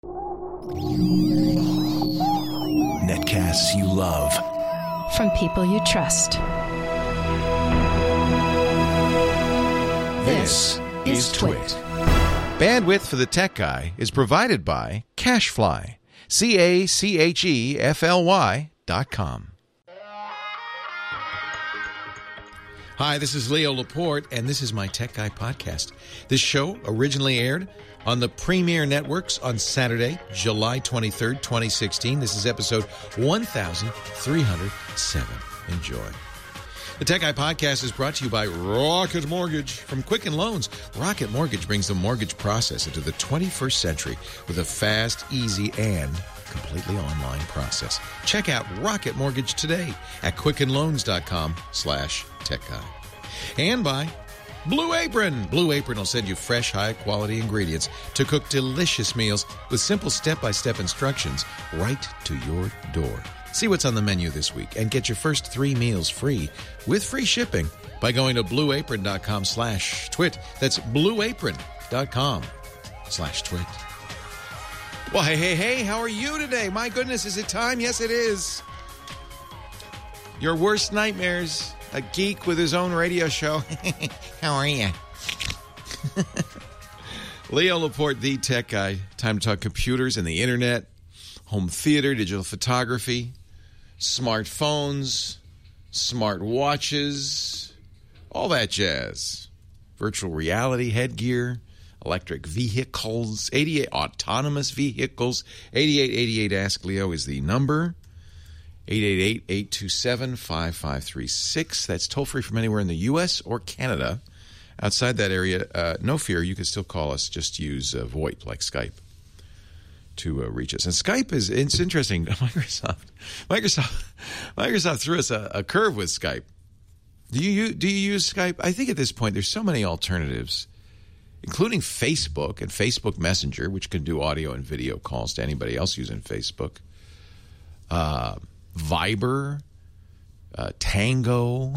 Netcasts you love. From people you trust. This is Twit. Bandwidth for the Tech Guy is provided by CacheFly. CacheFly.com. Hi, this is Leo Laporte, and this is my Tech Guy podcast. This show originally aired on the Premiere Networks on Saturday, July 23rd, 2016. This is episode 1307. Enjoy. The Tech Guy podcast is brought to you by Rocket Mortgage. From Quicken Loans, Rocket Mortgage brings the mortgage process into the 21st century with a fast, easy, and completely online process. Check out Rocket Mortgage today at quickenloans.com/techguy. And by Blue Apron. Blue Apron will send you fresh, high-quality ingredients to cook delicious meals with simple step-by-step instructions right to your door. See what's on the menu this week and get your first 3 meals free with free shipping by going to blueapron.com/twit. That's blueapron.com/twit. Well, hey, how are you today? My goodness, is it time? Yes, it is. Your worst nightmares. A geek with his own radio show. How are you? Leo Laporte, the Tech Guy. Time to talk computers and the internet, home theater, digital photography, smartphones, smart watches, all that jazz. Virtual reality headgear, electric vehicles, 88 autonomous vehicles. 8888 Ask Leo is the number. 888-827-5536. That's toll-free from anywhere in the U.S. or Canada. Outside that area, no fear, you can still call us. Just use VoIP, like Skype, to reach us. And Skype it's interesting. Microsoft threw us a curve with Skype. Do you use Skype? I think at this point there's so many alternatives, including Facebook and Facebook Messenger, which can do audio and video calls to anybody else using Facebook. Viber, Tango,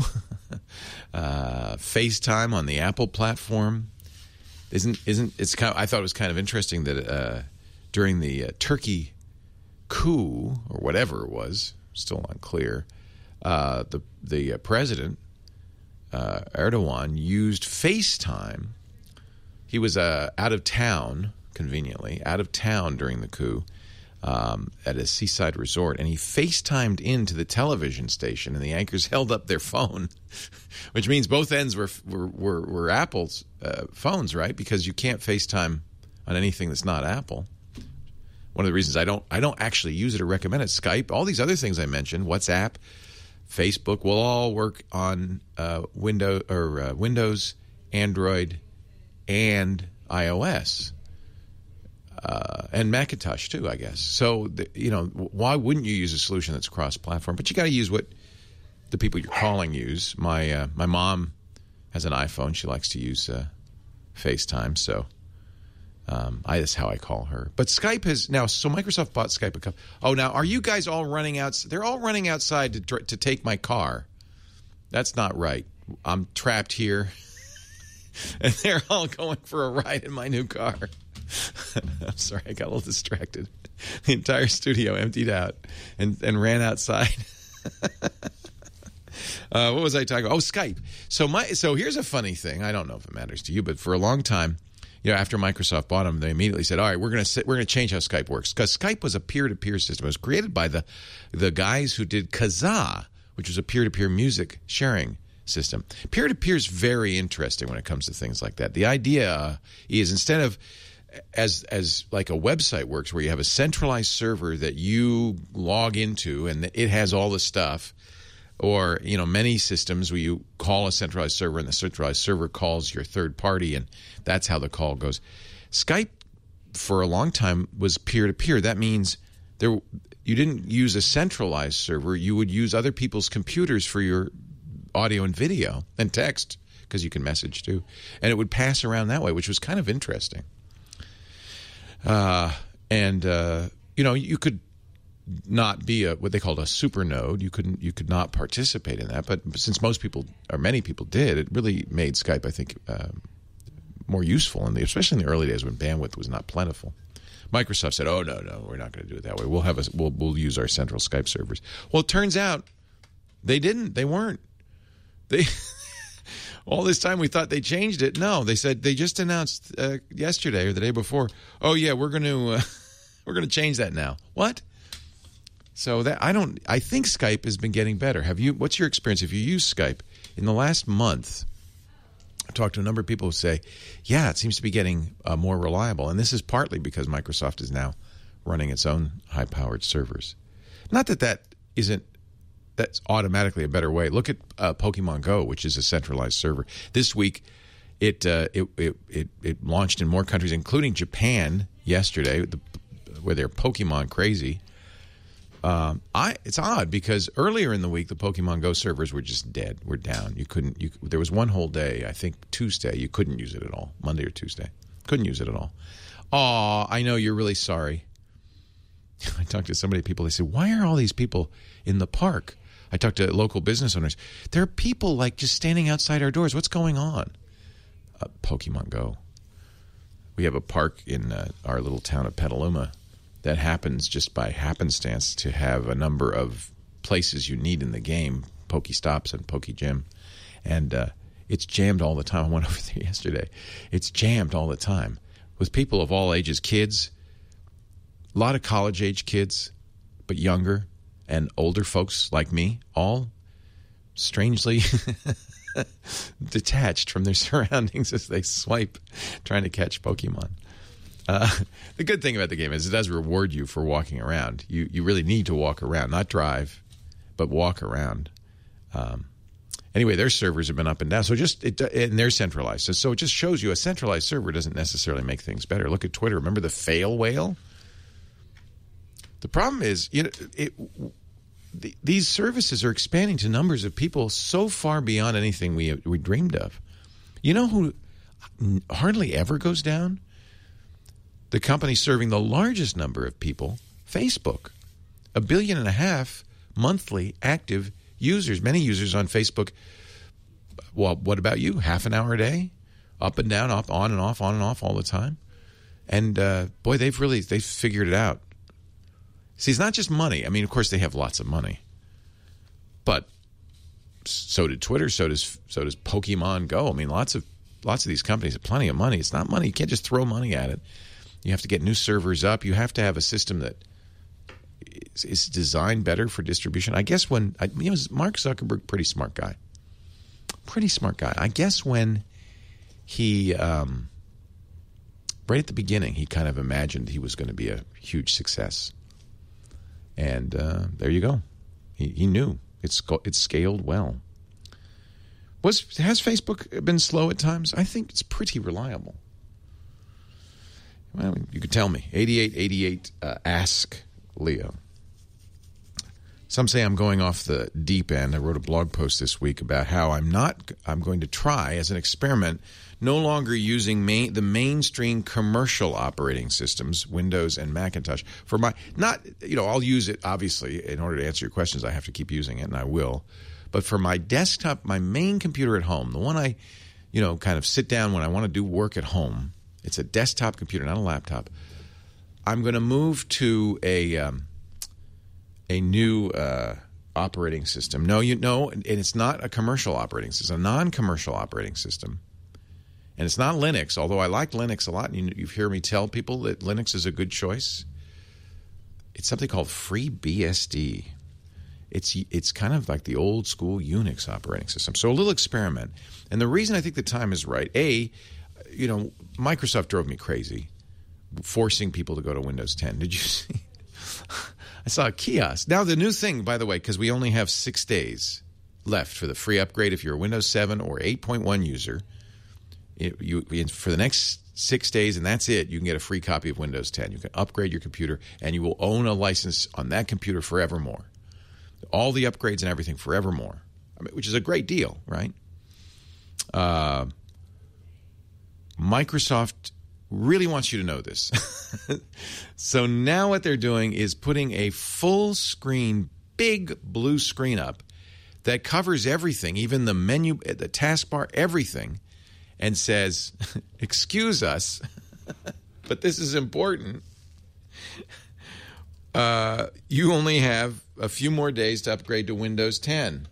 FaceTime on the Apple platform. It's kind of, I thought it was kind of interesting that during the Turkey coup or whatever it was, still unclear, the president Erdogan used FaceTime. He was out of town, conveniently out of town during the coup. At a seaside resort, and he FaceTimed into the television station, and the anchors held up their phone, which means both ends were Apple's phones, right? Because you can't FaceTime on anything that's not Apple. One of the reasons I don't actually use it or recommend it. Skype, all these other things I mentioned, WhatsApp, Facebook, will all work on Windows, Android, and iOS. And Macintosh, too, I guess. So, why wouldn't you use a solution that's cross-platform? But you got to use what the people you're calling use. My mom has an iPhone. She likes to use FaceTime, so that's how I call her. But Skype has now, so Microsoft bought Skype. Now, are you guys all running out? They're all running outside to take my car. That's not right. I'm trapped here, and they're all going for a ride in my new car. I'm sorry, I got a little distracted. The entire studio emptied out and ran outside. What was I talking about? Oh, Skype. So here's a funny thing. I don't know if it matters to you, but for a long time, after Microsoft bought them, they immediately said, "All right, we're going to change how Skype works," because Skype was a peer-to-peer system. It was created by the guys who did Kazaa, which was a peer-to-peer music sharing system. Peer-to-peer is very interesting when it comes to things like that. The idea is, instead of as like a website works, where you have a centralized server that you log into and it has all the stuff, or many systems where you call a centralized server and the centralized server calls your third party, and that's how the call goes. Skype for a long time was peer-to-peer. That means you didn't use a centralized server. You would use other people's computers for your audio and video and text, because you can message too, and it would pass around that way, which was kind of interesting. You could not be what they called a super node. You could not participate in that. But since most people, or many people, did, it really made Skype, I think, more useful, especially in the early days when bandwidth was not plentiful. Microsoft said, "Oh no, we're not going to do it that way. We'll use our central Skype servers." Well, it turns out they didn't. They weren't. They all this time we thought they changed it. No, they said they just announced yesterday or the day before. Oh yeah, we're going to change that now. What? So that I think Skype has been getting better. What's your experience if you use Skype in the last month? I've talked to a number of people who say, yeah, it seems to be getting more reliable. And this is partly because Microsoft is now running its own high-powered servers. Not that that's automatically a better way. Look at Pokemon Go, which is a centralized server. This week, it launched in more countries, including Japan yesterday, where they're Pokemon crazy. It's odd because earlier in the week the Pokemon Go servers were just dead. We're down. There was one whole day, I think Tuesday, you couldn't use it at all. Monday or Tuesday, couldn't use it at all. Oh, I know you're really sorry. I talked to so many people. They said, "Why are all these people in the park?" I talked to local business owners. There are people like just standing outside our doors. What's going on? Pokemon Go. We have a park in our little town of Petaluma that happens just by happenstance to have a number of places you need in the game, Pokestops and Pokegym. And it's jammed all the time. I went over there yesterday. It's jammed all the time with people of all ages, kids, a lot of college-age kids, but younger and older folks like me, all strangely detached from their surroundings as they swipe trying to catch Pokemon. The good thing about the game is it does reward you for walking around. You really need to walk around, not drive, but walk around. Anyway, their servers have been up and down, and they're centralized. So it just shows you a centralized server doesn't necessarily make things better. Look at Twitter. Remember the fail whale? The problem is, these services are expanding to numbers of people so far beyond anything we dreamed of. You know who hardly ever goes down? The company serving the largest number of people, Facebook. 1.5 billion monthly active users. Many users on Facebook. Well, what about you? Half an hour a day? Up and down, up, on and off all the time? And boy, they've figured it out. See, it's not just money. I mean, of course, they have lots of money. But so did Twitter, so does Pokemon Go. I mean, lots of these companies have plenty of money. It's not money. You can't just throw money at it. You have to get new servers up. You have to have a system that is designed better for distribution. I guess Mark Zuckerberg, pretty smart guy. I guess when he, right at the beginning, he kind of imagined he was going to be a huge success. And there you go. He knew. It's scaled well. Has Facebook been slow at times? I think it's pretty reliable. Well, you could tell me. 8888 Ask Leo. Some say I'm going off the deep end. I wrote a blog post this week about how I'm going to try as an experiment no longer using the mainstream commercial operating systems, Windows and Macintosh, for I'll use it, obviously, in order to answer your questions. I have to keep using it, and I will. But for my desktop, my main computer at home, the one I, kind of sit down when I want to do work at home, it's a desktop computer, not a laptop. I'm going to move to a new operating system. And it's not a commercial operating system, a non-commercial operating system. And it's not Linux, although I like Linux a lot. And you hear me tell people that Linux is a good choice. It's something called FreeBSD. It's kind of like the old school Unix operating system. So a little experiment. And the reason I think the time is right, Microsoft drove me crazy, forcing people to go to Windows 10. Did you see? I saw a kiosk. Now, the new thing, by the way, because we only have 6 days left for the free upgrade if you're a Windows 7 or 8.1 user, for the next 6 days, and that's it, you can get a free copy of Windows 10. You can upgrade your computer, and you will own a license on that computer forevermore. All the upgrades and everything forevermore, which is a great deal, right? Microsoft really wants you to know this. So now what they're doing is putting a full screen, big blue screen up that covers everything, even the menu, the taskbar, everything, and says, excuse us, but this is important. You only have a few more days to upgrade to Windows 10.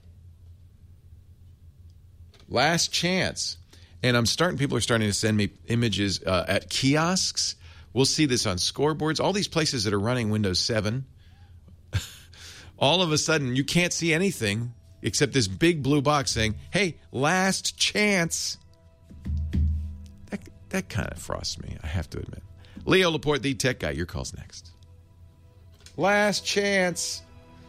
Last chance. And people are starting to send me images at kiosks. We'll see this on scoreboards. All these places that are running Windows 7. All of a sudden, you can't see anything except this big blue box saying, hey, last chance. That kind of frosts me, I have to admit. Leo Laporte, the tech guy. Your call's next. Last chance.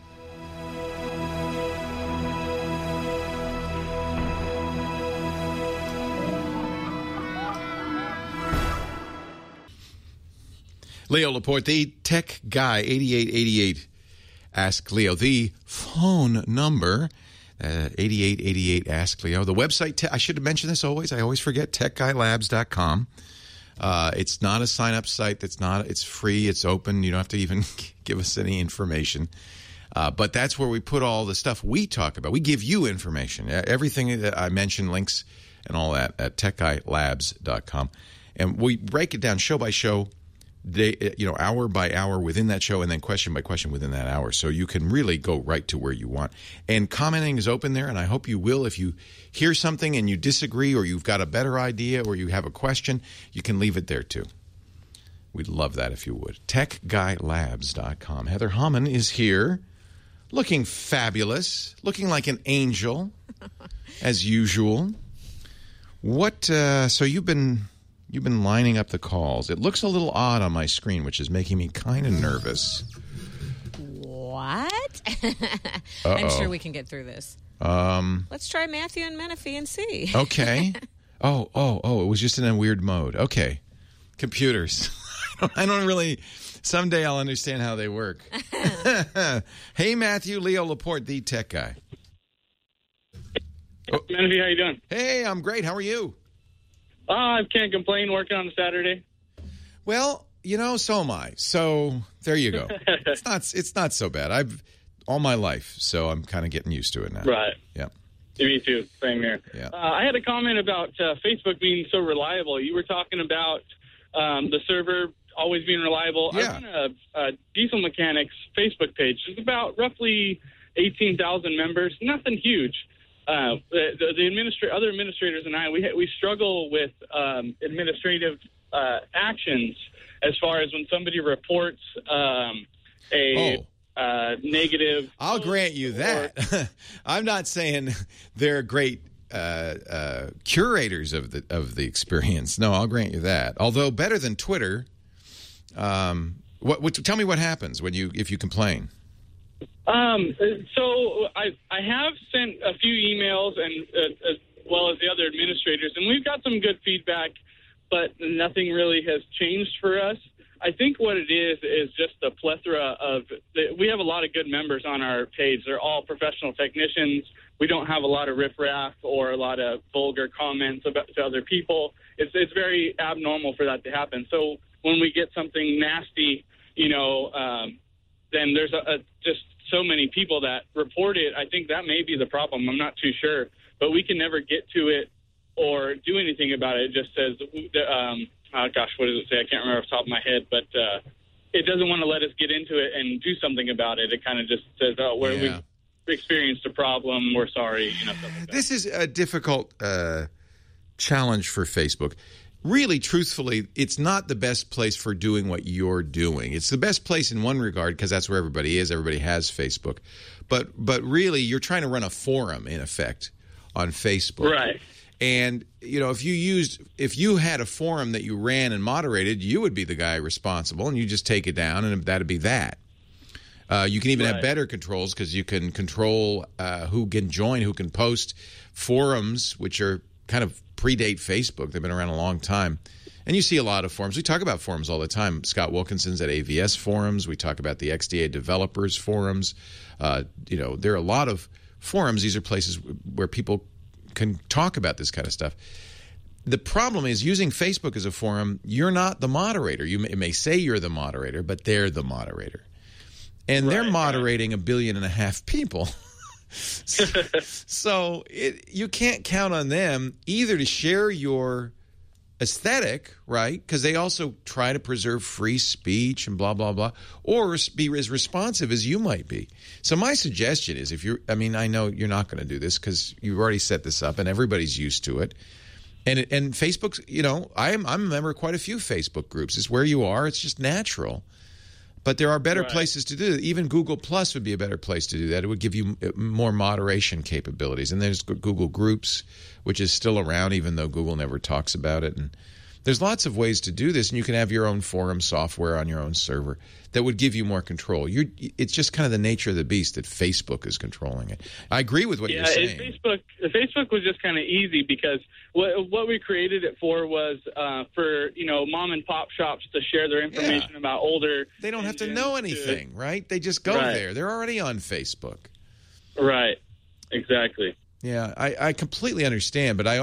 Leo Laporte, the tech guy, 8888. Ask Leo. The phone number, 8888 Ask Leo. The website, I should have mentioned this always. I always forget, techguylabs.com. It's not a sign-up site. It's free. It's open. You don't have to even give us any information. But that's where we put all the stuff we talk about. We give you information. Everything that I mentioned, links and all that at techguylabs.com. And we break it down show by show, hour by hour within that show, and then question by question within that hour. So you can really go right to where you want. And commenting is open there, and I hope you will. If you hear something and you disagree, or you've got a better idea, or you have a question, you can leave it there too. We'd love that if you would. TechGuyLabs.com. Heather Hamann is here, looking fabulous, looking like an angel, as usual. So you've been lining up the calls. It looks a little odd on my screen, which is making me kind of nervous. What? I'm sure we can get through this. Let's try Matthew and Menifee and see. Okay. Oh, it was just in a weird mode. Okay. Computers. I don't really... Someday I'll understand how they work. Hey, Matthew, Leo Laporte, the tech guy. Menifee, how you doing? Hey, I'm great. How are you? I can't complain working on a Saturday. Well, so am I. So there you go. It's not so bad. I've all my life, so I'm kind of getting used to it now. Right. Yeah. Me too. Same here. Yeah. I had a comment about Facebook being so reliable. You were talking about the server always being reliable. Yeah. I run a Diesel Mechanics Facebook page. There's about roughly 18,000 members. Nothing huge. The other administrators and I, we struggle with administrative actions as far as when somebody reports negative. I'll grant you that. I'm not saying they're great curators of the experience. No, I'll grant you that. Although better than Twitter. Tell me what happens if you complain. So I have sent a few emails and as well as the other administrators, and we've got some good feedback, but nothing really has changed for us. I think what it is just a plethora we have a lot of good members on our page. They're all professional technicians. We don't have a lot of riffraff or a lot of vulgar comments to other people. It's very abnormal for that to happen. So when we get something nasty, then there's just so many people that report it. I think that may be the problem. I'm not too sure. But we can never get to it or do anything about it. It just says, what does it say? I can't remember off the top of my head. But it doesn't want to let us get into it and do something about it. It kind of just says, we've experienced a problem. We're sorry. Stuff like that. This is a difficult challenge for Facebook. Really, truthfully, it's not the best place for doing what you're doing. It's the best place in one regard because that's where everybody is. Everybody has Facebook. But really, you're trying to run a forum, in effect, on Facebook. Right. And, if you had a forum that you ran and moderated, you would be the guy responsible, and you just take it down, and that'd be that. You can even have better controls because you can control who can join, who can post forums, which are kind of predate Facebook. They've been around a long time. And you see a lot of forums. We talk about forums all the time. Scott Wilkinson's at AVS forums. We talk about the XDA developers forums. There are a lot of forums. These are places where people can talk about this kind of stuff. The problem is using Facebook as a forum, you're not the moderator. It may say you're the moderator, but they're the moderator. And they're moderating 1.5 billion people. So you can't count on them either to share your aesthetic, right? Because they also try to preserve free speech and blah, blah, blah, or be as responsive as you might be. So my suggestion is I know you're not going to do this because you've already set this up and everybody's used to it. And Facebook's, I'm a member of quite a few Facebook groups. It's where you are. It's just natural. But there are better places to do it. Even Google Plus would be a better place to do that. It would give you more moderation capabilities. And there's Google Groups, which is still around, even though Google never talks about it. And there's lots of ways to do this. And you can have your own forum software on your own server that would give you more control. It's just kind of the nature of the beast that Facebook is controlling it. I agree with what you're saying. Facebook was just kind of easy because what we created it for was for mom and pop shops to share their information about older. They don't have to know anything, right? They just go there. They're already on Facebook. Right. Exactly. Yeah, I completely understand, but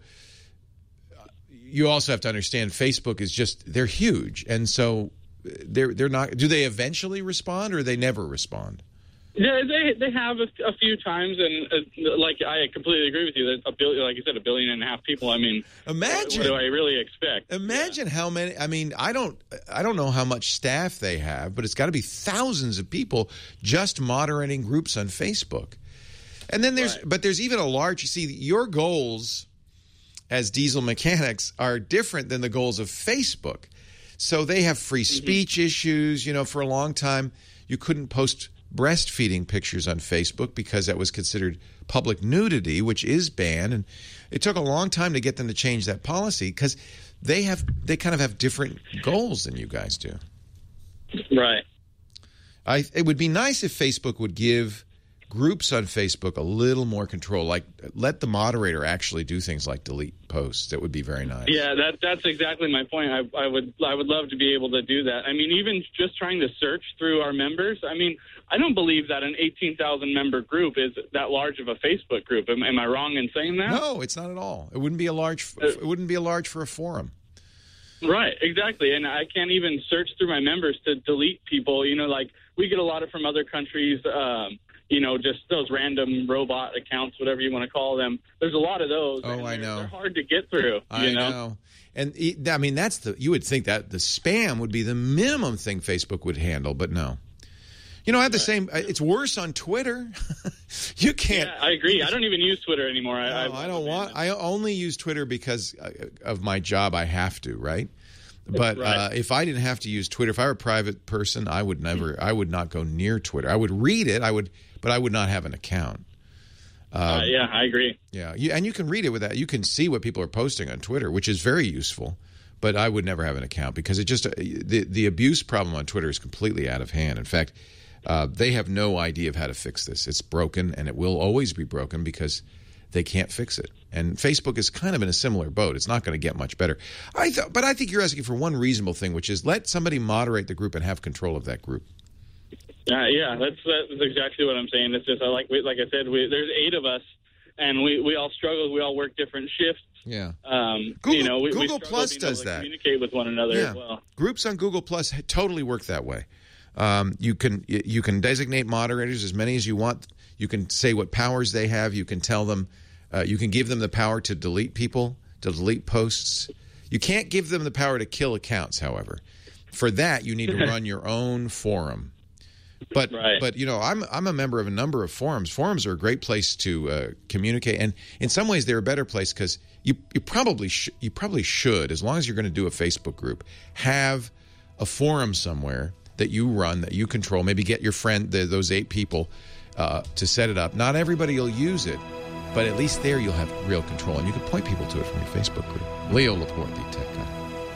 you also have to understand Facebook is they're huge, and so they're not. Do they eventually respond, or they never respond? Yeah, they have a few times, and I completely agree with you. That like you said, 1.5 billion people. I mean, imagine what do I really expect? Imagine how many. I mean, I don't know how much staff they have, but it's got to be thousands of people just moderating groups on Facebook. And then there's even a large. You see, your goals as diesel mechanics are different than the goals of Facebook. So they have free speech issues. For a long time, you couldn't post breastfeeding pictures on Facebook because that was considered public nudity, which is banned. And it took a long time to get them to change that policy because they kind of have different goals than you guys do. Right. It would be nice if Facebook would give groups on Facebook a little more control, like let the moderator actually do things like delete posts. That would be very nice. Yeah, that's exactly my point. I would love to be able to do that. I mean, even just trying to search through our members. I mean, I don't believe that an 18,000 member group is that large of a Facebook group. Am I wrong in saying that? No, it's not at all. It wouldn't be a large. It wouldn't be a large for a forum. Right, exactly. And I can't even search through my members to delete people. Like we get a lot from other countries. Just those random robot accounts, whatever you want to call them. There's a lot of those. Oh, I know. They're hard to get through. I know. And I mean, you would think that the spam would be the minimum thing Facebook would handle, but no. I have the same. It's worse on Twitter. You can't. Yeah, I agree. I don't even use Twitter anymore. I don't want. I only use Twitter because of my job. I have to, right? But if I didn't have to use Twitter, if I were a private person, I would not go near Twitter. I would read it. But I would not have an account. Yeah, I agree. Yeah, and you can read it with that. You can see what people are posting on Twitter, which is very useful. But I would never have an account because it just the abuse problem on Twitter is completely out of hand. In fact, they have no idea of how to fix this. It's broken, and it will always be broken because they can't fix it. And Facebook is kind of in a similar boat. It's not going to get much better. But I think you're asking for one reasonable thing, which is let somebody moderate the group and have control of that group. Yeah, that's exactly what I'm saying. It's just like I said, there's 8 of us, and we all struggle. We all work different shifts. Yeah. Google Plus does that. Communicate with one another as well. Groups on Google Plus totally work that way. You can designate moderators as many as you want. You can say what powers they have. You can tell them. You can give them the power to delete people, to delete posts. You can't give them the power to kill accounts. However, for that you need to run your own forum. But I'm a member of a number of forums. Forums are a great place to communicate, and in some ways they're a better place because you probably should, as long as you're going to do a Facebook group, have a forum somewhere that you run, that you control. Maybe get your friend, those 8 people, to set it up. Not everybody will use it, but at least there you'll have real control, and you can point people to it from your Facebook group. Leo Laporte, the tech guy.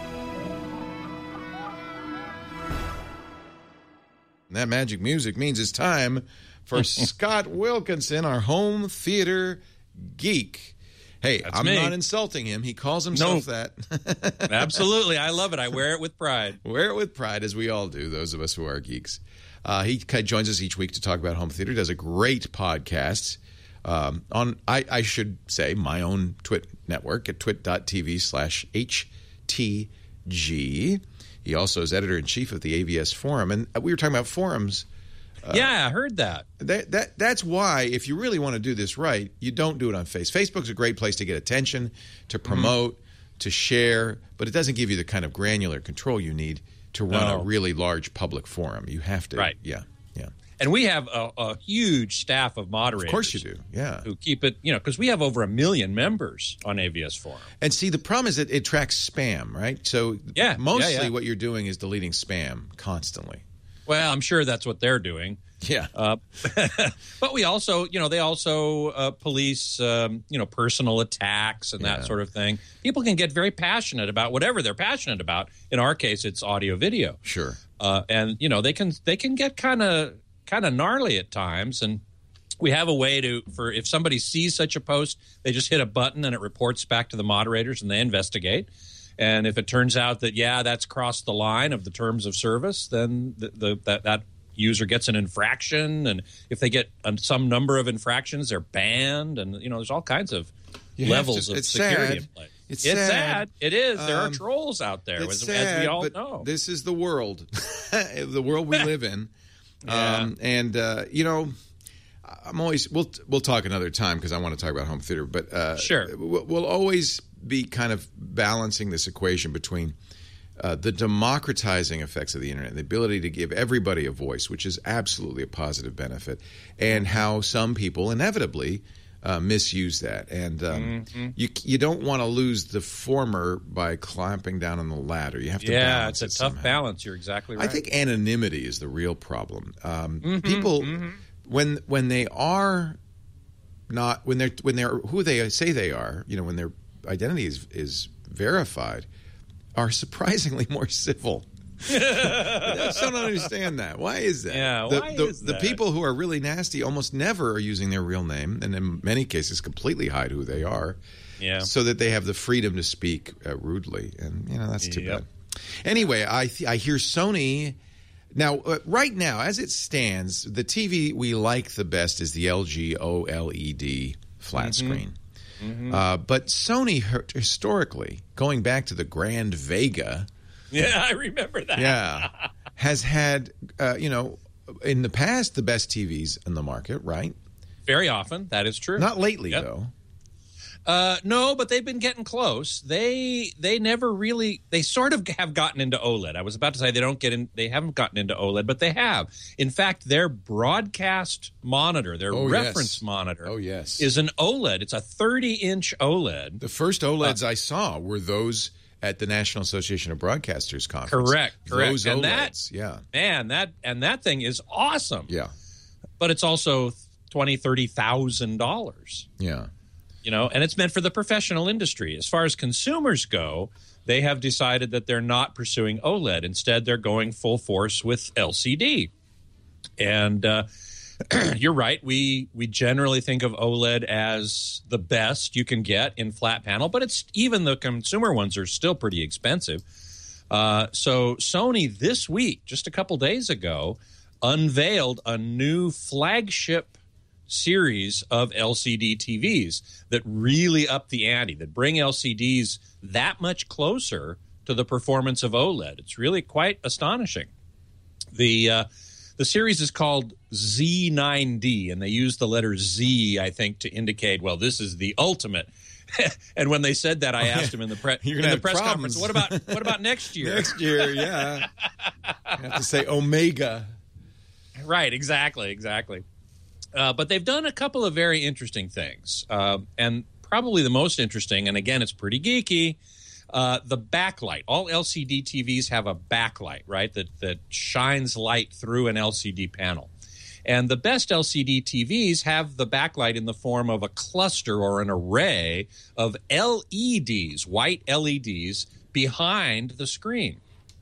And that magic music means it's time for Scott Wilkinson, our home theater geek. Hey, I'm not insulting him. He calls himself that. Absolutely. I love it. I wear it with pride. Wear it with pride, as we all do, those of us who are geeks. He joins us each week to talk about home theater. Does a great podcast on, I should say, my own Twit network at twit.tv/HTG. He also is editor-in-chief of the AVS Forum. And we were talking about forums. Yeah, I heard that. That's why, if you really want to do this right, you don't do it on Facebook. Facebook's a great place to get attention, to promote, to share, but it doesn't give you the kind of granular control you need to run a really large public forum. You have to, yeah. And we have a huge staff of moderators. Of course you do, yeah. Who keep it, because we have over 1 million members on AVS Forum. And see, the problem is that it tracks spam, right? So mostly what you're doing is deleting spam constantly. Well, I'm sure that's what they're doing. Yeah. But we also, they also police, personal attacks and that sort of thing. People can get very passionate about whatever they're passionate about. In our case, it's audio video. Sure. And, they can get kind of gnarly at times. And we have a way for if somebody sees such a post, they just hit a button and it reports back to the moderators and they investigate. And if it turns out that, that's crossed the line of the terms of service, then that user gets an infraction. And if they get some number of infractions, they're banned. And, there's all kinds of levels of security in play. It's sad. It is. There are trolls out there, as we all know. This is the world, the world we live in. I'm always we'll talk another time because I want to talk about home theater, but sure, we'll always be kind of balancing this equation between the democratizing effects of the internet, the ability to give everybody a voice, which is absolutely a positive benefit, and how some people inevitably misuse that. And you don't want to lose the former by clamping down on the latter. You have to balance it's a tough balance. You're exactly right. I think anonymity is the real problem. People when they are not when they're who they say they are, when their identity is verified, are surprisingly more civil. I just don't understand that. Why is that? Yeah, the people who are really nasty almost never are using their real name, and in many cases completely hide who they are, so that they have the freedom to speak rudely, and that's too bad. Anyway, I hear Sony now. Right now, as it stands, the TV we like the best is the LG OLED flat screen. But Sony historically, going back to the Grand Vega. Yeah, I remember that. Yeah. Has had, in the past, the best TVs in the market, right? Very often. That is true. Not lately, though. No, but they've been getting close. They never really – they sort of have gotten into OLED. I was about to say they haven't gotten into OLED, but they have. In fact, their broadcast monitor, their reference monitor is an OLED. It's a 30-inch OLED. The first OLEDs I saw were those – at the National Association of Broadcasters conference. Correct. Those and OLEDs, that thing is awesome. Yeah. But it's also $20,000-$30,000. Yeah. And it's meant for the professional industry. As far as consumers go, they have decided that they're not pursuing OLED. Instead, they're going full force with LCD. And you're right. We generally think of OLED as the best you can get in flat panel, but it's even the consumer ones are still pretty expensive. So Sony this week, just a couple days ago, unveiled a new flagship series of LCD TVs that really up the ante, that bring LCDs that much closer to the performance of OLED. It's really quite astonishing. The series is called Z9D, and they use the letter Z, I think, to indicate, well, this is the ultimate. And when they said that, I asked him in the press conference, what about next year? Next year, yeah. You have to say Omega. Right, exactly. But they've done a couple of very interesting things. And probably the most interesting, and again, it's pretty geeky, the backlight. All LCD TVs have a backlight, right, that shines light through an LCD panel. And the best LCD TVs have the backlight in the form of a cluster or an array of LEDs, white LEDs, behind the screen.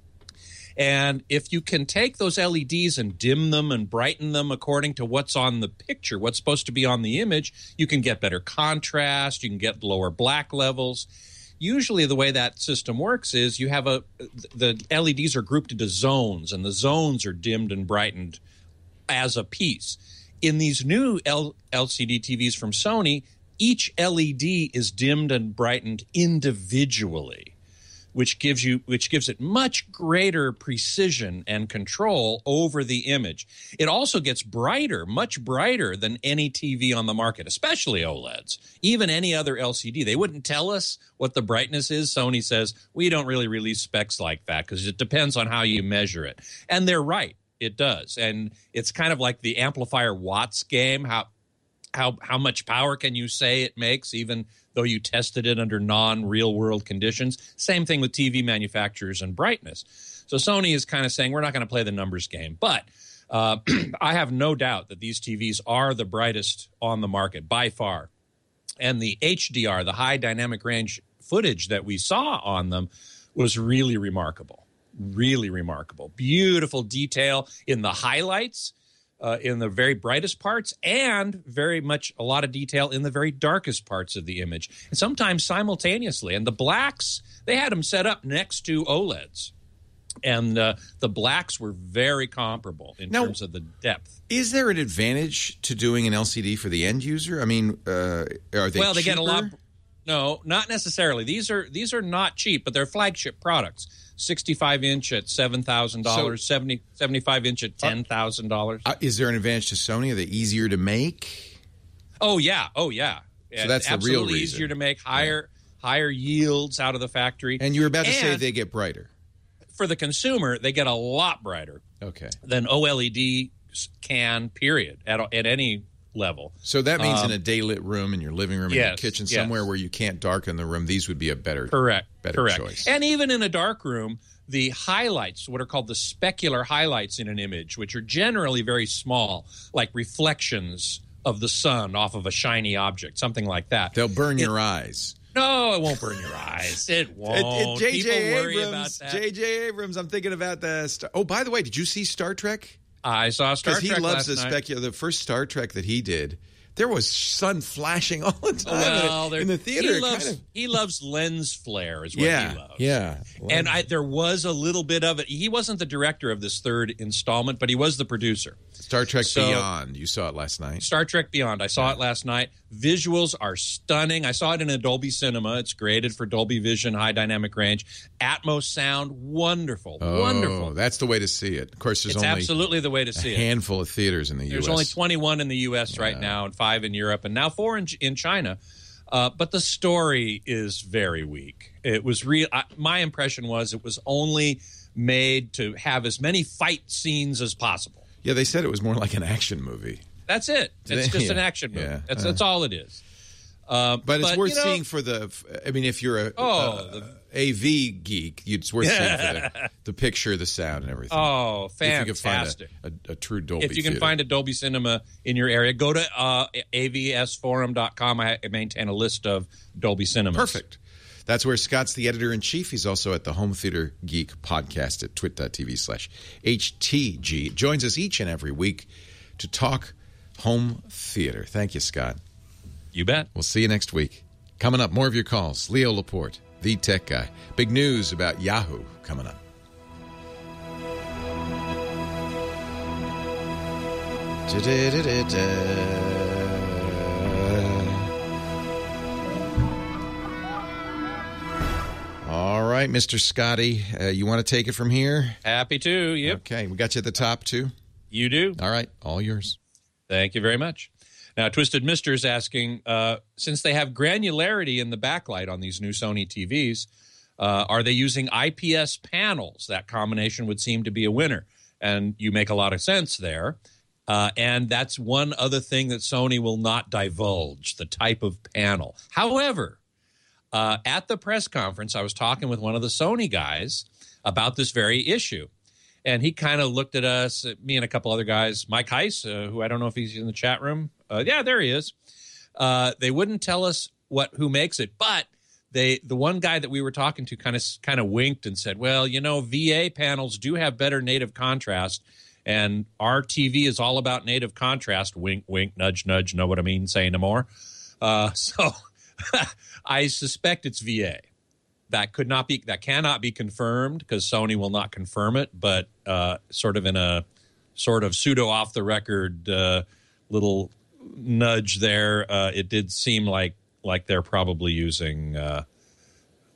And if you can take those LEDs and dim them and brighten them according to what's on the picture, what's supposed to be on the image, you can get better contrast, you can get lower black levels. Usually the way that system works is you have the LEDs are grouped into zones, and the zones are dimmed and brightened as a piece. In these new LCD TVs from Sony, each LED is dimmed and brightened individually. which gives it much greater precision and control over the image. It also gets brighter, much brighter than any TV on the market, especially OLEDs, even any other LCD. They wouldn't tell us what the brightness is. Sony says, we don't really release specs like that because it depends on how you measure it. And they're right. It does. And it's kind of like the amplifier watts game. How much power can you say it makes, even though you tested it under non-real world conditions? Same thing with TV manufacturers and brightness. So Sony is kind of saying, we're not going to play the numbers game. But I have no doubt that these TVs are the brightest on the market by far. And the HDR, the high dynamic range footage that we saw on them was really remarkable. Really remarkable. Beautiful detail in the highlights. In the very brightest parts, and very much a lot of detail in the very darkest parts of the image, and sometimes simultaneously. And the blacks, they had them set up next to OLEDs, and the blacks were very comparable in terms of the depth. Is there an advantage to doing an LCD for the end user? I mean, are they well, they cheaper? get a lot. No, not necessarily. These are not cheap, but they're flagship products. 65-inch at $7,000, 75-inch at $10,000. Is there an advantage to Sony? Are they easier to make? Oh yeah. So that's the real reason. Easier to make, higher yields out of the factory. And you were about to say they get brighter. For the consumer, they get a lot brighter. Okay. Than OLED can. Period. At any level. So that means in a daylit room in your living room, in your kitchen, somewhere where you can't darken the room, these would be a better choice. And even in a dark room, the highlights, what are called the specular highlights in an image, which are generally very small, like reflections of the sun off of a shiny object, something like that. They'll burn your eyes. No, it won't burn your eyes. It won't. People worry about that. J.J. Abrams, I'm thinking about the... Oh, by the way, did you see Star Trek? I saw Star Trek because he loves the the first Star Trek that he did. There was sun flashing all the time in the theater. He loves lens flare is what he loves. Yeah. And there was a little bit of it. He wasn't the director of this third installment, but he was the producer. Star Trek Beyond. You saw it last night. Star Trek Beyond. I saw it last night. Visuals are stunning. I saw it in a Dolby Cinema. It's graded for Dolby Vision, high dynamic range. Atmos sound, wonderful. Wonderful. That's the way to see it. Of course, there's only absolutely the way to see a handful of theaters in the U.S. There's only 21 in the U.S. right now and 5 in Europe and now 4 in China. But the story is very weak. It was real. My impression was it was only made to have as many fight scenes as possible. Yeah, they said it was more like an action movie. That's it. It's just an action movie. That's all it is. But it's worth seeing for the. I mean, if you're a AV geek, it's worth seeing for the picture, the sound, and everything. Oh, fantastic! If you can find a true Dolby. If you can find a Dolby Cinema in your area, go to avsforum.com. I maintain a list of Dolby Cinemas. Perfect. That's where Scott's the editor-in-chief. He's also at the Home Theater Geek podcast at twit.tv/HTG. Joins us each and every week to talk home theater. Thank you, Scott. You bet. We'll see you next week. Coming up, more of your calls. Leo Laporte, the tech guy. Big news about Yahoo coming up. All right, Mr. Scotty, you want to take it from here? Happy to, yep. Okay, we got you at the top, too? You do. All right, all yours. Thank you very much. Now, Twisted Mister is asking, since they have granularity in the backlight on these new Sony TVs, are they using IPS panels? That combination would seem to be a winner. And you make a lot of sense there. And that's one other thing that Sony will not divulge, the type of panel. However, at the press conference, I was talking with one of the Sony guys about this very issue. And he kind of looked at us, me and a couple other guys, Mike Heiss, who I don't know if he's in the chat room. Yeah, there he is. They wouldn't tell us who makes it, but the one guy that we were talking to kind of winked and said, well, VA panels do have better native contrast, and our TV is all about native contrast. Wink, wink, nudge, nudge, know what I mean, say no more. So I suspect it's VA. That cannot be confirmed because Sony will not confirm it, but sort of in a sort of pseudo off the record little nudge there, it did seem like they're probably using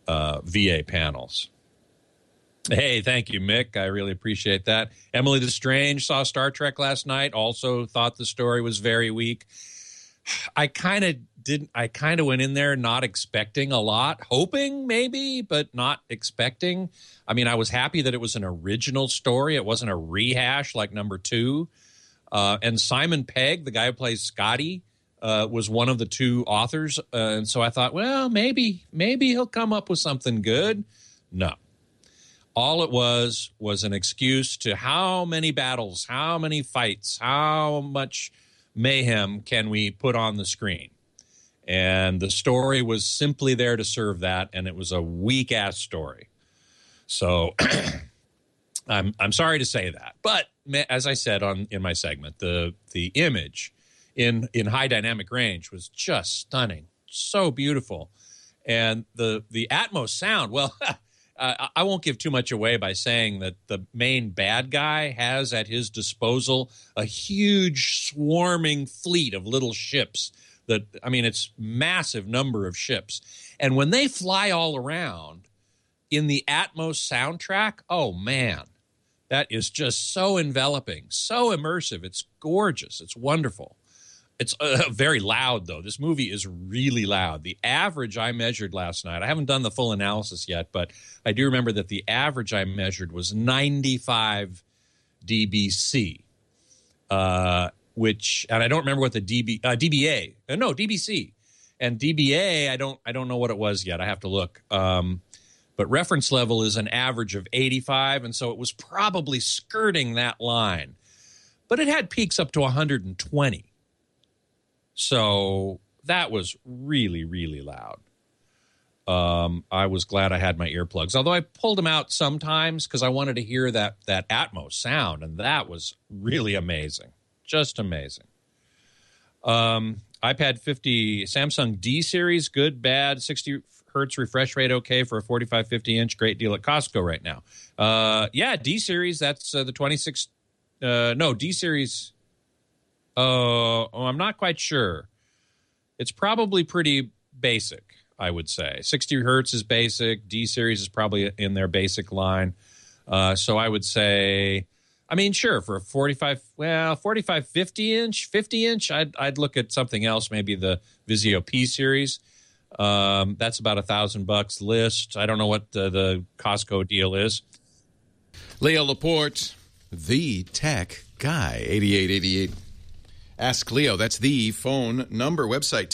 VA panels. Hey, thank you, Mick. I really appreciate that. Emily Lestrange saw Star Trek last night. Also thought the story was very weak. I kind of went in there not expecting a lot, hoping maybe, but not expecting. I mean, I was happy that it was an original story. It wasn't a rehash like number 2. And Simon Pegg, the guy who plays Scotty, was one of the 2 authors. And so I thought, well, maybe he'll come up with something good. No. All it was an excuse to how many battles, how many fights, how much mayhem can we put on the screen. And the story was simply there to serve that, and it was a weak-ass story. So I'm sorry to say that. But as I said in my segment, the image in high dynamic range was just stunning, so beautiful. And the Atmos sound, well, I won't give too much away by saying that the main bad guy has at his disposal a huge swarming fleet of little ships. It's massive number of ships. And when they fly all around in the Atmos soundtrack, oh, man, that is just so enveloping, so immersive. It's gorgeous. It's wonderful. It's very loud, though. This movie is really loud. The average I measured last night, I haven't done the full analysis yet, but I do remember that the average I measured was 95 dBc, and I don't remember what the DBA. No, DBC. And DBA, I don't know what it was yet. I have to look. But reference level is an average of 85, and so it was probably skirting that line. But it had peaks up to 120. So that was really, really loud. I was glad I had my earplugs, although I pulled them out sometimes because I wanted to hear that Atmos sound, and that was really amazing. Just amazing. iPad 50, Samsung D series, good, bad, 60 hertz refresh rate, okay for a 45-50-inch, great deal at Costco right now. D series, that's the 26, D series... I'm not quite sure. It's probably pretty basic, I would say. 60 hertz is basic. D-series is probably in their basic line. So I would say, sure, for a 50-inch, I'd look at something else, maybe the Vizio P-series. That's about $1,000 list. I don't know what the Costco deal is. Leo Laporte, the tech guy, 8888. Ask Leo. That's the phone number. Website,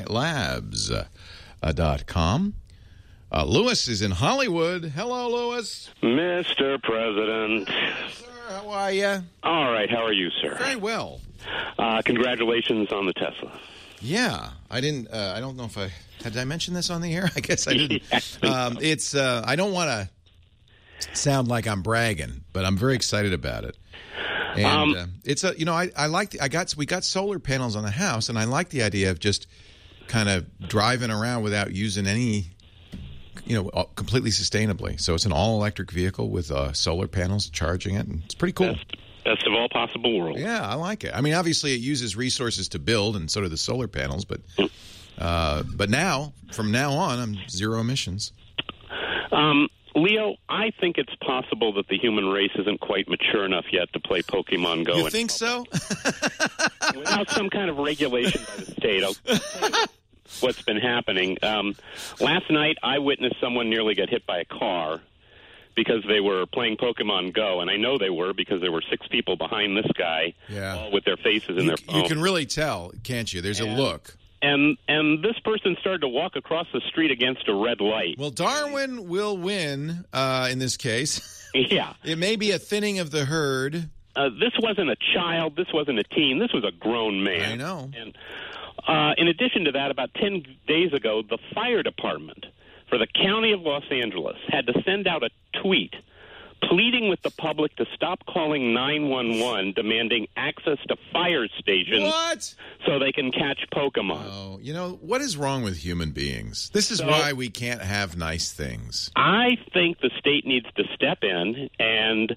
techguylabs.com. Lewis is in Hollywood. Hello, Lewis. Mr. President. Sir, how are you? All right. How are you, sir? Very well. Congratulations on the Tesla. Yeah. I didn't. I don't know if I... Did I mention this on the air? I guess I didn't. It's... I don't want to sound like I'm bragging, but I'm very excited about it. And it's a, I like we got solar panels on the house, and I like the idea of just kind of driving around without using any, completely sustainably. So it's an all electric vehicle with solar panels charging it, and it's pretty cool. Best of all possible worlds. Yeah, I like it. Obviously it uses resources to build, and so do the solar panels, but now, from now on, I'm zero emissions. Leo, I think it's possible that the human race isn't quite mature enough yet to play Pokemon Go. You think so? Without some kind of regulation by the state. I'll tell you what's been happening. Last night, I witnessed someone nearly get hit by a car because they were playing Pokemon Go, and I know they were because there were 6 people behind this guy, all with their faces in their phone. You can really tell, can't you? There's a look. And this person started to walk across the street against a red light. Well, Darwin will win in this case. Yeah. It may be a thinning of the herd. This wasn't a child. This wasn't a teen. This was a grown man. I know. And in addition to that, about 10 days ago, the fire department for the county of Los Angeles had to send out a tweet pleading with the public to stop calling 911, demanding access to fire stations so they can catch Pokemon. Oh, what is wrong with human beings? This is why we can't have nice things. I think the state needs to step in and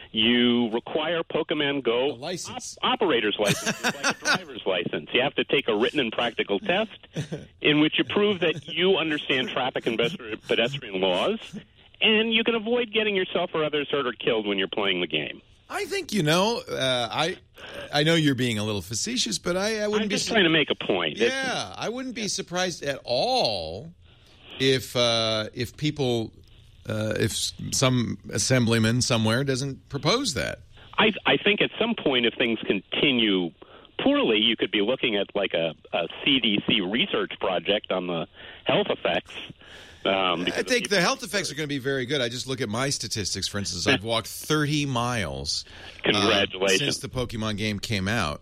you require Pokemon Go license. Operator's license, like a driver's license. You have to take a written and practical test in which you prove that you understand traffic and pedestrian laws, and you can avoid getting yourself or others hurt or killed when you're playing the game. I think, I know you're being a little facetious, but I wouldn't I'm be... just trying to make a point. Yeah, I wouldn't be surprised at all if people... if some assemblyman somewhere doesn't propose that. I think at some point, if things continue poorly, you could be looking at like a CDC research project on the health effects. I think the health effects are going to be very good. I just look at my statistics. For instance, I've walked 30 miles Congratulations. Since the Pokemon game came out.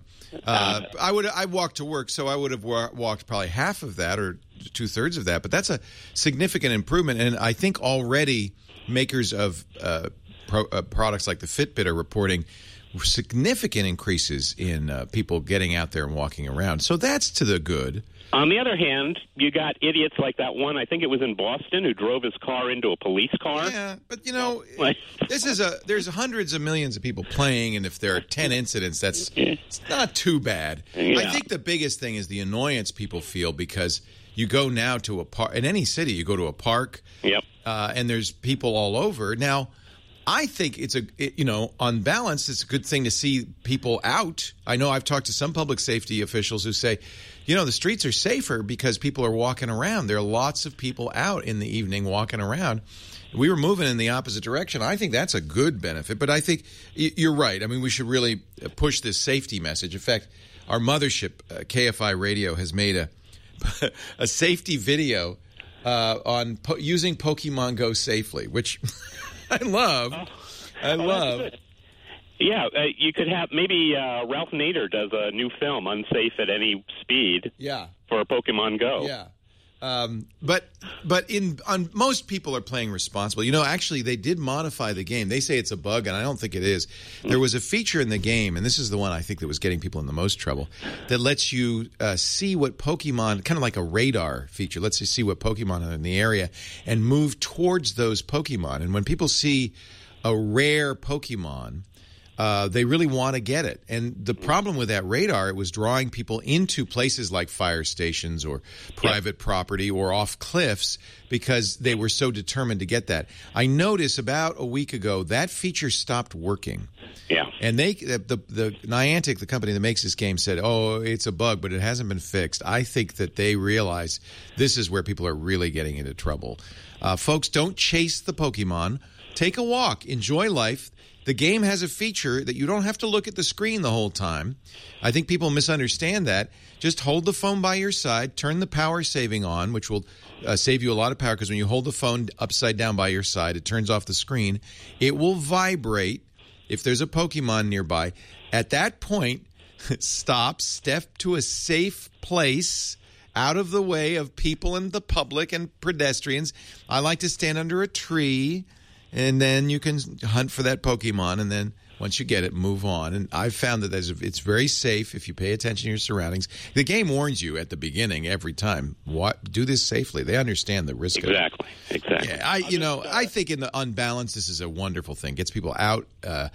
I walked to work, so I would have walked probably half of that or 2/3 of that. But that's a significant improvement, and I think already makers of products like the Fitbit are reporting significant increases in people getting out there and walking around. So that's to the good. On the other hand, you got idiots like that one, I think it was in Boston, who drove his car into a police car. Yeah, but there's hundreds of millions of people playing, and if there are 10 incidents, it's not too bad. Yeah. I think the biggest thing is the annoyance people feel because you go now to a park. In any city, you go to a park, yep. And there's people all over. Now, I think on balance, it's a good thing to see people out. I know I've talked to some public safety officials who say, the streets are safer because people are walking around. There are lots of people out in the evening walking around. We were moving in the opposite direction. I think that's a good benefit. But I think you're right. I mean, we should really push this safety message. In fact, our mothership, KFI Radio, has made a safety video on using Pokemon Go safely, which I love. I love. Yeah, you could have maybe Ralph Nader does a new film, Unsafe at Any Speed, for Pokemon Go. Yeah. But most people are playing responsible. Actually, they did modify the game. They say it's a bug, and I don't think it is. There was a feature in the game, and this is the one I think that was getting people in the most trouble, that lets you see what Pokemon, kind of like a radar feature, lets you see what Pokemon are in the area and move towards those Pokemon. And when people see a rare Pokemon, they really want to get it. And the problem with that radar, it was drawing people into places like fire stations or private property or off cliffs because they were so determined to get that. I noticed about a week ago that feature stopped working. Yeah. And the Niantic, the company that makes this game, said, it's a bug, but it hasn't been fixed. I think that they realize this is where people are really getting into trouble. Folks, don't chase the Pokemon. Take a walk. Enjoy life. The game has a feature that you don't have to look at the screen the whole time. I think people misunderstand that. Just hold the phone by your side, turn the power saving on, which will save you a lot of power because when you hold the phone upside down by your side, it turns off the screen. It will vibrate if there's a Pokemon nearby. At that point, step to a safe place out of the way of people and the public and pedestrians. I like to stand under a tree. And then you can hunt for that Pokemon, and then once you get it, move on. And I've found that it's very safe if you pay attention to your surroundings. The game warns you at the beginning every time. Do this safely. They understand the risk of it. Exactly. Yeah, I think in the unbalanced, this is a wonderful thing. Gets people out. I'll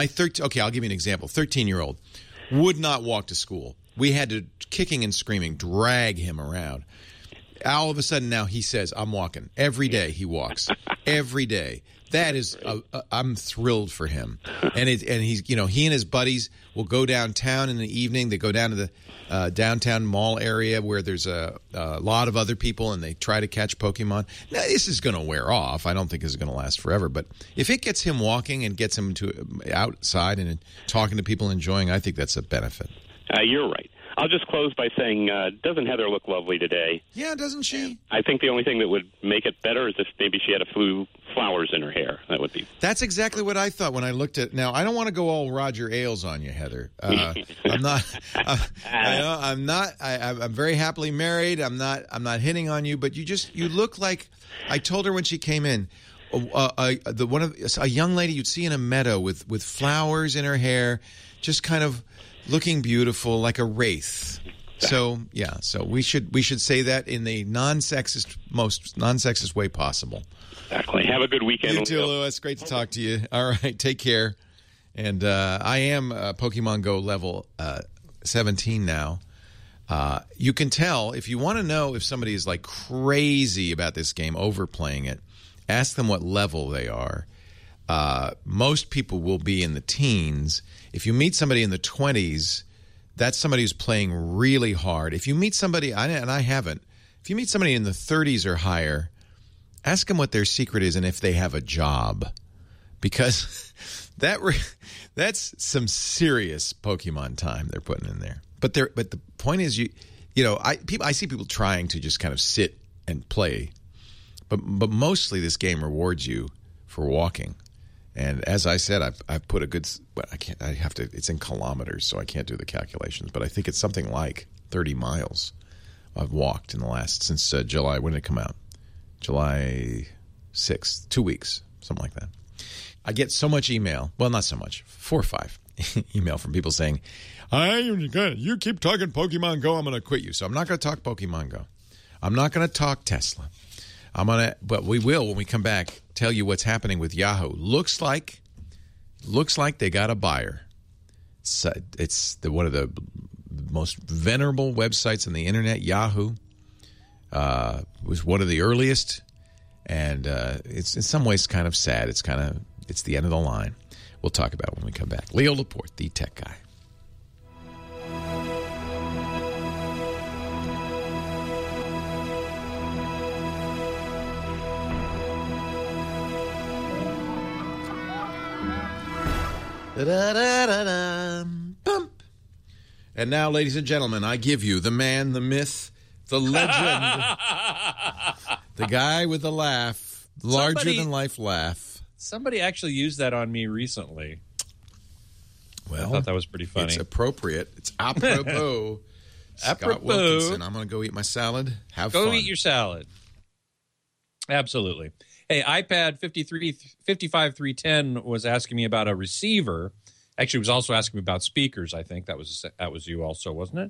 give you an example. 13-year-old would not walk to school. We had to, kicking and screaming, drag him around. All of a sudden now he says, I'm walking. Every day he walks. Every day. That is, I'm thrilled for him, and he's, he and his buddies will go downtown in the evening. They go down to the downtown mall area where there's a lot of other people, and they try to catch Pokemon. Now, this is going to wear off. I don't think this is going to last forever, but if it gets him walking and gets him to outside and talking to people, enjoying, I think that's a benefit. You're right. I'll just close by saying, doesn't Heather look lovely today? Yeah, doesn't she? I think the only thing that would make it better is if maybe she had a few flowers in her hair. That would be. That's exactly what I thought when I looked at. Now, I don't want to go all Roger Ailes on you, Heather. I'm not. I'm not. I'm very happily married. I'm not hitting on you, but you look like. I told her when she came in. A young lady you'd see in a meadow with flowers in her hair, just kind of looking beautiful like a wraith. So we should say that in the most non-sexist way possible. Exactly. Have a good weekend. You too, Louis. Great to talk to you. All right, take care. And I am Pokemon Go level 17 now. You can tell, if you want to know if somebody is like crazy about this game, overplaying it, ask them what level they are. Most people will be in the teens. If you meet somebody in the 20s, that's somebody who's playing really hard. If you meet somebody, and I haven't, if you meet somebody in the 30s or higher, ask them what their secret is and if they have a job. Because that's some serious Pokemon time they're putting in there. But the point is, I see people trying to just kind of sit and play, but mostly this game rewards you for walking. And as I said, I've put a good. Well, it's in kilometers, so I can't do the calculations. But I think it's something like 30 miles I've walked since July. When did it come out? July 6th, 2 weeks, something like that. I get so much email. Well, not so much, 4 or 5 email from people saying, you keep talking Pokemon Go, I'm going to quit you. So I'm not going to talk Pokemon Go. I'm not going to talk Tesla. But we will, when we come back, tell you what's happening with Yahoo. Looks like they got a buyer. It's one of the most venerable websites on the internet. Yahoo was one of the earliest, and it's in some ways kind of sad. It's the end of the line. We'll talk about it when we come back. Leo Laporte, the tech guy. Bump. And now, ladies and gentlemen, I give you the man, the myth, the legend, the guy with the laugh, larger-than-life laugh. Somebody actually used that on me recently. Well, I thought that was pretty funny. It's appropriate. It's apropos. Scott Wilkinson, I'm going to go eat my salad. Have fun. Go eat your salad. Absolutely. Hey, iPad 55310 was asking me about a receiver. Actually, it was also asking me about speakers, I think. That was you also, wasn't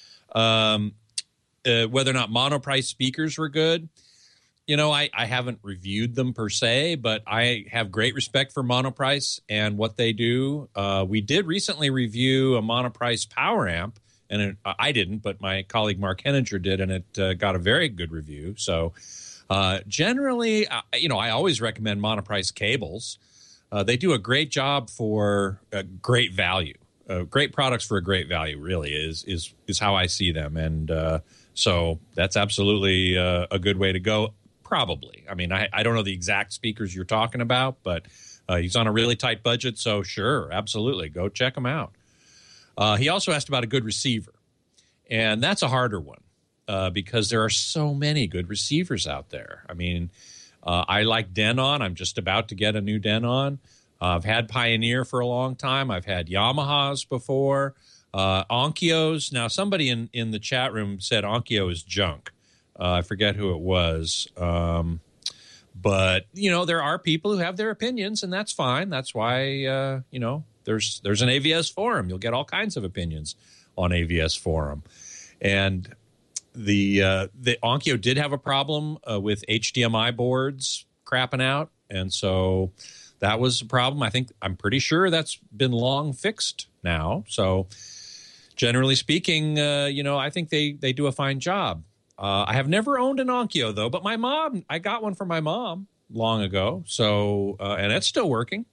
it? Whether or not monoprice speakers were good. I haven't reviewed them per se, but I have great respect for Monoprice and what they do. We did recently review a Monoprice power amp, and I didn't, but my colleague Mark Henninger did, and it got a very good review. So generally, I always recommend Monoprice cables. They do a great job for great value. Great products for a great value, really, is how I see them. And so that's absolutely a good way to go. Probably. I mean, I don't know the exact speakers you're talking about, but he's on a really tight budget, so sure, absolutely. Go check him out. He also asked about a good receiver, and that's a harder one because there are so many good receivers out there. I mean, I like Denon. I'm just about to get a new Denon. I've had Pioneer for a long time. I've had Yamahas before. Onkyo's. Now, somebody in the chat room said Onkyo is junk. I forget who it was. But, there are people who have their opinions, and that's fine. That's why, there's an AVS forum. You'll get all kinds of opinions on AVS forum. And the Onkyo did have a problem with HDMI boards crapping out, and so that was a problem. I'm pretty sure that's been long fixed now. So generally speaking, I think they do a fine job. I have never owned an Onkyo, though, but I got one for my mom long ago, so and it's still working.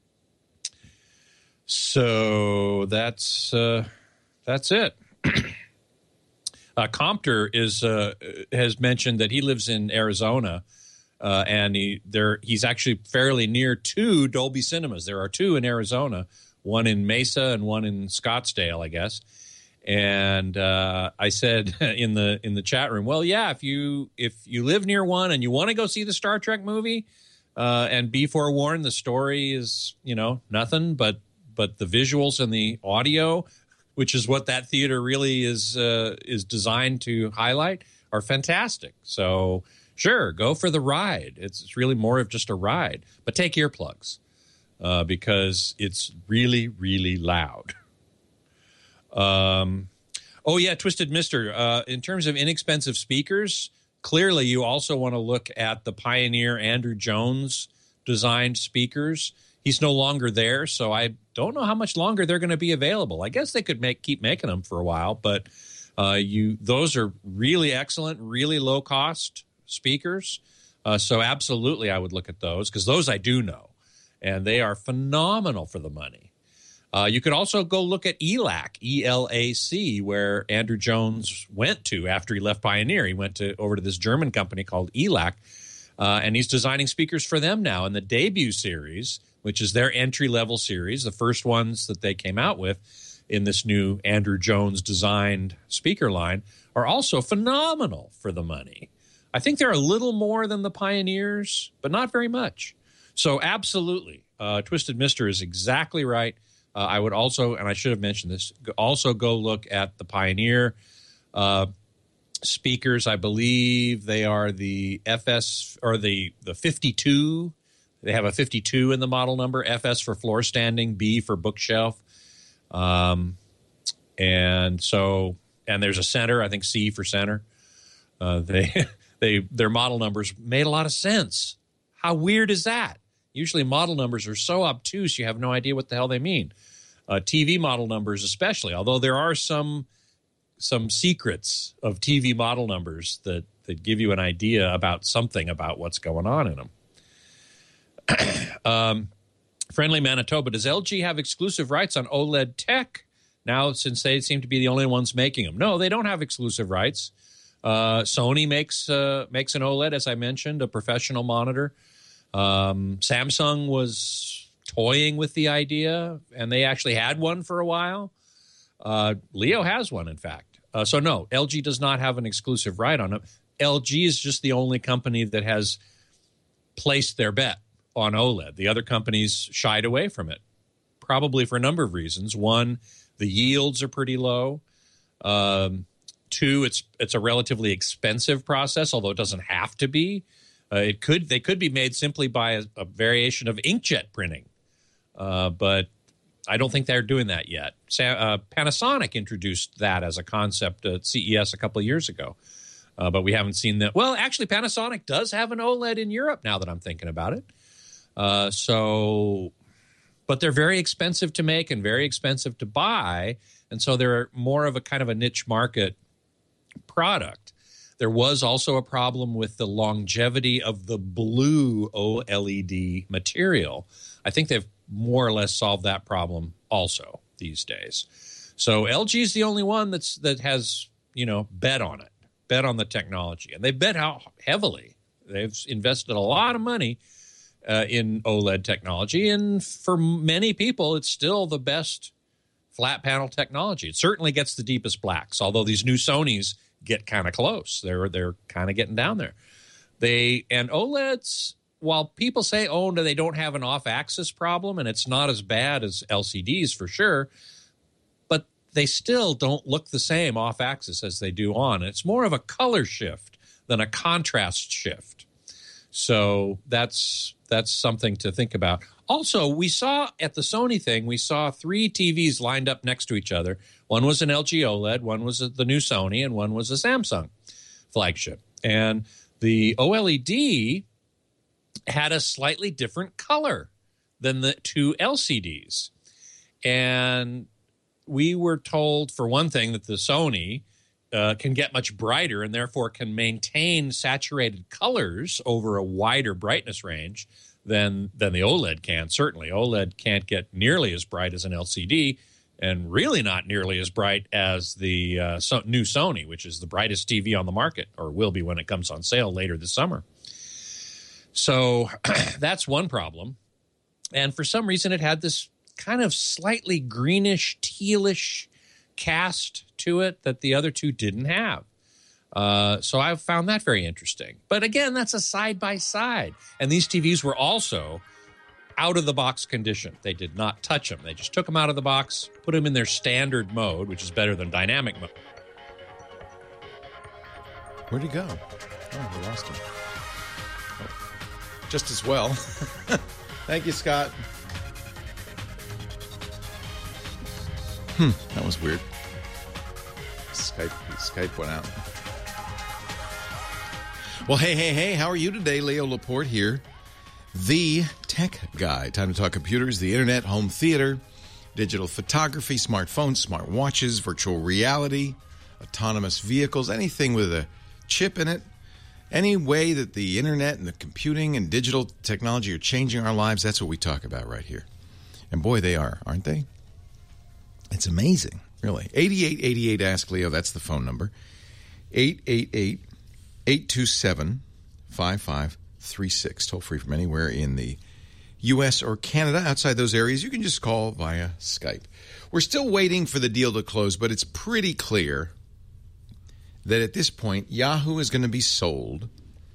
So that's it. Compter has mentioned that he lives in Arizona, and he's actually fairly near 2 Dolby Cinemas. There are 2 in Arizona, one in Mesa and one in Scottsdale, I guess. And I said in the chat room, well, yeah, if you live near one and you want to go see the Star Trek movie, and be forewarned, the story is nothing but the visuals and the audio, which is what that theater really is designed to highlight, are fantastic. So sure, go for the ride. It's really more of just a ride, but take earplugs because it's really, really loud. Twisted Mister. In terms of inexpensive speakers, clearly you also want to look at the Pioneer Andrew Jones designed speakers. He's no longer there, so I Don't know how much longer they're going to be available. I guess they could keep making them for a while, but those are really excellent, really low cost speakers. So absolutely, I would look at those because those I do know, and they are phenomenal for the money. You could also go look at ELAC, ELAC, where Andrew Jones went to after he left Pioneer. He went over to this German company called ELAC, and he's designing speakers for them now. And the debut series, which is their entry-level series, the first ones that they came out with in this new Andrew Jones designed speaker line, are also phenomenal for the money. I think they're a little more than the Pioneers, but not very much. So absolutely, Twisted Mister is exactly right. I would also, and I should have mentioned this, also go look at the Pioneer speakers. I believe they are the FS or the 52. They have a 52 in the model number, FS for floor standing, B for bookshelf. And there's a center, I think C for center. Their model numbers made a lot of sense. How weird is that? Usually model numbers are so obtuse you have no idea what the hell they mean. TV model numbers especially, although there are some secrets of TV model numbers that give you an idea about something about what's going on in them. Friendly Manitoba, does LG have exclusive rights on OLED tech now since they seem to be the only ones making them? No, they don't have exclusive rights. Sony makes an OLED, as I mentioned, a professional monitor. Samsung was toying with the idea, and they actually had one for a while. Leo has one, in fact. So no, LG does not have an exclusive right on it. LG is just the only company that has placed their bet on OLED. The other companies shied away from it, probably for a number of reasons. One, the yields are pretty low. Two, it's a relatively expensive process, although it doesn't have to be. They could be made simply by a variation of inkjet printing, but I don't think they're doing that yet. Panasonic introduced that as a concept at CES a couple of years ago, but we haven't seen that. Well, actually, Panasonic does have an OLED in Europe now that I'm thinking about it. But they're very expensive to make and very expensive to buy, and so they're more of a kind of a niche market product. There was also a problem with the longevity of the blue OLED material. I think they've more or less solved that problem also these days. So LG is the only one that has, bet on it, bet on the technology. And they bet how heavily. They've invested a lot of money in OLED technology. And for many people, it's still the best flat panel technology. It certainly gets the deepest blacks, although these new Sonys get kind of close. They're kind of getting down there. And OLEDs, while people say, no, they don't have an off-axis problem, and it's not as bad as LCDs for sure, but they still don't look the same off-axis as they do on. It's more of a color shift than a contrast shift. So that's something to think about. Also, we saw at the Sony thing, we saw 3 TVs lined up next to each other. One was an LG OLED, one was the new Sony, and one was a Samsung flagship. And the OLED had a slightly different color than the 2 LCDs. And we were told, for one thing, that the Sony can get much brighter and therefore can maintain saturated colors over a wider brightness range than the OLED can. Certainly, OLED can't get nearly as bright as an LCD, and really not nearly as bright as the new Sony, which is the brightest TV on the market, or will be when it comes on sale later this summer. So that's one problem. And for some reason, it had this kind of slightly greenish, tealish cast to it that the other 2 didn't have. So I found that very interesting. But again, that's a side-by-side. And these TVs were also out-of-the-box condition. They did not touch them. They just took them out of the box, put them in their standard mode, which is better than dynamic mode. Where'd he go? Oh, we lost him. Oh, just as well. Thank you, Scott. That was weird. Skype went out. Well, hey, how are you today? Leo Laporte here, the tech guy. Time to talk computers, the internet, home theater, digital photography, smartphones, smart watches, virtual reality, autonomous vehicles, anything with a chip in it. Any way that the internet and the computing and digital technology are changing our lives, that's what we talk about right here. And boy, they are, aren't they? It's amazing, really. 8888 Ask Leo, that's the phone number. 888-827-5536. Toll free from anywhere in the U.S. or Canada. Outside those areas, you can just call via Skype. We're still waiting for the deal to close, but it's pretty clear that at this point, Yahoo is going to be sold.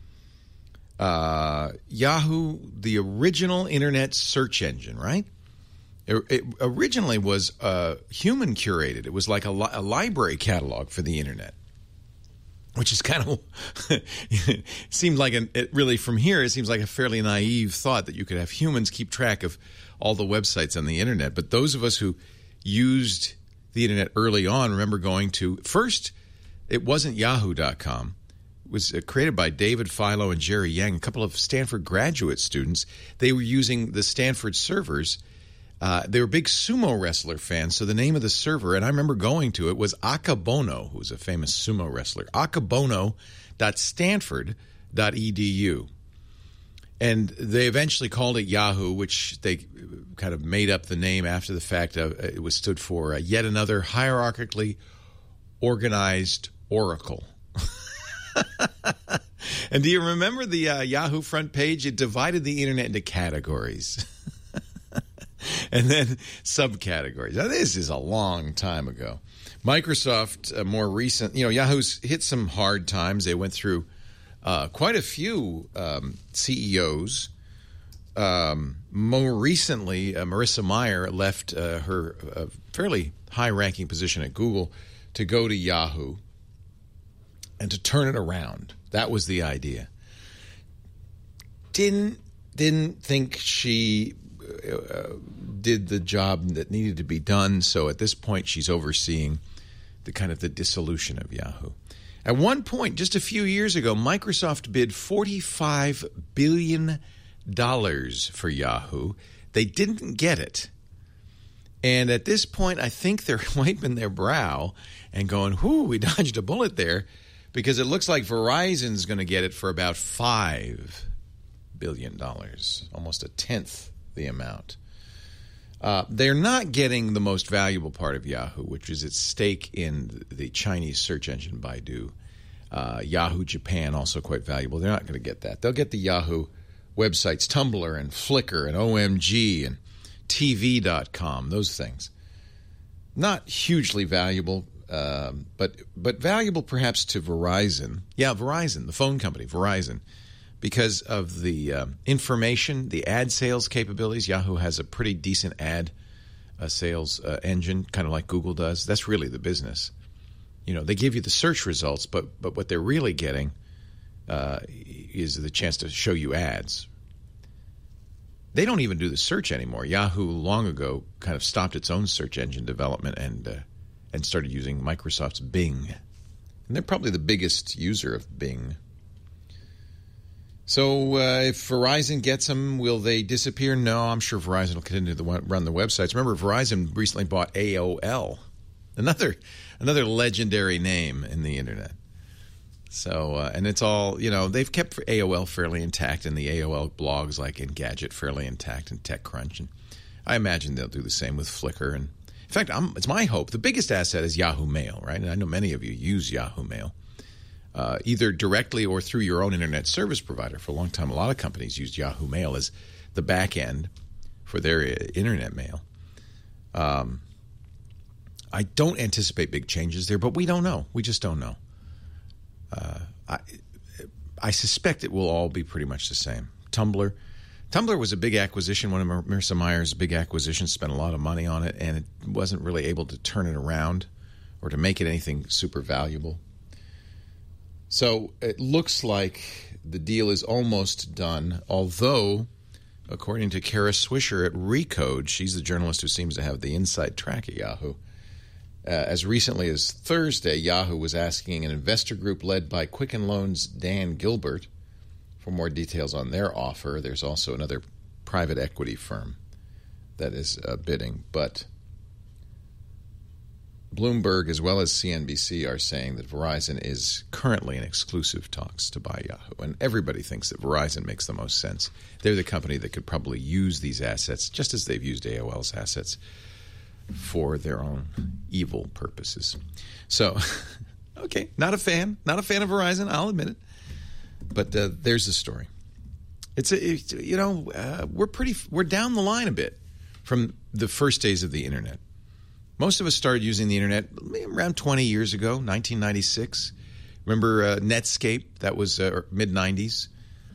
Yahoo, the original internet search engine, right? It originally was human curated. It was like a library catalog for the internet, which is kind of seemed like really from here it seems like a fairly naive thought that you could have humans keep track of all the websites on the internet. But those of us who used the internet early on remember going to first. It wasn't Yahoo.com. It was created by David Filo and Jerry Yang, a couple of Stanford graduate students. They were using the Stanford servers. They were big sumo wrestler fans, so the name of the server, and I remember going to it, was Akabono, who was a famous sumo wrestler. Akabono.stanford.edu. And they eventually called it Yahoo, which they kind of made up the name after the fact. It was stood for yet another hierarchically organized oracle. And do you remember the Yahoo front page? It divided the internet into categories and then subcategories. Now, this is a long time ago. Microsoft, more recent, Yahoo's hit some hard times. They went through quite a few CEOs. More recently, Marissa Mayer left her fairly high-ranking position at Google to go to Yahoo and to turn it around. That was the idea. Didn't think she did the job that needed to be done, so at this point she's overseeing the dissolution of Yahoo. At one point, just a few years ago, Microsoft bid $45 billion for Yahoo. They didn't get it. And at this point, I think they're wiping their brow and going, whoo, we dodged a bullet there, because it looks like Verizon's going to get it for about $5 billion, almost a tenth the amount. They're not getting the most valuable part of Yahoo, which is its stake in the Chinese search engine Baidu. Yahoo Japan, also quite valuable. They're not going to get that. They'll get the Yahoo websites, Tumblr and Flickr and OMG and TV.com, those things. Not hugely valuable, but valuable perhaps to Verizon. Yeah, Verizon, the phone company, Verizon. Because of the information, the ad sales capabilities, Yahoo has a pretty decent ad sales engine, kind of like Google does. That's really the business. They give you the search results, but what they're really getting is the chance to show you ads. They don't even do the search anymore. Yahoo long ago kind of stopped its own search engine development and started using Microsoft's Bing. And they're probably the biggest user of Bing. So if Verizon gets them, will they disappear? No, I'm sure Verizon will continue to run the websites. Remember, Verizon recently bought AOL, another legendary name in the internet. So, and it's all, they've kept AOL fairly intact, and the AOL blogs like Engadget fairly intact, and TechCrunch. And I imagine they'll do the same with Flickr. And in fact, it's my hope. The biggest asset is Yahoo Mail, right? And I know many of you use Yahoo Mail. Either directly or through your own internet service provider. For a long time, a lot of companies used Yahoo Mail as the back end for their internet mail. I don't anticipate big changes there, but we don't know. We just don't know. I suspect it will all be pretty much the same. Tumblr was a big acquisition, one of Marissa Mayer's big acquisitions, spent a lot of money on it, and it wasn't really able to turn it around or to make it anything super valuable. So it looks like the deal is almost done, although, according to Kara Swisher at Recode, she's the journalist who seems to have the inside track at Yahoo. As recently as Thursday, Yahoo was asking an investor group led by Quicken Loans' Dan Gilbert for more details on their offer. There's also another private equity firm that is bidding. But Bloomberg as well as CNBC are saying that Verizon is currently in exclusive talks to buy Yahoo. And everybody thinks that Verizon makes the most sense. They're the company that could probably use these assets, just as they've used AOL's assets, for their own evil purposes. So, okay, not a fan of Verizon, I'll admit it. But there's the story. We're down the line a bit from the first days of the internet. Most of us started using the internet around 20 years ago, 1996. Remember Netscape? That was mid-90s.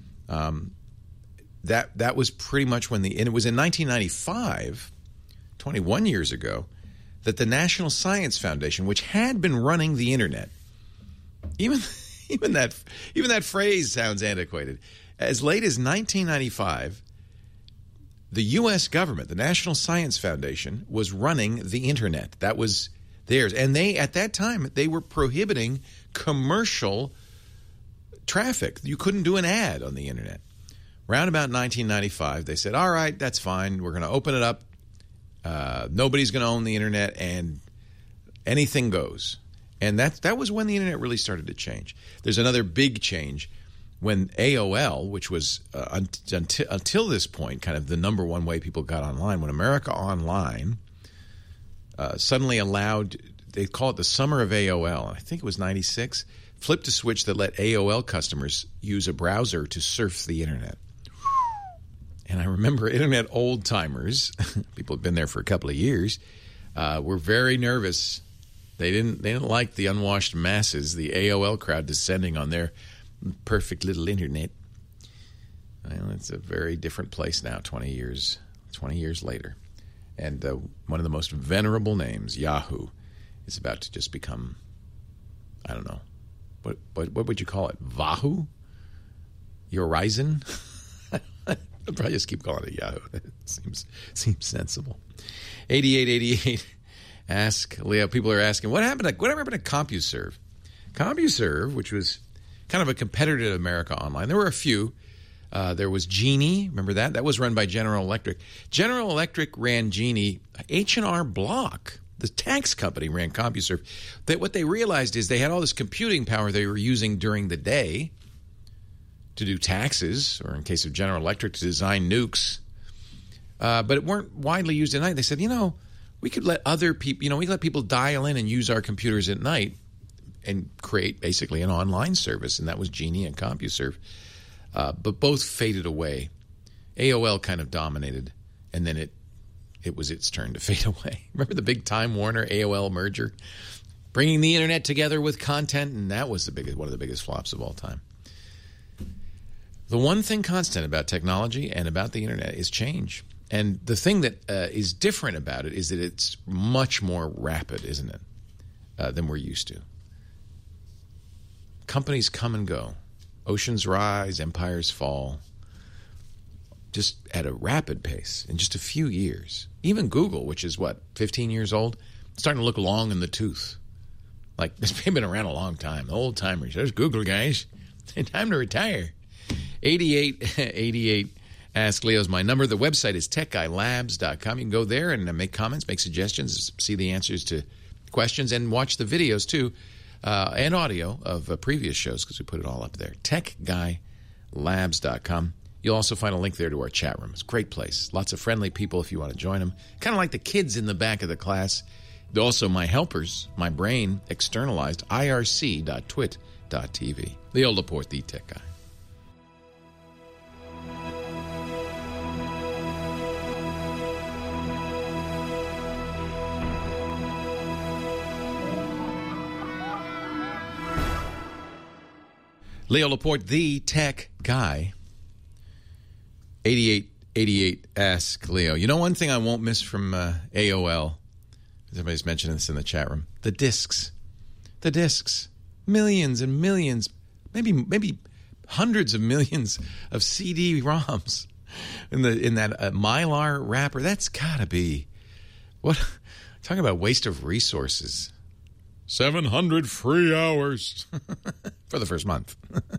That was pretty much when and it was in 1995, 21 years ago, that the National Science Foundation, which had been running the internet, even that phrase sounds antiquated. As late as 1995, the U.S. government, the National Science Foundation, was running the internet. That was theirs. And at that time, they were prohibiting commercial traffic. You couldn't do an ad on the internet. Around about 1995, they said, all right, that's fine. We're going to open it up. Nobody's going to own the internet, and anything goes. And that was when the internet really started to change. There's another big change when AOL, which was until this point kind of the number one way people got online, when America Online suddenly allowed, they call it the summer of AOL, I think it was 96, flipped a switch that let AOL customers use a browser to surf the internet. And I remember internet old-timers, people have been there for a couple of years, were very nervous. They didn't like the unwashed masses, the AOL crowd descending on their perfect little internet. Well, it's a very different place now, 20 years later. And one of the most venerable names, Yahoo, is about to just become, I don't know, what would you call it? Vahu? Horizon? I'll probably just keep calling it Yahoo. It seems sensible. 8888. Ask Leo. People are asking, what happened to CompuServe? CompuServe, which was kind of a competitor to America Online. There were a few. There was Genie. Remember that? That was run by General Electric. General Electric ran Genie. H&R Block, the tax company, ran CompuServe. What they realized is they had all this computing power they were using during the day to do taxes, or in case of General Electric, to design nukes. But it weren't widely used at night. They said, we could let other people, we could let people dial in and use our computers at night and create basically an online service. And that was Genie and CompuServe. But both faded away. AOL kind of dominated, and then it was its turn to fade away. Remember the big Time Warner AOL merger? Bringing the internet together with content, and that was one of the biggest flops of all time. The one thing constant about technology and about the internet is change. And the thing that is different about it is that it's much more rapid, isn't it, than we're used to. Companies come and go. Oceans rise, empires fall, just at a rapid pace in just a few years. Even Google, which is, 15 years old, starting to look long in the tooth. Like, it's been around a long time. The old timers. There's Google, guys. Time to retire. 8888 Ask Leo's my number. The website is techguylabs.com. You can go there and make comments, make suggestions, see the answers to questions, and watch the videos, too, and audio of previous shows, because we put it all up there. techguylabs.com. You'll also find a link there to our chat room. It's a great place. Lots of friendly people if you want to join them. Kind of like the kids in the back of the class. Also, my helpers, my brain, externalized, irc.twit.tv. Leo Laporte, the Tech Guy. Leo Laporte, the Tech Guy. 8888 Ask Leo. You know one thing I won't miss from AOL? Everybody's mentioning this in the chat room. The discs. The discs. Millions and millions, maybe hundreds of millions of CD-ROMs in that Mylar wrapper. That's got to be what? Talking about waste of resources. 700 free hours for the first month.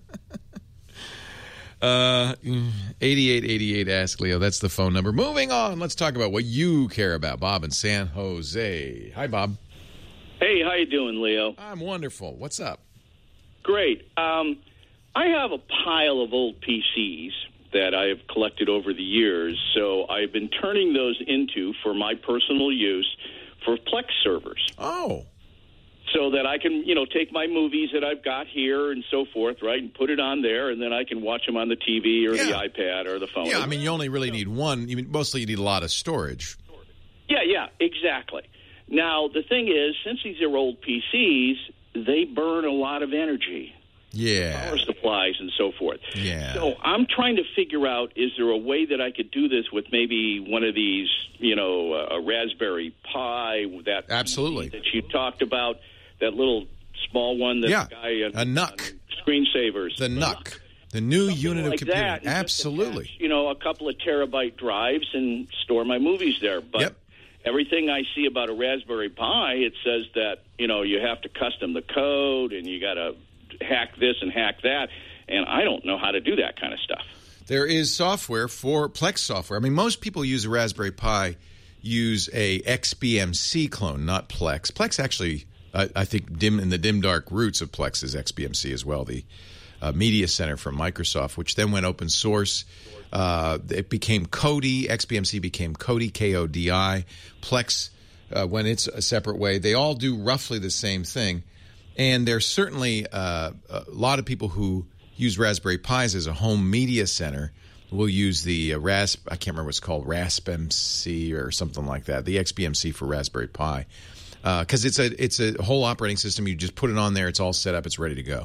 8888 Ask Leo. That's the phone number. Moving on. Let's talk about what you care about. Bob in San Jose. Hi, Bob. Hey, how you doing, Leo? I'm wonderful. What's up? Great. I have a pile of old PCs that I have collected over the years, so I've been turning those into, for my personal use, for Plex servers. Oh. So that I can, take my movies that I've got here and so forth, right, and put it on there, and then I can watch them on the TV or the iPad or the phone. Yeah, I mean, you only really need one. Mostly you need a lot of storage. Yeah, exactly. Now, the thing is, since these are old PCs, they burn a lot of energy. Yeah. Power supplies and so forth. Yeah. So I'm trying to figure out, is there a way that I could do this with maybe one of these, a Raspberry Pi, that Absolutely that you talked about, that little small one that the guy a NUC. Screensavers. The NUC. The new unit of computing. That, Absolutely. Attach, a couple of terabyte drives and store my movies there. But everything I see about a Raspberry Pi, it says that, you have to custom the code and you got to hack this and hack that. And I don't know how to do that kind of stuff. There is software for Plex software. I mean, most people use a Raspberry Pi, use a XBMC clone, not Plex. Plex actually, I think, in the dim, dark roots of Plex is XBMC as well, the media center from Microsoft, which then went open source. It became Kodi. XBMC became Kodi, Kodi. Plex went its a separate way. They all do roughly the same thing. And there's certainly a lot of people who use Raspberry Pis as a home media center will use the I can't remember what it's called, RaspMC or something like that, the XBMC for Raspberry Pi. Because it's a whole operating system. You just put it on there. It's all set up. It's ready to go.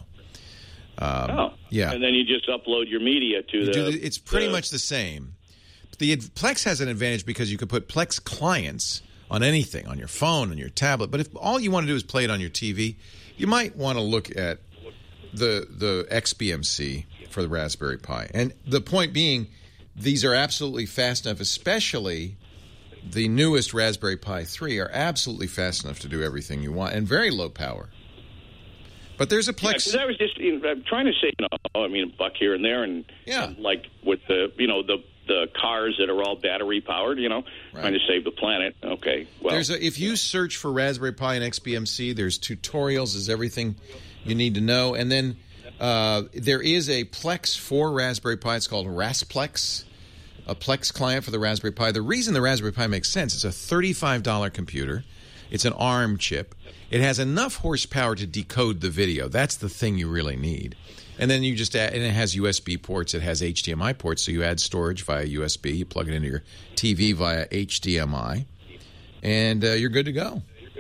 Yeah. And then you just upload your media to it's pretty much the same. The Plex has an advantage because you can put Plex clients on anything, on your phone, on your tablet. But if all you want to do is play it on your TV, you might want to look at the XBMC for the Raspberry Pi. And the point being, these are absolutely fast enough, especially the newest Raspberry Pi 3 are absolutely fast enough to do everything you want and very low power. But there's a Plex. Yeah, I was just I'm trying to say, a buck here and there, and like with the cars that are all battery powered, trying to save the planet. Okay, well, if you search for Raspberry Pi and XBMC, there's tutorials, there's everything you need to know, and then there is a Plex for Raspberry Pi. It's called Rasplex, a Plex client for the Raspberry Pi. The reason the Raspberry Pi makes sense, it's a $35 computer. It's an ARM chip. It has enough horsepower to decode the video. That's the thing you really need. And then you just add, and it has USB ports. It has HDMI ports, so you add storage via USB. You plug it into your TV via HDMI, and you're good to go.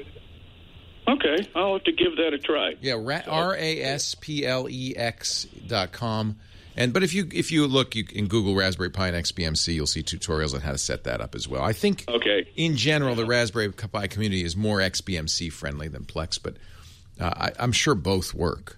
Okay, I'll have to give that a try. Yeah, RASPLEX.com. But if you look in Google Raspberry Pi and XBMC, you'll see tutorials on how to set that up as well. I think in general the Raspberry Pi community is more XBMC friendly than Plex, but I'm sure both work.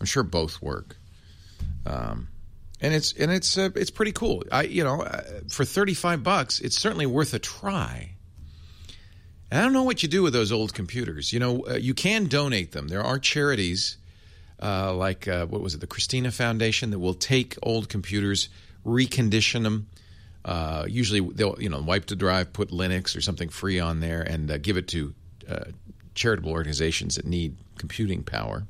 And it's pretty cool. For $35, it's certainly worth a try. And I don't know what you do with those old computers. You can donate them. There are charities like the Christina Foundation that will take old computers, recondition them. Usually they'll wipe the drive, put Linux or something free on there, and give it to charitable organizations that need computing power.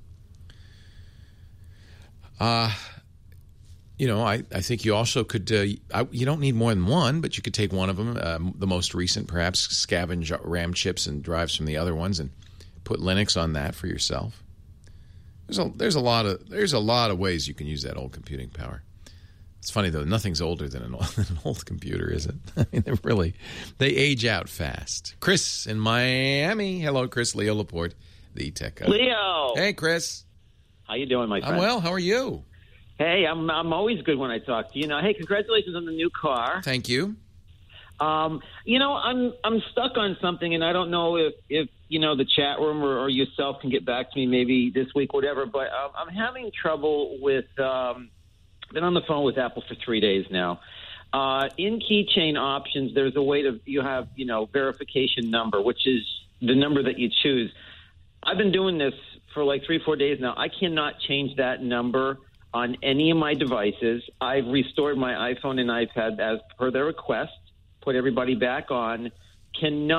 I think you also could. You don't need more than one, but you could take one of them, the most recent, perhaps scavenge RAM chips and drives from the other ones, and put Linux on that for yourself. There's a lot of ways you can use that old computing power. It's funny though, nothing's older than an old computer, is it? I mean, they age out fast. Chris in Miami, hello, Chris. Leo Laporte, the tech guy. Leo, hey, Chris. How you doing, my friend? I'm well. How are you? Hey, I'm always good when I talk to you. Hey, congratulations on the new car. Thank you. I'm stuck on something, and I don't know if the chat room or yourself can get back to me maybe this week, whatever. But I'm having trouble with. Been on the phone with Apple for 3 days now. In keychain options, there's a way you have verification number, which is the number that you choose. I've been doing this for like 3-4 days now. I cannot change that number on any of my devices. I've restored my iPhone and iPad as per their request, put everybody back on. Cannot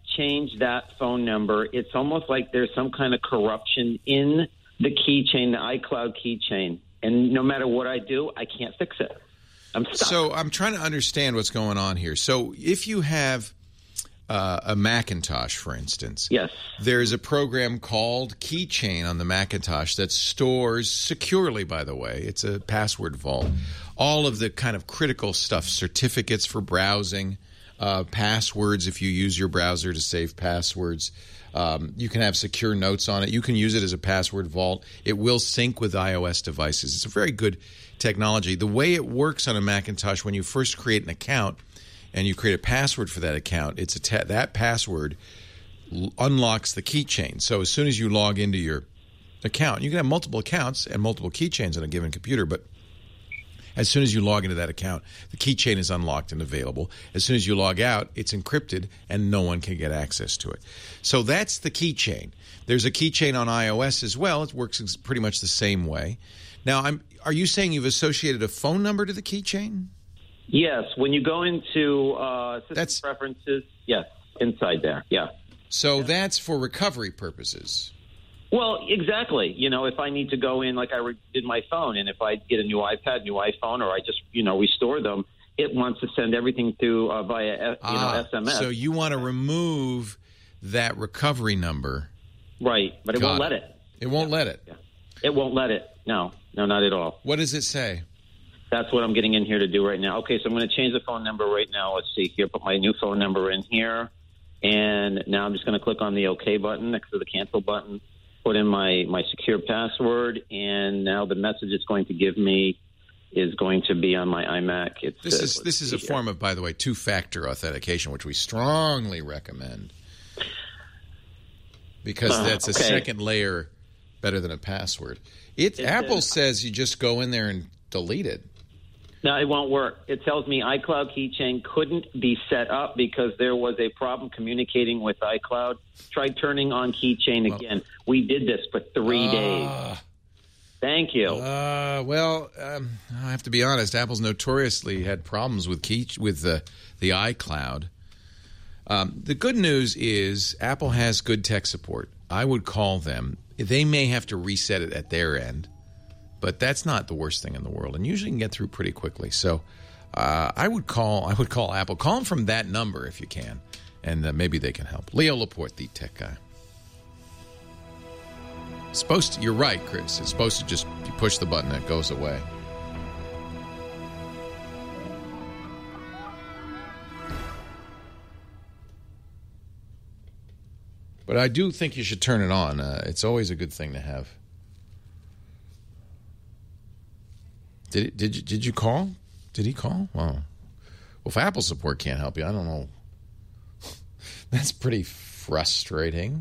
change that phone number, it's almost like there's some kind of corruption in the keychain, the iCloud keychain. And no matter what I do, I can't fix it. I'm stuck. So I'm trying to understand what's going on here. So if you have a Macintosh, for instance, yes, there's a program called Keychain on the Macintosh that stores securely, by the way. It's a password vault. All of the kind of critical stuff, certificates for browsing, passwords if you use your browser to save passwords. You can have secure notes on it. You can use it as a password vault. It will sync with iOS devices. It's a very good technology. The way it works on a Macintosh, when you first create an account and you create a password for that account, it's that password unlocks the keychain. So as soon as you log into your account, you can have multiple accounts and multiple keychains on a given computer, but as soon as you log into that account, the keychain is unlocked and available. As soon as you log out, it's encrypted and no one can get access to it. So that's the keychain. There's a keychain on iOS as well. It works pretty much the same way. Now, are you saying you've associated a phone number to the keychain? Yes. When you go into system preferences, yes, inside there, yeah. So that's for recovery purposes. Well, exactly. You know, if I need to go in like I did my phone, and if I get a new iPad, new iPhone, or I just, restore them, it wants to send everything through via, SMS. So you want to remove that recovery number. Right, but it won't let it. It won't let it? Yeah. It won't let it. No, not at all. What does it say? That's what I'm getting in here to do right now. Okay, so I'm going to change the phone number right now. Let's see here. Put my new phone number in here. And now I'm just going to click on the OK button next to the cancel button. Put in my secure password, and now the message it's going to give me is going to be on my iMac. This is a form of, by the way, two-factor authentication, which we strongly recommend because that's a second layer better than a password. Apple says you just go in there and delete it. No, it won't work. It tells me iCloud Keychain couldn't be set up because there was a problem communicating with iCloud. Try turning on Keychain again. We did this for 3 days. Thank you. I have to be honest. Apple's notoriously had problems with the iCloud. The good news is Apple has good tech support. I would call them. They may have to reset it at their end. But that's not the worst thing in the world, and usually you can get through pretty quickly. So I would call Apple. Call them from that number if you can, and maybe they can help. Leo Laporte, the tech guy. You're right, Chris. It's supposed to just you push the button and it goes away. But I do think you should turn it on. It's always a good thing to have. Did you call? Did he call? Well, if Apple support can't help you, I don't know. That's pretty frustrating.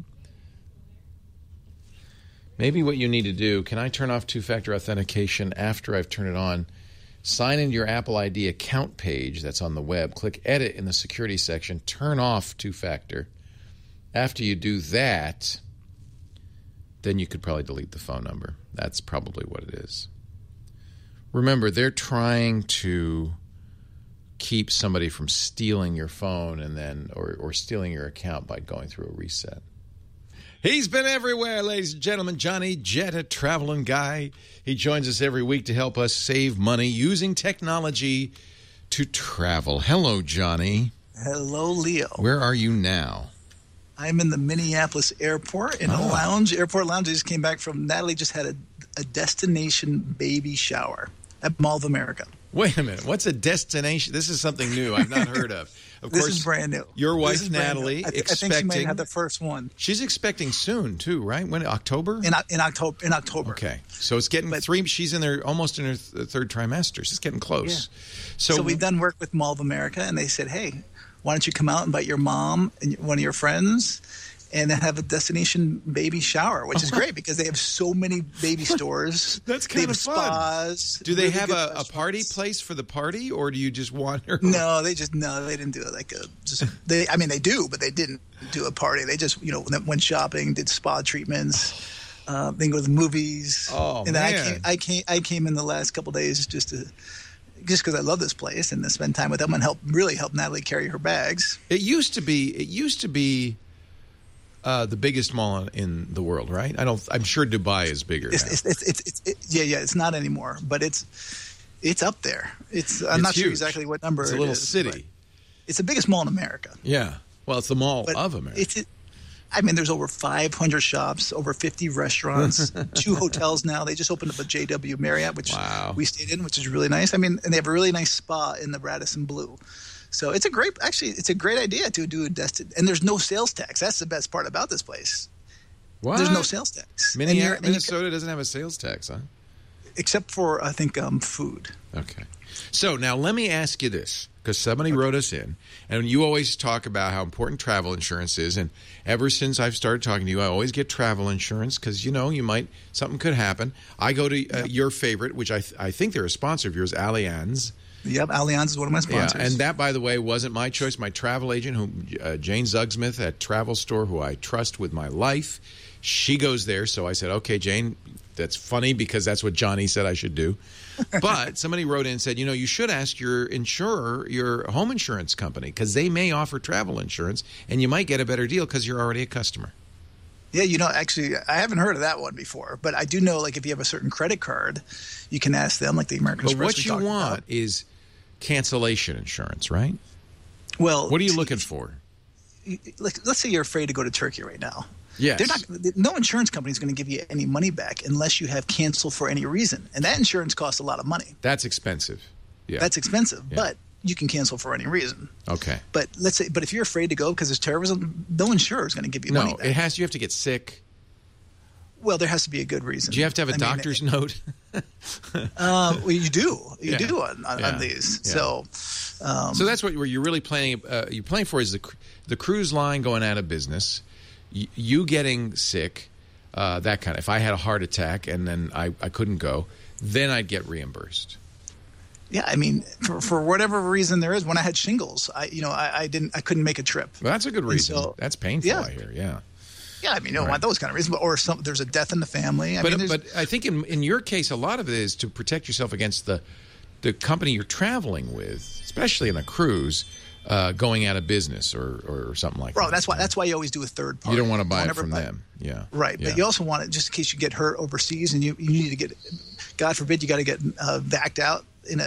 Maybe what you need to do, can I turn off two-factor authentication after I've turned it on? Sign into your Apple ID account page that's on the web. Click Edit in the security section. Turn off two-factor. After you do that, then you could probably delete the phone number. That's probably what it is. Remember, they're trying to keep somebody from stealing your phone and then or stealing your account by going through a reset. He's been everywhere, ladies and gentlemen. Johnny Jet, a traveling guy. He joins us every week to help us save money using technology to travel. Hello, Johnny. Hello, Leo. Where are you now? I'm in the Minneapolis airport in a lounge, airport lounge. I just came back from, Natalie just had a destination baby shower at Mall of America. Wait a minute. What's a destination? This is something new I've not heard of. Of this course, is brand new. Your wife, Natalie, I think she might have the first one. She's expecting soon, too, right? When? October? In October. Okay. So it's getting she's in there almost in her third trimester. It's getting close. Yeah. So we've done work with Mall of America, and they said, hey, why don't you come out and invite your mom and one of your friends and then have a destination baby shower, which is great because they have so many baby stores. That's kind of fun. Spas. Do they have a party place for the party, or do you just want her? No, they didn't do it they do, but they didn't do a party. They just, went shopping, did spa treatments, then go to the movies. Oh, and man. then I came in the last couple of days just to just because I love this place and to spend time with them and really help Natalie carry her bags. It used to be the biggest mall in the world, right? I'm sure Dubai is bigger now. It's not anymore, but it's up there. I'm not sure exactly what number. It's a little city. It's the biggest mall in America. Yeah. Well, it's the mall of America. There's over 500 shops, over 50 restaurants, 2 hotels now. They just opened up a JW Marriott, which we stayed in, which is really nice. And they have a really nice spa in the Radisson Blu. So it's a great idea to do and there's no sales tax. That's the best part about this place. What? There's no sales tax. Minnesota doesn't have a sales tax, huh? Except for, I think, food. Okay. So now let me ask you this, because somebody wrote us in, and you always talk about how important travel insurance is, and ever since I've started talking to you, I always get travel insurance because, something could happen. I go to your favorite, which I think they're a sponsor of yours, Allianz. Yep, Allianz is one of my sponsors. Yeah, and that, by the way, wasn't my choice. My travel agent, Jane Zugsmith at Travel Store, who I trust with my life, she goes there. So I said, okay, Jane, that's funny because that's what Johnny said I should do. But somebody wrote in and said, you should ask your insurer, your home insurance company, because they may offer travel insurance, and you might get a better deal because you're already a customer. Yeah, actually, I haven't heard of that one before, but I do know, if you have a certain credit card, you can ask them, like the American Express. But what you want is cancellation insurance, right? Well, what are you looking for? Let's say you're afraid to go to Turkey right now. Yes. No insurance company is going to give you any money back unless you have canceled for any reason, and that insurance costs a lot of money. That's expensive. Yeah, that's expensive, but you can cancel for any reason. Okay. But if you're afraid to go because there's terrorism, no insurer is going to give you money back. You have to get sick. Well, there has to be a good reason. Do you have to have a doctor's note? Well, you do. You do on these. Yeah. So that's what you're really playing. You're playing for is the cruise line going out of business, you getting sick, that kind of. If I had a heart attack and then I couldn't go, then I'd get reimbursed. Yeah, for whatever reason there is. When I had shingles, I couldn't make a trip. Well, that's a good reason. So, that's painful. I hear. Yeah. Yeah, you don't want those kind of reasons, or there's a death in the family. But I think in your case, a lot of it is to protect yourself against the company you're traveling with, especially in a cruise, going out of business or something like that. That's why you always do a third party. You don't want to buy it from them. Yeah. Right, yeah. But you also want it just in case you get hurt overseas and you need to get, God forbid, you got to get backed out in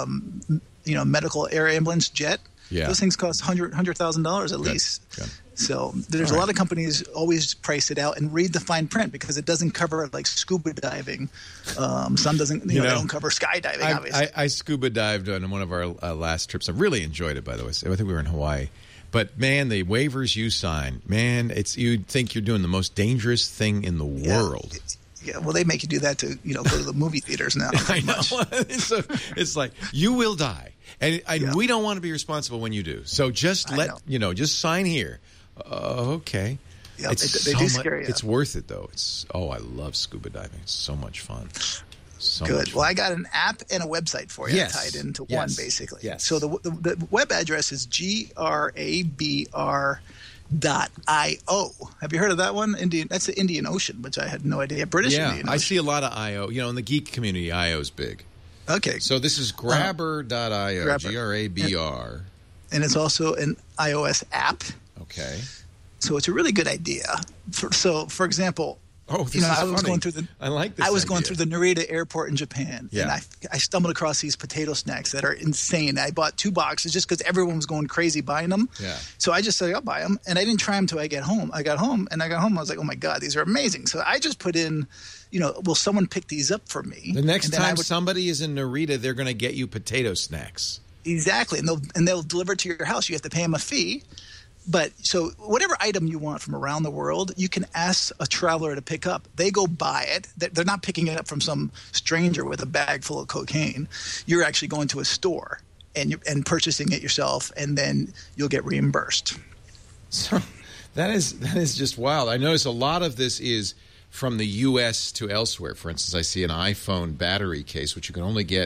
a medical air ambulance jet. Yeah. Those things cost $100,000 at least. Good. So there's a lot of companies always price it out and read the fine print because it doesn't cover like scuba diving. Some doesn't, they don't cover skydiving. Obviously, I scuba dived on one of our last trips. I really enjoyed it, by the way. I think we were in Hawaii. But man, the waivers you sign, you'd think you're doing the most dangerous thing in the world. Yeah, well, they make you do that to go to the movie theaters now. I know. So it's like you will die, and we don't want to be responsible when you do. So just just sign here. Okay. Yeah, they do scare you. It's worth it though. I love scuba diving. It's so much fun. So good. Much fun. Well, I got an app and a website for you tied into one, basically. Yes. So the web address is grabr.io. Have you heard of that one? That's the Indian Ocean, which I had no idea. British Indian Ocean. I see a lot of IO. In the geek community, IO is big. Okay. So this is grabr.io, Grabr. And it's also an iOS app. Okay. So it's a really good idea. For example, I was going through the Narita airport in Japan, and I stumbled across these potato snacks that are insane. I bought 2 boxes just because everyone was going crazy buying them. Yeah. So I just said, I'll buy them, and I didn't try them until I got home. I got home, I was like, oh my God, these are amazing. So I just put in, will someone pick these up for me? The next time somebody is in Narita, they're going to get you potato snacks. Exactly, and they'll deliver it to your house. You have to pay them a fee. But so whatever item you want from around the world, you can ask a traveler to pick up. They go buy it. They're not picking it up from some stranger with a bag full of cocaine. You're actually going to a store and purchasing it yourself, and then you'll get reimbursed. So that is just wild. I notice a lot of this is from the U.S. to elsewhere. For instance, I see an iPhone battery case, which you can only get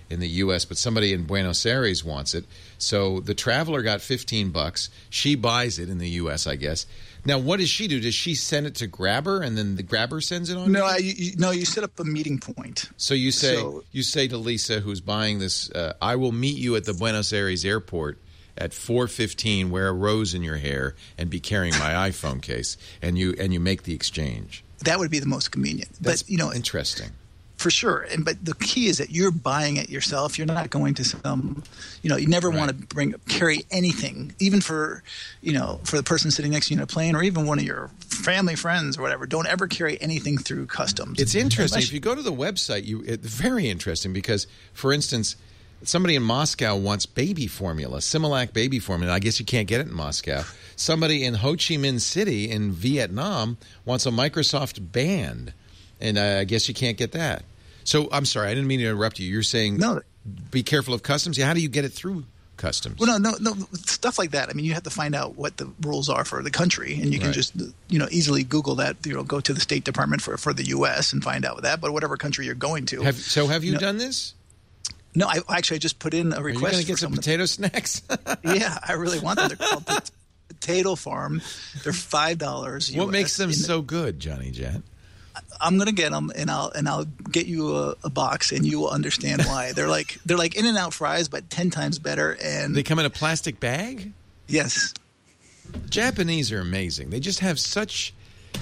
in the U.S., but somebody in Buenos Aires wants it. So the traveler got $15. She buys it in the U.S., I guess. Now, what does she do? Does she send it to Grabber, and then the Grabber sends it on? No, you set up a meeting point. So you say to Lisa, who's buying this, I will meet you at the Buenos Aires airport at 4:15. Wear a rose in your hair and be carrying my iPhone case, and you make the exchange. That would be the most convenient. That's but interesting. For sure. But the key is that you're buying it yourself. You're not going to some, you never want to carry anything, even for the person sitting next to you in a plane or even one of your family friends or whatever. Don't ever carry anything through customs. It's interesting. If you go to the website, it's very interesting because, for instance, somebody in Moscow wants baby formula, Similac baby formula. I guess you can't get it in Moscow. Somebody in Ho Chi Minh City in Vietnam wants a Microsoft band. And I guess you can't get that. So, I'm sorry, I didn't mean to interrupt you. You're saying be careful of customs? Yeah, how do you get it through customs? Well, no, stuff like that. I mean, you have to find out what the rules are for the country, and you can just, easily Google that, go to the State Department for the U.S. and find out that, but whatever country you're going to. Have you done this? No, I just put in a request. Are you going to get some potato snacks? Yeah, I really want them. They're called Potato Farm. They're $5 US. What makes them so good, Johnny Jet? I'm gonna get them, and I'll get you a box, and you will understand why. They're like In-N-Out fries, but 10 times better. And they come in a plastic bag. Yes, Japanese are amazing. They just have such.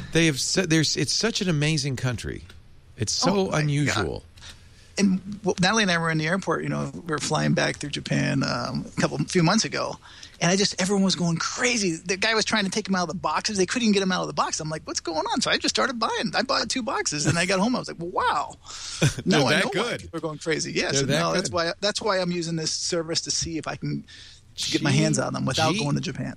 It's such an amazing country. It's so unusual. God. And Natalie and I were in the airport. We were flying back through Japan a few months ago, and everyone was going crazy. The guy was trying to take them out of the boxes. They couldn't even get them out of the box. I'm like, what's going on? So I just started buying. I bought 2 boxes, and I got home. I was like, well, wow. No, I know why people are going crazy. Yes, that's why I'm using this service to see if I can get my hands on them without going to Japan.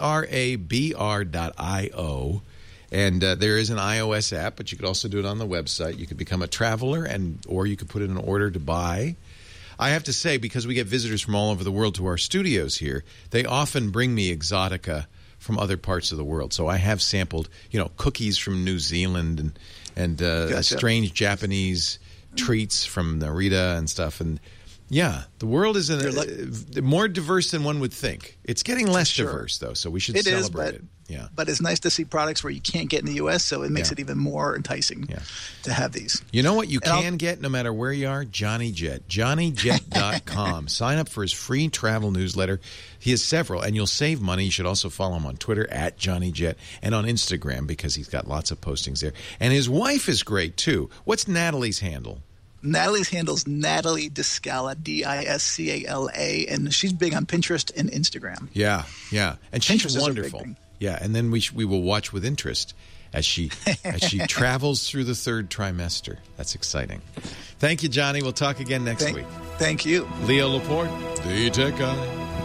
grabr.io. And there is an iOS app, but you could also do it on the website. You could become a traveler, or you could put in an order to buy. I have to say, because we get visitors from all over the world to our studios here, they often bring me exotica from other parts of the world. So I have sampled, cookies from New Zealand and strange Japanese treats from Narita and stuff. And yeah, the world is more diverse than one would think. It's getting less diverse, though, so we should celebrate it. Yeah. But it's nice to see products where you can't get in the U.S., so it makes it even more enticing to have these. You know what you can get no matter where you are? Johnny Jet. JohnnyJet.com. Sign up for his free travel newsletter. He has several, and you'll save money. You should also follow him on Twitter, @JohnnyJet, and on Instagram because he's got lots of postings there. And his wife is great, too. What's Natalie's handle? Natalie's handle's Natalie Discala, Discala, and she's big on Pinterest and Instagram. Yeah, and she's Pinterest wonderful. Yeah, and then we will watch with interest as she travels through the 3rd trimester. That's exciting. Thank you, Johnny. We'll talk again next week. Thank you, Leo Laporte, the Tech Guy.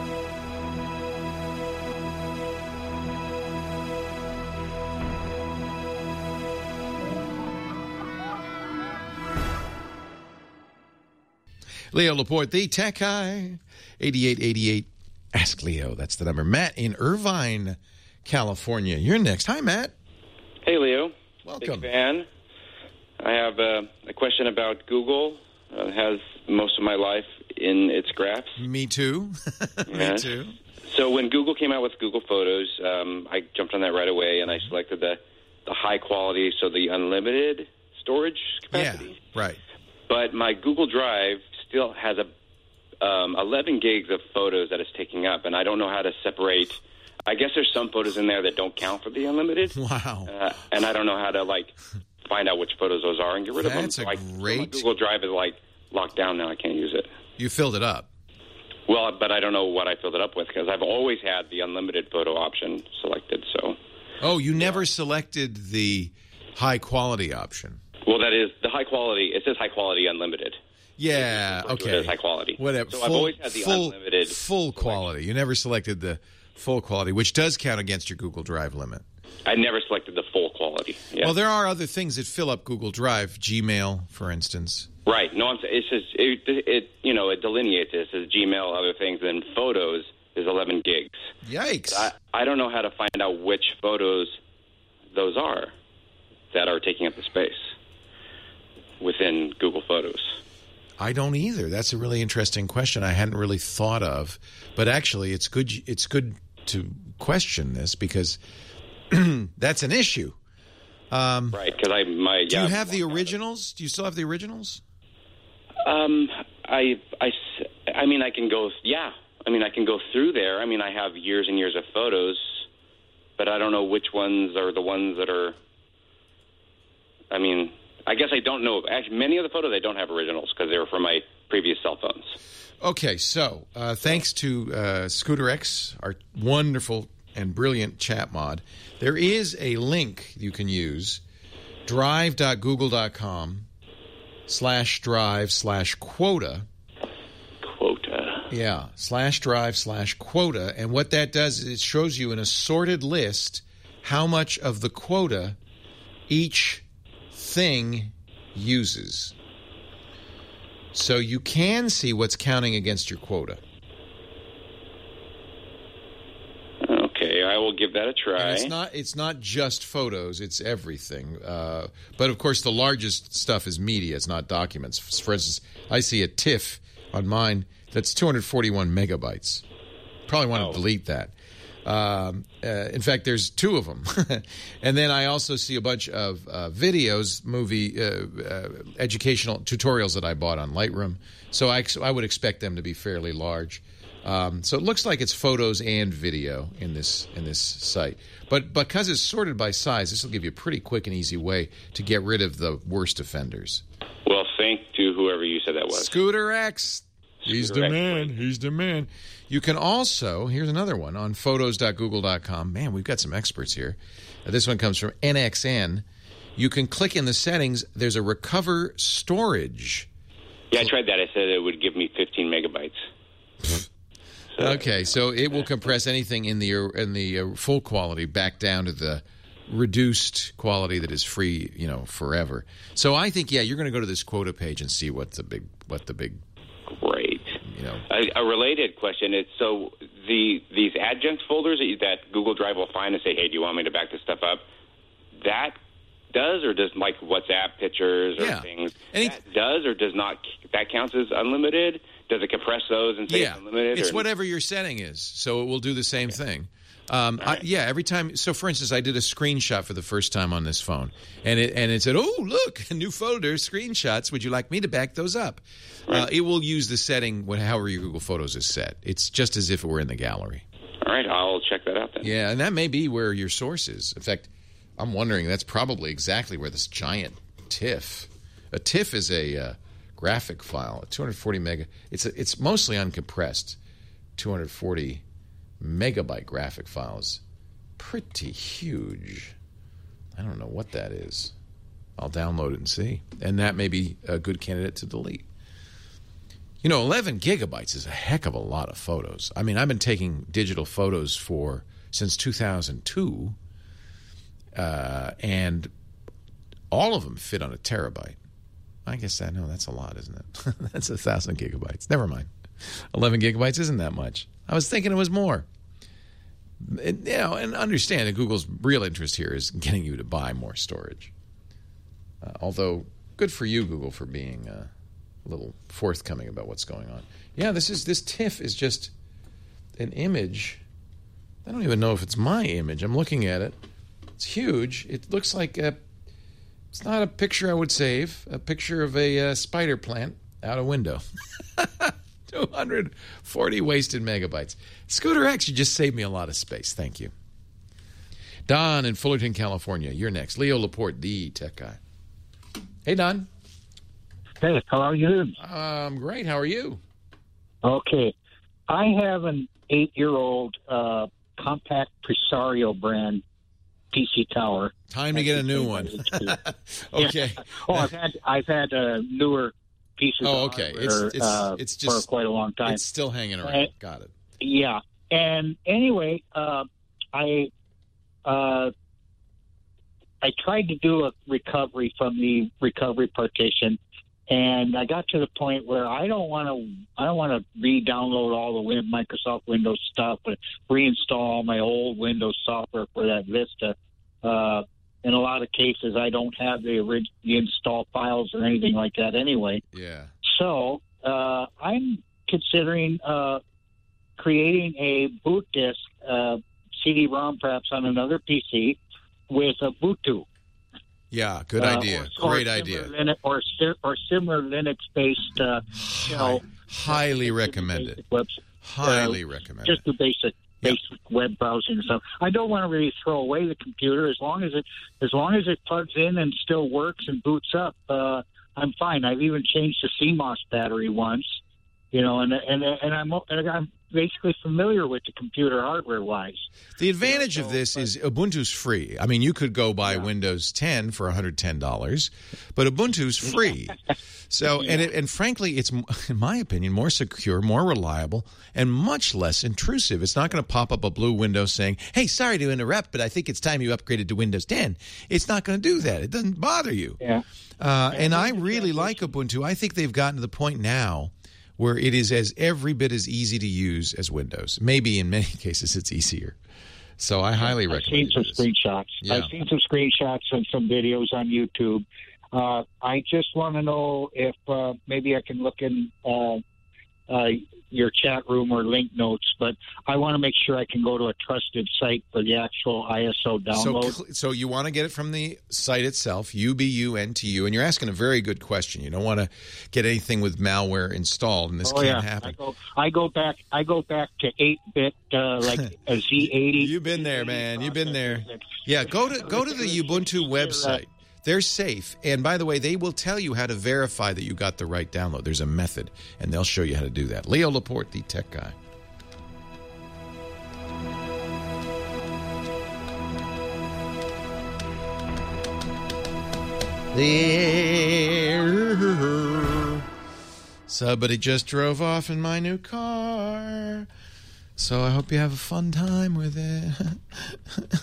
Leo Laporte, the Tech Guy, 8888. Ask Leo. That's the number. Matt in Irvine, California. You're next. Hi, Matt. Hey, Leo. Welcome. Big fan. I have a question about Google. It has most of my life in its graphs. Me too. Me too. So when Google came out with Google Photos, I jumped on that right away, and I selected the high quality, so the unlimited storage capacity. Yeah, right. But my Google Drive still has 11 gigs of photos that it's taking up, and I don't know how to separate. I guess there's some photos in there that don't count for the unlimited. Wow. And I don't know how to, find out which photos those are and get rid of them. So my Google Drive is, locked down now. I can't use it. You filled it up. Well, but I don't know what I filled it up with because I've always had the unlimited photo option selected. So. Oh, you never selected the high-quality option. Well, that is the high quality. It says high quality unlimited. Yeah, okay. High quality. Whatever. So I've always had the unlimited. Full quality. You never selected the full quality, which does count against your Google Drive limit. I never selected the full quality. Yeah. Well, there are other things that fill up Google Drive, Gmail, for instance. Right. No, it says it delineates it. It says Gmail, other things, and photos is 11 gigs. Yikes. I don't know how to find out which photos those are that are taking up the space within Google Photos. I don't either. That's a really interesting question I hadn't really thought of. But actually, it's good to question this because that's an issue. Right, because do you have the originals? Do you still have the originals? I mean, I can go. Yeah, I mean, I can go through there. I mean, I have years and years of photos, but I don't know which ones are the ones that are. I mean, I guess I don't know. Actually, many of the photos I don't have originals because they were from my previous cell phones. Okay, so thanks to Scooter X, our wonderful and brilliant chat mod, there is a link you can use, drive.google.com/drive/quota. Quota. Yeah, /drive/quota. And what that does is it shows you an assorted list how much of the quota each thing uses. So you can see what's counting against your quota. Okay, I will give that a try. And it's not just photos, it's everything. But of course the largest stuff is media, it's not documents. For instance, I see a TIFF on mine that's 241 megabytes. Probably want to delete that. In fact, there's 2 of them. And then I also see a bunch of videos, movie, educational tutorials that I bought on Lightroom. So I would expect them to be fairly large. So it looks like it's photos and video in this site. But because it's sorted by size, this will give you a pretty quick and easy way to get rid of the worst offenders. Well, thank you, whoever you said that was. Scooter X. He's the man. He's the man. You can also, here's another one, on photos.google.com. Man, we've got some experts here. This one comes from NXN. You can click in the settings. There's a recover storage. Yeah, I tried that. I said it would give me 15 megabytes. Okay, so it will compress anything in the full quality back down to the reduced quality that is free, forever. So I think, you're going to go to this quota page and see what the big Great. A related question is, so these adjunct folders that Google Drive will find and say, hey, do you want me to back this stuff up? That does or does, like WhatsApp pictures or things, that does or does not, that counts as unlimited? Does it compress those and say it's unlimited? It's whatever your setting is, so it will do the same thing. Every time. So, for instance, I did a screenshot for the first time on this phone, and it said, "Oh, look, a new folder, screenshots. Would you like me to back those up?" Right. It will use the setting however your Google Photos is set. It's just as if it were in the gallery. All right, I'll check that out then. Yeah, and that may be where your source is. In fact, I'm wondering that's probably exactly where this giant TIFF. A TIFF is a graphic file, a 240 mega. It's mostly uncompressed, 240 megabyte graphic files. Pretty huge. I don't know what that is. I'll download it and see. And that may be a good candidate to delete. 11 gigabytes is a heck of a lot of photos. I mean, I've been taking digital photos since 2002, and all of them fit on a terabyte. I guess that's a lot, isn't it? That's 1,000 gigabytes. Never mind. 11 gigabytes isn't that much. I was thinking it was more. And understand that Google's real interest here is getting you to buy more storage. Although, good for you, Google, for being a little forthcoming about what's going on. Yeah, this TIFF is just an image. I don't even know if it's my image. I'm looking at it. It's huge. It looks like it's not a picture I would save. A picture of a spider plant out a window. 240 wasted megabytes. Scooter X, you just saved me a lot of space. Thank you. Don in Fullerton, California. You're next. Leo Laporte, the tech guy. Hey, Don. Hey, how are you? Great. How are you? Okay. I have an 8-year-old compact Presario brand PC tower. Time to get a new one. Okay. Yeah. Oh, I've had newer pieces. Oh, okay. It's just for quite a long time. It's still hanging around. Got it. Yeah. And anyway, I tried to do a recovery from the recovery partition, and I got to the point where I don't want to re-download all the Microsoft Windows stuff, but reinstall my old Windows software for that Vista. In a lot of cases, I don't have the install files or anything like that anyway. Yeah. So I'm considering creating a boot disk, CD-ROM perhaps on another PC with Ubuntu. Yeah, good idea. Great idea. Or similar Linux-based, highly recommended. Highly recommended. Just the basic web browsing and stuff. I don't want to really throw away the computer as long as it plugs in and still works and boots up. I'm fine. I've even changed the CMOS battery once, and I'm basically familiar with the computer hardware-wise. The advantage of this is Ubuntu's free. I mean, you could go buy Windows 10 for $110, but Ubuntu's free. So, and frankly, it's, in my opinion, more secure, more reliable, and much less intrusive. It's not going to pop up a blue window saying, hey, sorry to interrupt, but I think it's time you upgraded to Windows 10. It's not going to do that. It doesn't bother you. Yeah. And I really like Ubuntu. I think they've gotten to the point now where it is every bit as easy to use as Windows. Maybe in many cases it's easier. So I highly recommend it. I've seen some screenshots. Yeah. I've seen some screenshots and some videos on YouTube. I just want to know if maybe I can look in your chat room or link notes, but I want to make sure I can go to a trusted site for the actual ISO download. So you want to get it from the site itself, UBUNTU, and you're asking a very good question. You don't want to get anything with malware installed, and this can't happen. I go back to 8-bit, like a Z80. You've been there, man. You've been there. Yeah, go to the Ubuntu website. They're safe. And by the way, they will tell you how to verify that you got the right download. There's a method, and they'll show you how to do that. Leo Laporte, the tech guy. Somebody just drove off in my new car. So I hope you have a fun time with it.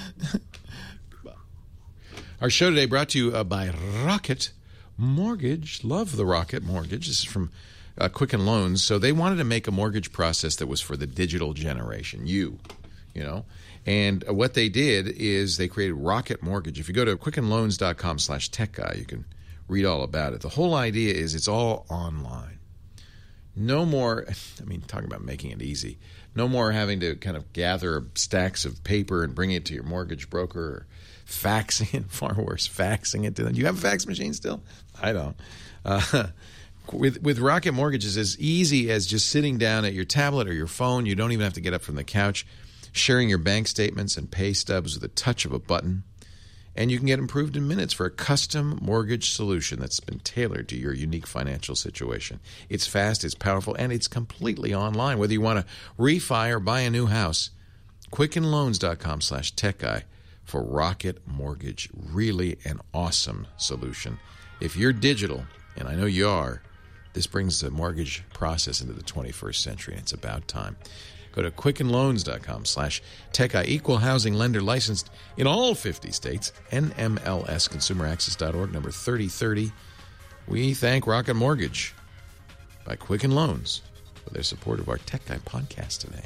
Our show today brought to you by Rocket Mortgage. Love the Rocket Mortgage. This is from Quicken Loans. So they wanted to make a mortgage process that was for the digital generation, you know. And what they did is they created Rocket Mortgage. If you go to quickenloans.com/techguy, you can read all about it. The whole idea is it's all online. No more, I mean, talking about making it easy. No more having to kind of gather stacks of paper and bring it to your mortgage broker or faxing it, far worse, faxing it to them. Do you have a fax machine still? I don't. With Rocket Mortgage, it's as easy as just sitting down at your tablet or your phone. You don't even have to get up from the couch, sharing your bank statements and pay stubs with a touch of a button. And you can get approved in minutes for a custom mortgage solution that's been tailored to your unique financial situation. It's fast, it's powerful, and it's completely online. Whether you want to refi or buy a new house, quickenloans.com/techguy for Rocket Mortgage. Really an awesome solution. If you're digital, and I know you are, this brings the mortgage process into the 21st century, and it's about time. Go to quickenloans.com/techguy. Equal housing lender licensed in all 50 states. NMLSconsumeraccess.org, number 3030. We thank Rocket Mortgage by Quicken Loans for their support of our Tech Guy podcast today.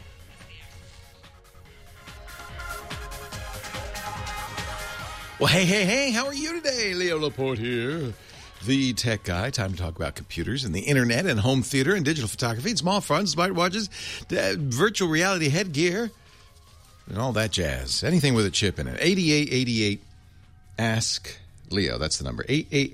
Well, hey, how are you today? Leo Laporte here, the tech guy. Time to talk about computers and the internet and home theater and digital photography and small phones, smartwatches, virtual reality headgear, and all that jazz. Anything with a chip in it. 8888 Ask Leo. That's the number.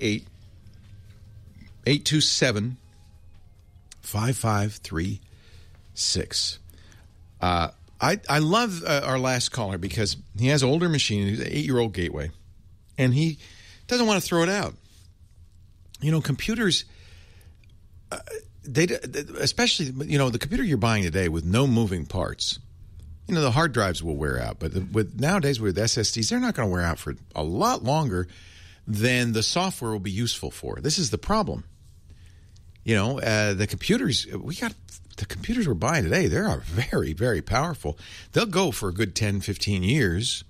888-827-5536. I love our last caller because he has an older machine. He's an 8-year-old Gateway, and he doesn't want to throw it out. You know, computers, especially, the computer you're buying today with no moving parts, the hard drives will wear out. But nowadays with SSDs, they're not going to wear out for a lot longer than the software will be useful for. This is the problem. The computers, the computers we're buying today, they are very, very powerful. They'll go for a good 10, 15 years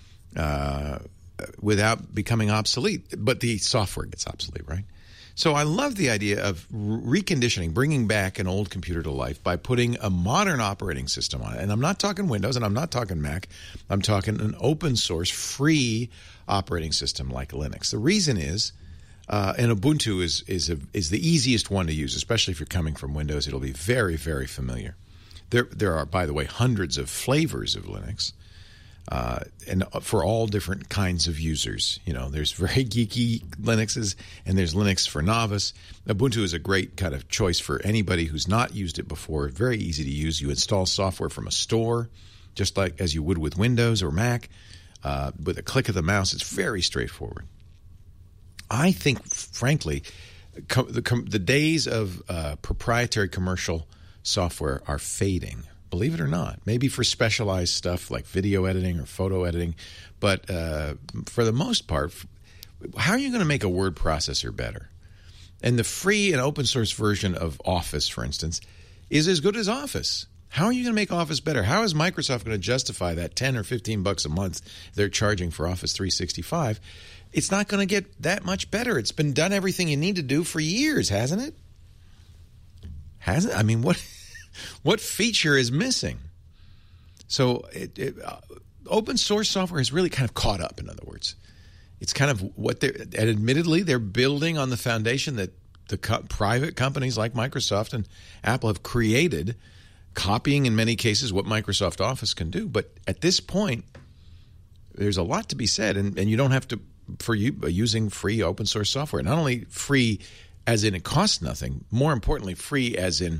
without becoming obsolete. But the software gets obsolete, right? So I love the idea of reconditioning, bringing back an old computer to life by putting a modern operating system on it. And I'm not talking Windows and I'm not talking Mac. I'm talking an open source, free operating system like Linux. The reason is And Ubuntu is the easiest one to use, especially if you're coming from Windows. It'll be very, very familiar. There are, by the way, hundreds of flavors of Linux, and for all different kinds of users. There's very geeky Linuxes, and there's Linux for novice. Ubuntu is a great kind of choice for anybody who's not used it before. Very easy to use. You install software from a store, just like as you would with Windows or Mac. With a click of the mouse, it's very straightforward. I think, frankly, the days of proprietary commercial software are fading, believe it or not. Maybe for specialized stuff like video editing or photo editing. But for the most part, how are you going to make a word processor better? And the free and open source version of Office, for instance, is as good as Office. How are you going to make Office better? How is Microsoft going to justify that $10 or $15 a month they're charging for Office 365? It's not going to get that much better. It's been done everything you need to do for years, hasn't it? Hasn't it? I mean, what feature is missing? So open source software has really kind of caught up, in other words. It's kind of what and admittedly, they're building on the foundation that the private companies like Microsoft and Apple have created, copying in many cases what Microsoft Office can do. But at this point, there's a lot to be said, and you don't have to, for you using free open source software. Not only free as in it costs nothing, more importantly, free as in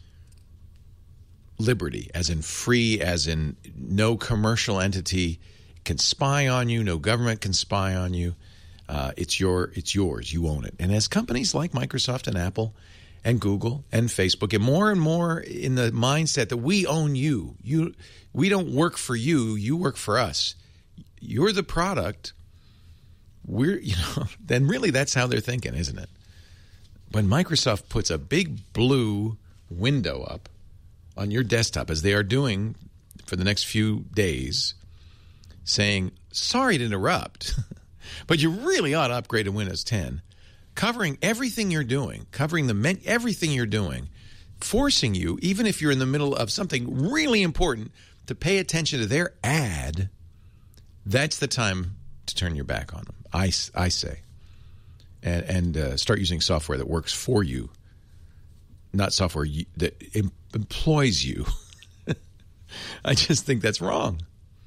liberty, as in free, as in no commercial entity can spy on you, no government can spy on you. It's yours. You own it. And as companies like Microsoft and Apple and Google and Facebook get more and more in the mindset that we own you. We don't work for you. You work for us. You're the product. Then really that's how they're thinking, isn't it? When Microsoft puts a big blue window up on your desktop, as they are doing for the next few days, saying, sorry to interrupt, but you really ought to upgrade to Windows 10, covering everything you're doing, everything you're doing, forcing you, even if you're in the middle of something really important, to pay attention to their ad, that's the time to turn your back on them, I say. And start using software that works for you, not software that employs you. I just think that's wrong.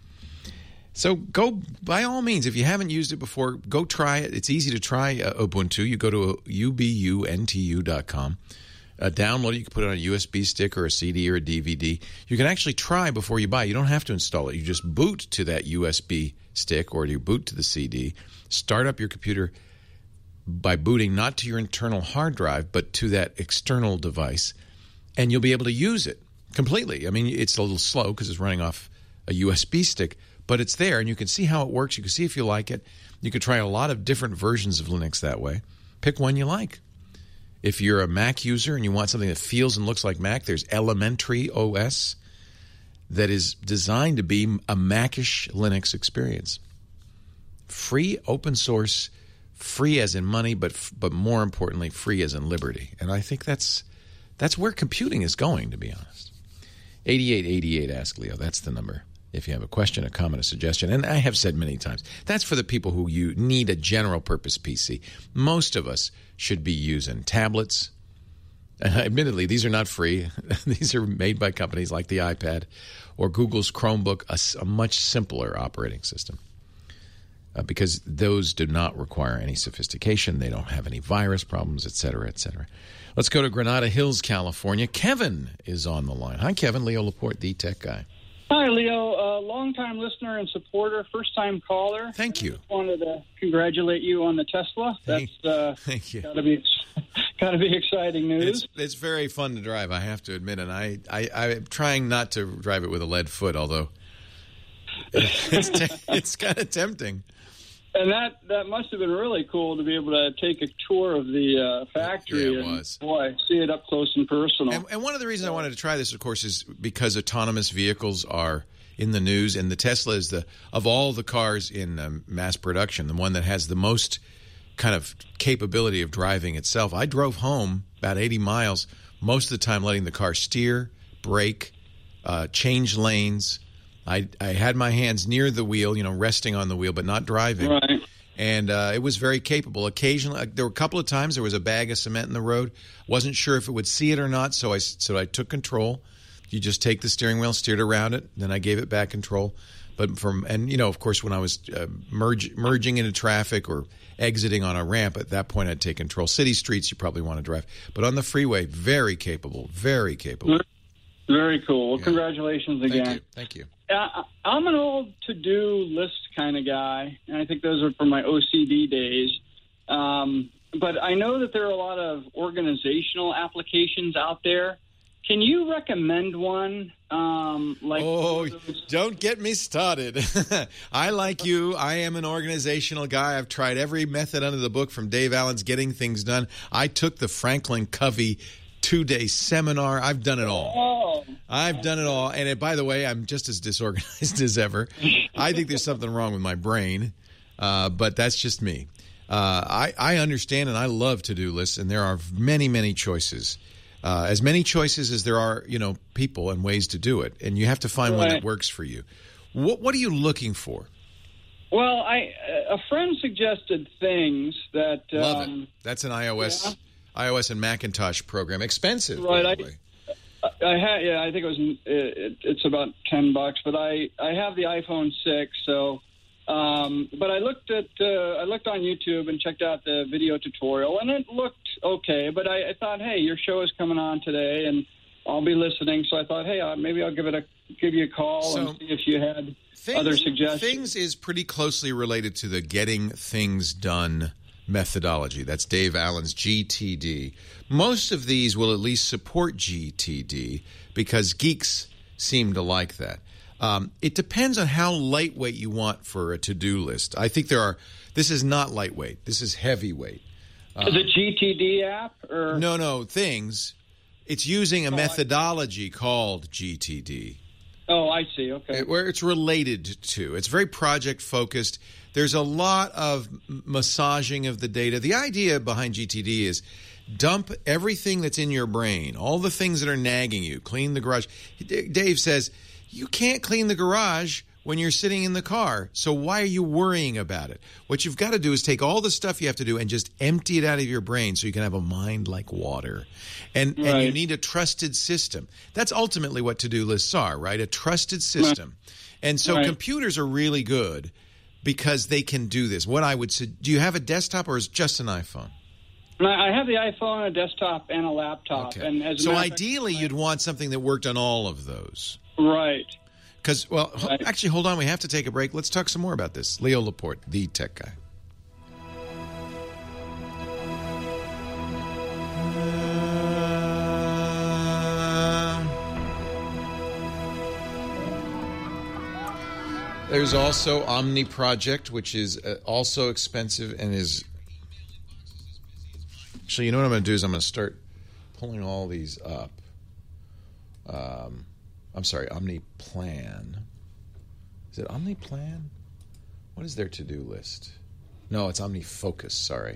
So go, by all means, if you haven't used it before, go try it. It's easy to try Ubuntu. You go to ubuntu.com. Download it. You can put it on a USB stick or a CD or a DVD. You can actually try before you buy. You don't have to install it. You just boot to that USB stick or you boot to the CD. Start up your computer by booting not to your internal hard drive, but to that external device, and you'll be able to use it completely. I mean, it's a little slow because it's running off a USB stick, but it's there, and you can see how it works. You can see if you like it. You could try a lot of different versions of Linux that way. Pick one you like. If you're a Mac user and you want something that feels and looks like Mac, there's Elementary OS that is designed to be a Mac-ish Linux experience. Free, open source, free as in money, but more importantly, free as in liberty. And I think that's where computing is going, to be honest. 8888 Ask Leo. That's the number. If you have a question, a comment, a suggestion. And I have said many times, that's for the people who need a general purpose PC. Most of us should be using tablets. And admittedly, these are not free. These are made by companies like the iPad or Google's Chromebook, a much simpler operating system. Because those do not require any sophistication. They don't have any virus problems, et cetera, et cetera. Let's go to Granada Hills, California. Kevin is on the line. Hi, Kevin. Leo Laporte, the tech guy. Hi, Leo. Longtime listener and supporter, first-time caller. Thank you. I just wanted to congratulate you on the Tesla. That's Thank you. Got to be exciting news. It's very fun to drive, I have to admit, and I'm trying not to drive it with a lead foot, although it's kind of tempting. And that must have been really cool to be able to take a tour of the factory. Yeah, it was. Boy, see it up close and personal. And one of the reasons I wanted to try this, of course, is because autonomous vehicles are in the news, and the Tesla is of all the cars in mass production, the one that has the most kind of capability of driving itself. I drove home about 80 miles, most of the time letting the car steer, brake, change lanes. I had my hands near the wheel, resting on the wheel, but not driving. Right. And it was very capable. Occasionally, there were a couple of times there was a bag of cement in the road. Wasn't sure if it would see it or not, so I took control. You just take the steering wheel, steered around it, then I gave it back control. But of course, when I was merging into traffic or exiting on a ramp, at that point I'd take control. City streets, you probably want to drive. But on the freeway, very capable, very capable. Very cool. Well, congratulations again. Thank you. I'm an old to-do list kind of guy, and I think those are from my OCD days. But I know that there are a lot of organizational applications out there. Can you recommend one? Don't get me started. I, like you, I am an organizational guy. I've tried every method under the book from Dave Allen's Getting Things Done. I took the Franklin Covey 2-day seminar. I've done it all. I've done it all. And by the way, I'm just as disorganized as ever. I think there's something wrong with my brain, but that's just me. I understand and I love to-do lists, and there are many, many choices. As many choices as there are, people and ways to do it. And you have to find one that works for you. What are you looking for? Well, a friend suggested Things that... Love it. That's an iOS and Macintosh program. Expensive, right, by the way. I think it's about $10, but I have the iPhone 6, so... but I looked on YouTube and checked out the video tutorial, and it looked okay. But I thought, hey, your show is coming on today, and I'll be listening. So I thought, hey, maybe I'll give you a call and see if you had other suggestions. Things is pretty closely related to the Getting Things Done methodology. That's Dave Allen's GTD. Most of these will at least support GTD because geeks seem to like that. It depends on how lightweight you want for a to-do list. I think this is not lightweight. This is heavyweight. The GTD app? Or? No, Things. It's using a methodology called GTD. Oh, I see. Okay. Where it's related to. It's very project-focused. There's a lot of massaging of the data. The idea behind GTD is dump everything that's in your brain, all the things that are nagging you, clean the garage. Dave says... You can't clean the garage when you're sitting in the car, so why are you worrying about it? What you've got to do is take all the stuff you have to do and just empty it out of your brain so you can have a mind like water. And you need a trusted system. That's ultimately what to-do lists are, right? A trusted system. And so computers are really good because they can do this. What I would say, do you have a desktop or is it just an iPhone? I have the iPhone, a desktop, and a laptop. Okay. And so ideally, you'd want something that worked on all of those. Right. Because, actually, hold on. We have to take a break. Let's talk some more about this. Leo Laporte, the tech guy. There's also Omni Project, which is also expensive and is... Actually, you know what I'm going to do is I'm going to start pulling all these up. I'm sorry, OmniPlan. Is it OmniPlan? What is their to-do list? No, it's OmniFocus. Sorry.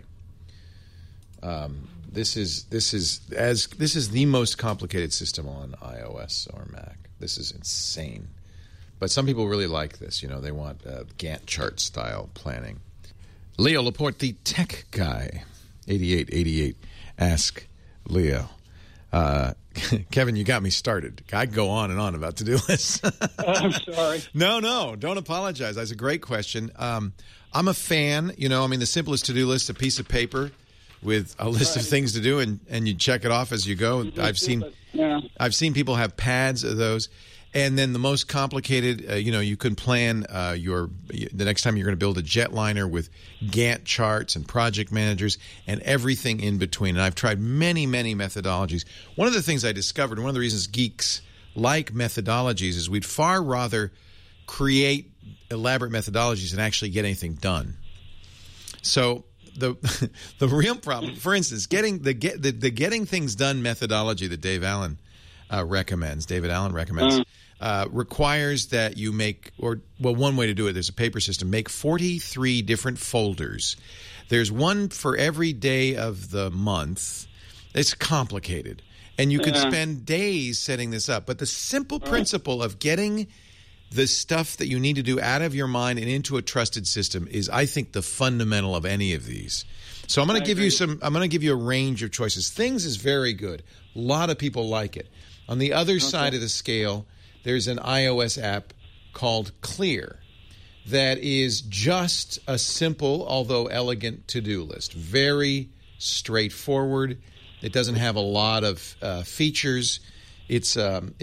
This is the most complicated system on iOS or Mac. This is insane. But some people really like this. They want Gantt chart style planning. Leo Laporte, the tech guy. 8888. Ask Leo. Kevin, you got me started. I go on and on about to-do lists. I'm sorry. No, don't apologize. That's a great question. I'm a fan. The simplest to-do list, a piece of paper with a list of things to do, and you check it off as you go. I've seen people have pads of those. And then the most complicated, you can plan the next time you're going to build a jetliner with Gantt charts and project managers and everything in between. And I've tried many, many methodologies. One of the things I discovered, one of the reasons geeks like methodologies is we'd far rather create elaborate methodologies than actually get anything done. So the real problem, for instance, getting the getting things done methodology that David Allen recommends, requires that you make, one way to do it, there's a paper system, make 43 different folders. There's one for every day of the month. It's complicated. And you could spend days setting this up. But the simple principle of getting the stuff that you need to do out of your mind and into a trusted system is, I think, the fundamental of any of these. So I'm going to give you I'm going to give you a range of choices. Things is very good. A lot of people like it. On the other side of the scale, there's an iOS app called Clear that is just a simple, although elegant, to-do list. Very straightforward. It doesn't have a lot of features. It's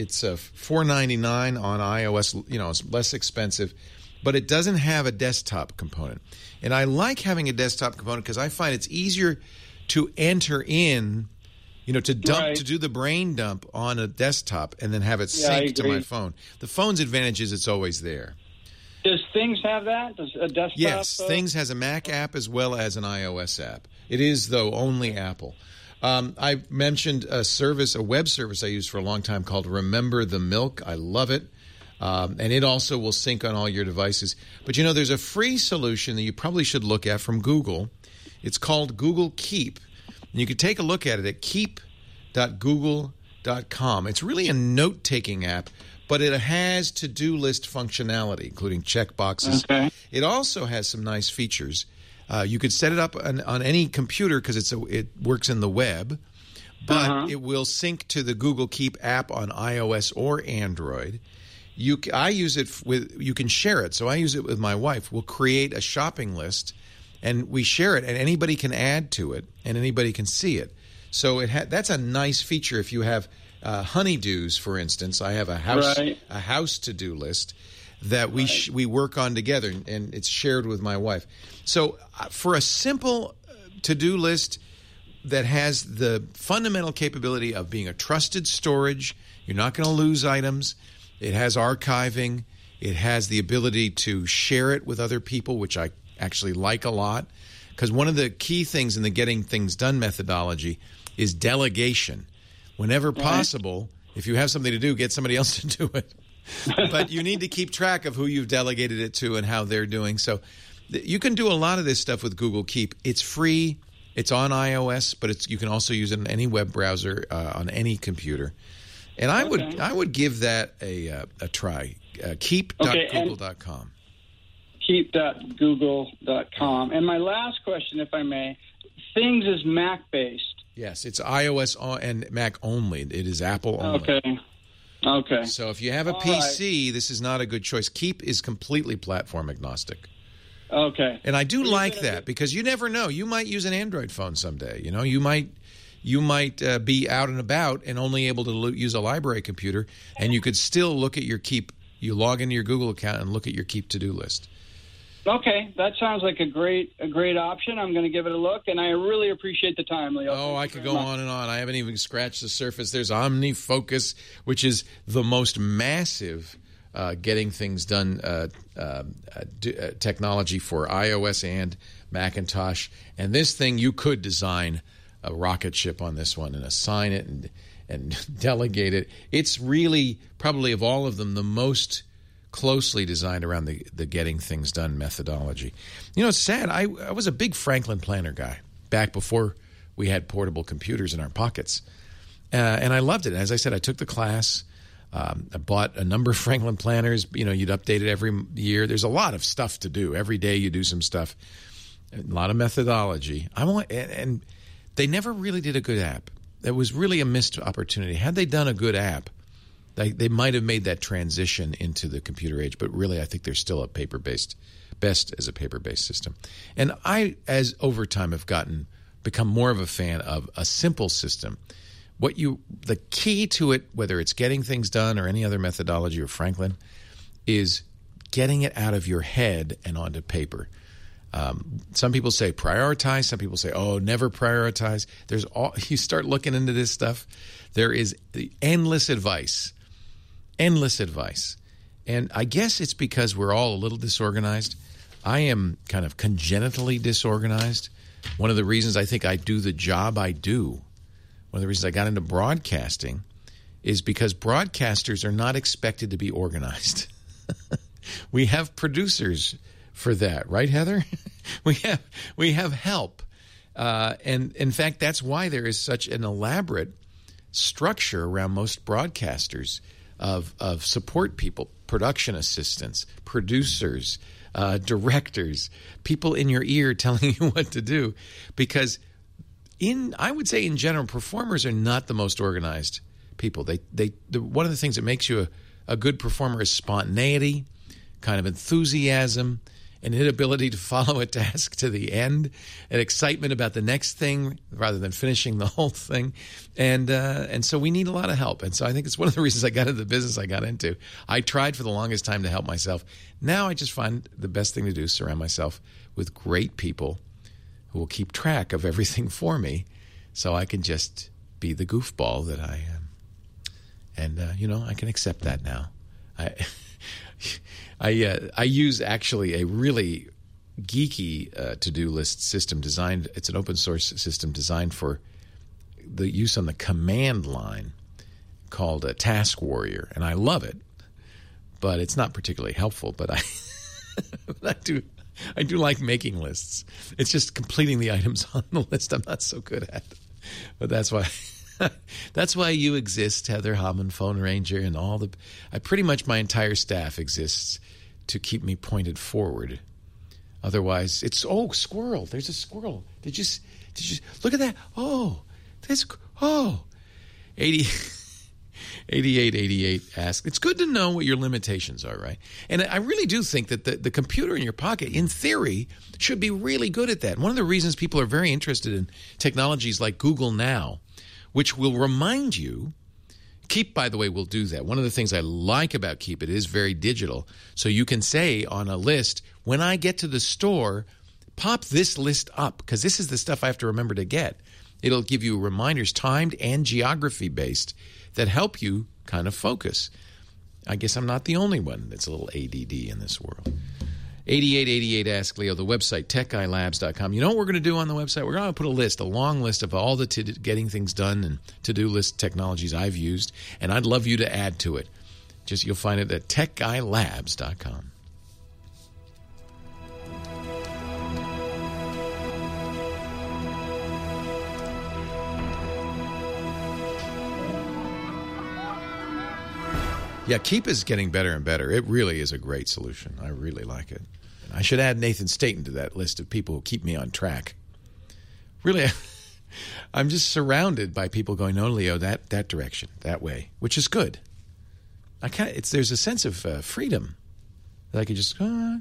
$4.99 on iOS. It's less expensive, but it doesn't have a desktop component. And I like having a desktop component because I find it's easier to enter in, to dump, to do the brain dump on a desktop and then have it sync to my phone. The phone's advantage is it's always there. Does Things have that? Does a desktop? Yes, Things has a Mac app as well as an iOS app. It is, though, only Apple. I mentioned a web service I used for a long time called Remember the Milk. I love it. And it also will sync on all your devices. But, there's a free solution that you probably should look at from Google. It's called Google Keep. And you can take a look at it at keep.google.com. It's really a note-taking app, but it has to-do list functionality, including checkboxes. Okay. It also has some nice features. You could set it up on any computer because it works in the web, but it will sync to the Google Keep app on iOS or Android. I use it you can share it. So I use it with my wife. We'll create a shopping list, and we share it, and anybody can add to it, and anybody can see it. So that's a nice feature if you have honeydews, for instance. I have a house to-do list that we work on together, and it's shared with my wife. So for a simple to-do list that has the fundamental capability of being a trusted storage, you're not going to lose items. It has archiving. It has the ability to share it with other people, which I actually like a lot. Because one of the key things in the getting things done methodology is delegation. Whenever possible, if you have something to do, get somebody else to do it. But you need to keep track of who you've delegated it to and how they're doing. So you can do a lot of this stuff with Google Keep. It's free. It's on iOS, but you can also use it in any web browser on any computer. And I would give that a try. Keep.google.com. Keep.google.com. And my last question, if I may, Things is Mac-based. Yes, it's iOS and Mac only. It is Apple only. Okay. So if you have a PC, this is not a good choice. Keep is completely platform agnostic. Okay. And I do like that because you never know. You might use an Android phone someday. You might be out and about and only able to use a library computer, and you could still look at your Keep. You log into your Google account and look at your Keep to-do list. Okay, that sounds like a great option. I'm going to give it a look, and I really appreciate the time, Leo. Oh, I could go on and on. I haven't even scratched the surface. There's OmniFocus, which is the most massive getting things done technology for iOS and Macintosh. And this thing, you could design a rocket ship on this one and assign it and delegate it. It's really, probably of all of them, the most closely designed around the getting things done methodology. It's sad. I was a big Franklin Planner guy back before we had portable computers in our pockets. And I loved it. As I said, I took the class. I bought a number of Franklin Planners. You'd update it every year. There's a lot of stuff to do. Every day you do some stuff. A lot of methodology. And they never really did a good app. It was really a missed opportunity. Had they done a good app, they might have made that transition into the computer age, but really I think they're still best as a paper-based system. And I, as over time, have become more of a fan of a simple system. The key to it, whether it's getting things done or any other methodology or Franklin, is getting it out of your head and onto paper. Some people say prioritize. Some people say, never prioritize. You start looking into this stuff, there is endless advice. And I guess it's because we're all a little disorganized. I am kind of congenitally disorganized. One of the reasons I think I do the job I do, one of the reasons I got into broadcasting, is because broadcasters are not expected to be organized. We have producers for that, right, Heather? We have help. And in fact, that's why there is such an elaborate structure around most broadcasters of support people, production assistants, producers, directors, people in your ear telling you what to do. Because I would say in general, performers are not the most organized people. One of the things that makes you a good performer is spontaneity, kind of enthusiasm, an inability to follow a task to the end, an excitement about the next thing rather than finishing the whole thing. And so we need a lot of help. And so I think it's one of the reasons I got into the business I got into. I tried for the longest time to help myself. Now I just find the best thing to do is surround myself with great people who will keep track of everything for me so I can just be the goofball that I am. And, I can accept that now. I use actually a really geeky to-do list system designed. It's an open source system designed for the use on the command line called a Task Warrior, and I love it. But it's not particularly helpful. But I do like making lists. It's just completing the items on the list I'm not so good at. But that's why you exist, Heather Hammond, Phone Ranger, and pretty much my entire staff exists to keep me pointed forward. Otherwise, squirrel. There's a squirrel. Did you look at that? 8888 asks, it's good to know what your limitations are, right? And I really do think that the computer in your pocket, in theory, should be really good at that. One of the reasons people are very interested in technologies like Google Now, which will remind you. Keep, by the way, will do that. One of the things I like about Keep, it is very digital. So you can say on a list, when I get to the store, pop this list up, because this is the stuff I have to remember to get. It'll give you reminders, timed and geography-based, that help you kind of focus. I guess I'm not the only one that's a little ADD in this world. 8888 Ask Leo, the website, techguylabs.com. You know what we're going to do on the website? We're going to put a long list of all the getting things done and to-do list technologies I've used, and I'd love you to add to it. You'll find it at techguylabs.com. Yeah, Keep is getting better and better. It really is a great solution. I really like it. I should add Nathan Staten to that list of people who keep me on track. Really, I'm just surrounded by people going, no, Leo, that direction, that way, which is good. There's a sense of freedom that I could just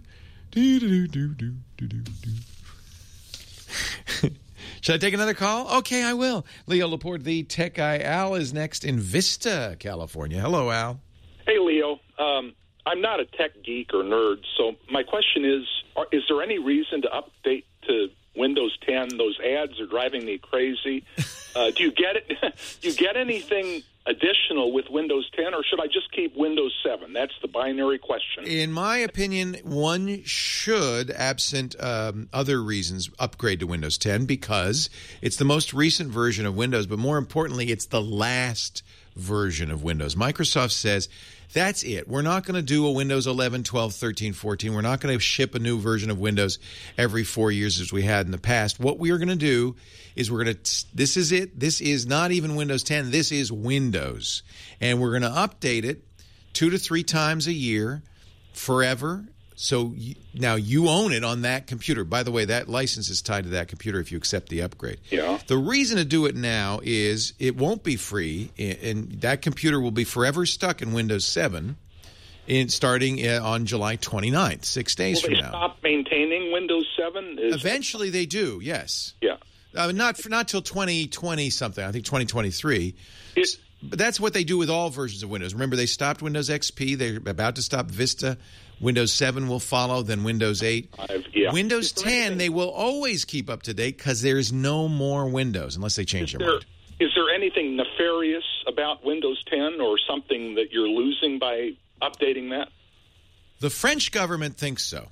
Should I take another call? Okay, I will. Leo Laporte, the tech guy. Al is next in Vista, California. Hello, Al. Hey, Leo. I'm not a tech geek or nerd, so my question is there any reason to update to Windows 10? Those ads are driving me crazy. Do you get it? Do you get anything additional with Windows 10, or should I just keep Windows 7? That's the binary question. In my opinion, one should, absent other reasons, upgrade to Windows 10 because it's the most recent version of Windows, but more importantly, it's the last version of Windows. Microsoft says, that's it. We're not going to do a Windows 11, 12, 13, 14. We're not going to ship a new version of Windows every 4 years as we had in the past. What we are going to do is this is it. This is not even Windows 10. This is Windows. And we're going to update it 2 to 3 times a year forever. So now you own it on that computer. By the way, that license is tied to that computer if you accept the upgrade. Yeah. The reason to do it now is it won't be free, and that computer will be forever stuck in Windows 7 starting on July 29th, 6 days from now. Will they stop maintaining Windows 7? Eventually they do, yes. Yeah. Not till 2020 something. I think 2023. But that's what they do with all versions of Windows. Remember, they stopped Windows XP. They're about to stop Vista. Windows 7 will follow, then Windows 8. Windows 10, they will always keep up to date because there's no more Windows unless they change their mind. Is there anything nefarious about Windows 10 or something that you're losing by updating that? The French government thinks so.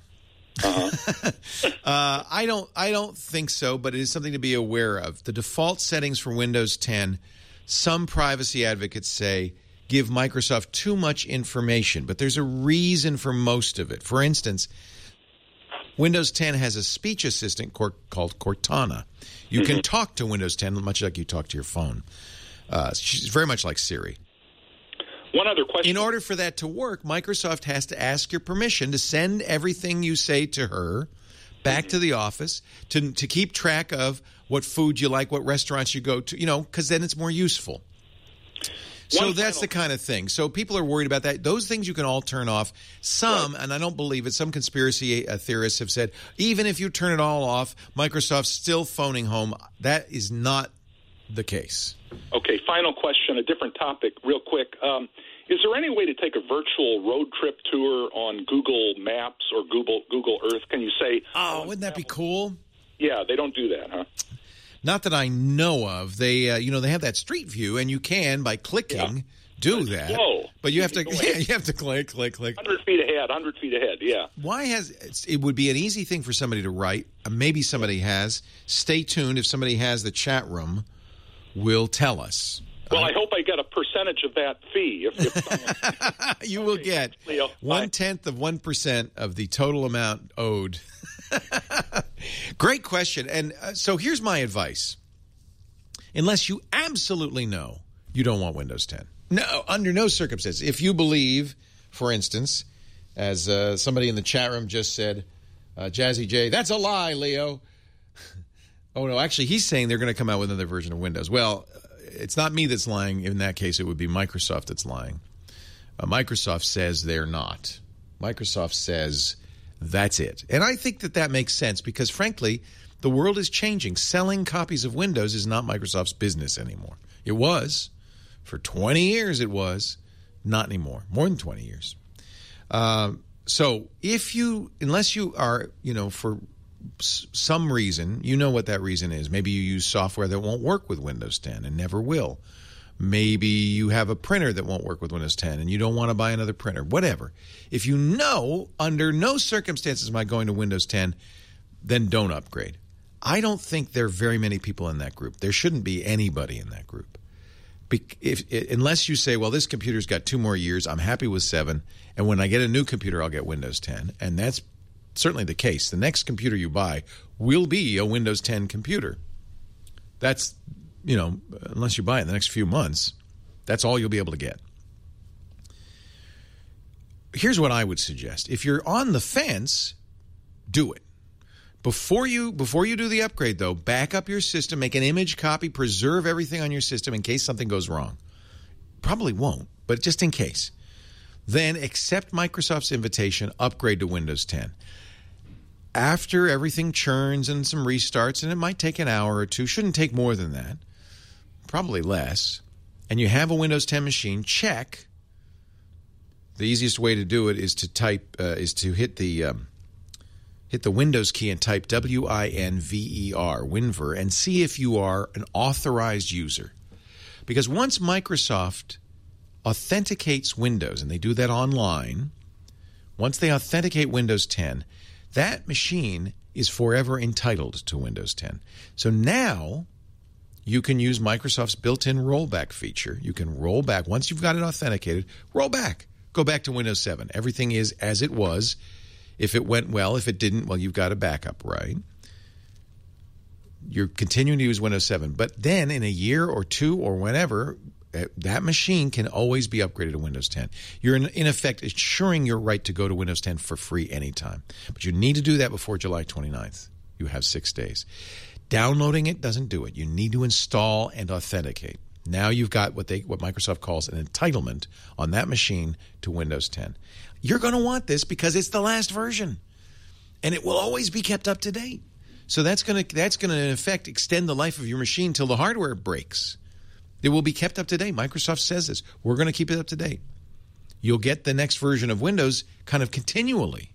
I don't think so, but it is something to be aware of. The default settings for Windows 10, some privacy advocates say, give Microsoft too much information, but there's a reason for most of it. For instance, Windows 10 has a speech assistant called Cortana. You can talk to Windows 10 much like you talk to your phone. She's very much like Siri. One other question. In order for that to work, Microsoft has to ask your permission to send everything you say to her back to the office to keep track of what food you like, what restaurants you go to, because then it's more useful. So that's the kind of thing. So people are worried about that. Those things you can all turn off. Some, and I don't believe it, some conspiracy theorists have said, even if you turn it all off, Microsoft's still phoning home. That is not the case. Okay, final question, a different topic, real quick. Is there any way to take a virtual road trip tour on Google Maps or Google Earth? Can you say... Oh, wouldn't that be cool? Yeah, they don't do that, huh? Not that I know of. They, they have that street view, and you can, by clicking, do that. Whoa. But you have to, you have to click. 100 feet ahead, yeah. It would be an easy thing for somebody to write. Maybe somebody has. Stay tuned. If somebody has, the chat room will tell us. Well, I hope I get a percentage of that fee. If you will get 1/10 of 1% of the total amount owed. Great question. And so here's my advice. Unless you absolutely know you don't want Windows 10. No, under no circumstances. If you believe, for instance, as somebody in the chat room just said, Jazzy J, that's a lie, Leo. Oh, no, actually, he's saying they're going to come out with another version of Windows. Well, it's not me that's lying. In that case, it would be Microsoft that's lying. Microsoft says they're not. Microsoft says that's it. And I think that makes sense because, frankly, the world is changing. Selling copies of Windows is not Microsoft's business anymore. It was. For 20 years it was. Not anymore. More than 20 years. So unless you are, for some reason, you know what that reason is. Maybe you use software that won't work with Windows 10 and never will. Maybe you have a printer that won't work with Windows 10 and you don't want to buy another printer. Whatever. If you know under no circumstances am I going to Windows 10, then don't upgrade. I don't think there are very many people in that group. There shouldn't be anybody in that group. Unless you say, well, this computer's got 2 more years, I'm happy with 7, and when I get a new computer, I'll get Windows 10. And that's certainly the case. The next computer you buy will be a Windows 10 computer. That's, unless you buy it in the next few months, that's all you'll be able to get. Here's what I would suggest. If you're on the fence, do it. Before you do the upgrade, though, back up your system, make an image copy, preserve everything on your system in case something goes wrong. Probably won't, but just in case. Then accept Microsoft's invitation, upgrade to Windows 10. After everything churns and some restarts, and it might take an hour or two, shouldn't take more than that, probably less, and you have a Windows 10 machine, check. The easiest way to do it is to hit the Windows key and type WINVER, WinVer, and see if you are an authorized user. Because once Microsoft authenticates Windows, and they do that online, once they authenticate Windows 10, that machine is forever entitled to Windows 10. So now you can use Microsoft's built-in rollback feature. You can roll back. Once you've got it authenticated, roll back. Go back to Windows 7. Everything is as it was. If it went well, if it didn't, well, you've got a backup, right? You're continuing to use Windows 7. But then in a year or two or whenever, that machine can always be upgraded to Windows 10. You're, in effect, ensuring your right to go to Windows 10 for free anytime. But you need to do that before July 29th. You have 6 days. Downloading it doesn't do it. You need to install and authenticate. Now you've got what Microsoft calls an entitlement on that machine to Windows 10. You're going to want this because it's the last version, and it will always be kept up to date. So that's going to in effect extend the life of your machine till the hardware breaks. It will be kept up to date. Microsoft says this. We're going to keep it up to date. You'll get the next version of Windows kind of continually.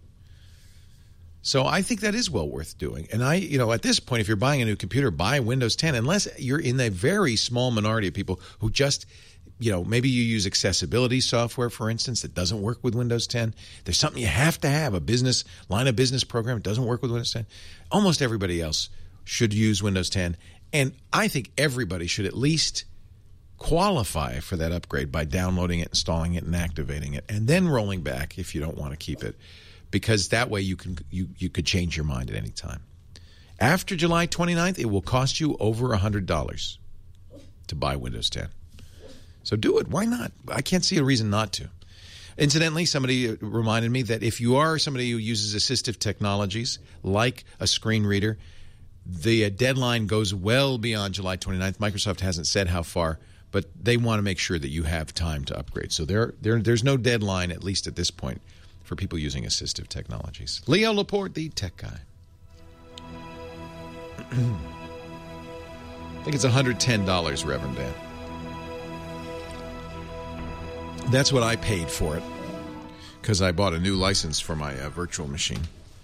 So I think that is well worth doing. And at this point, if you're buying a new computer, buy Windows 10, unless you're in a very small minority of people who just, maybe you use accessibility software, for instance, that doesn't work with Windows 10. There's something you have to have, a line of business program. It doesn't work with Windows 10. Almost everybody else should use Windows 10. And I think everybody should at least qualify for that upgrade by downloading it, installing it, and activating it, and then rolling back if you don't want to keep it. Because that way you could change your mind at any time. After July 29th, it will cost you over $100 to buy Windows 10. So do it. Why not? I can't see a reason not to. Incidentally, somebody reminded me that if you are somebody who uses assistive technologies like a screen reader, the deadline goes well beyond July 29th. Microsoft hasn't said how far, but they want to make sure that you have time to upgrade. So there's no deadline, at least at this point, for people using assistive technologies. Leo Laporte, the tech guy. I think it's $110, Reverend Dan. That's what I paid for it, because I bought a new license for my virtual machine.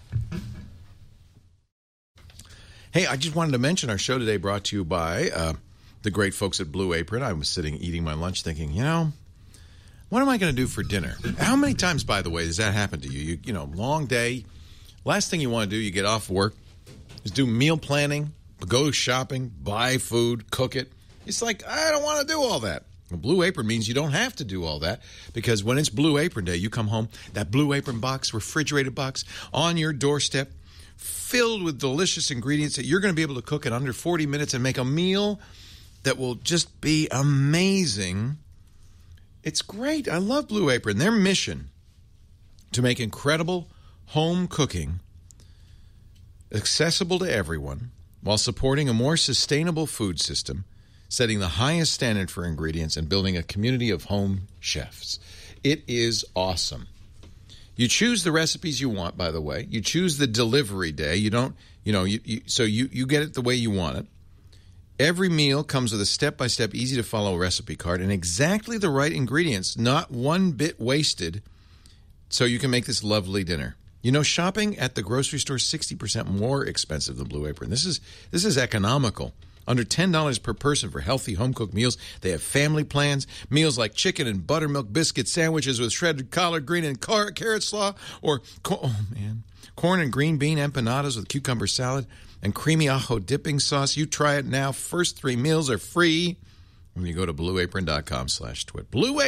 Hey, I just wanted to mention our show today brought to you by the great folks at Blue Apron. I was sitting eating my lunch thinking, what am I going to do for dinner? How many times, by the way, does that happen to you? You know, long day. Last thing you want to do, you get off work, is do meal planning, go shopping, buy food, cook it. It's like, I don't want to do all that. Well, Blue Apron means you don't have to do all that, because when it's Blue Apron Day, you come home, that Blue Apron box, refrigerated box, on your doorstep, filled with delicious ingredients that you're going to be able to cook in under 40 minutes and make a meal that will just be amazing. It's great. I love Blue Apron. Their mission to make incredible home cooking accessible to everyone while supporting a more sustainable food system, setting the highest standard for ingredients, and building a community of home chefs. It is awesome. You choose the recipes you want, by the way. You choose the delivery day. You don't, so you get it the way you want it. Every meal comes with a step-by-step, easy-to-follow recipe card and exactly the right ingredients, not one bit wasted, so you can make this lovely dinner. Shopping at the grocery store is 60% more expensive than Blue Apron. This is economical. Under $10 per person for healthy home-cooked meals. They have family plans, meals like chicken and buttermilk biscuit sandwiches with shredded collard green and carrot slaw, or corn and green bean empanadas with cucumber salad and creamy ajo dipping sauce. You try it now. First 3 meals are free when you go to blueapron.com/twit.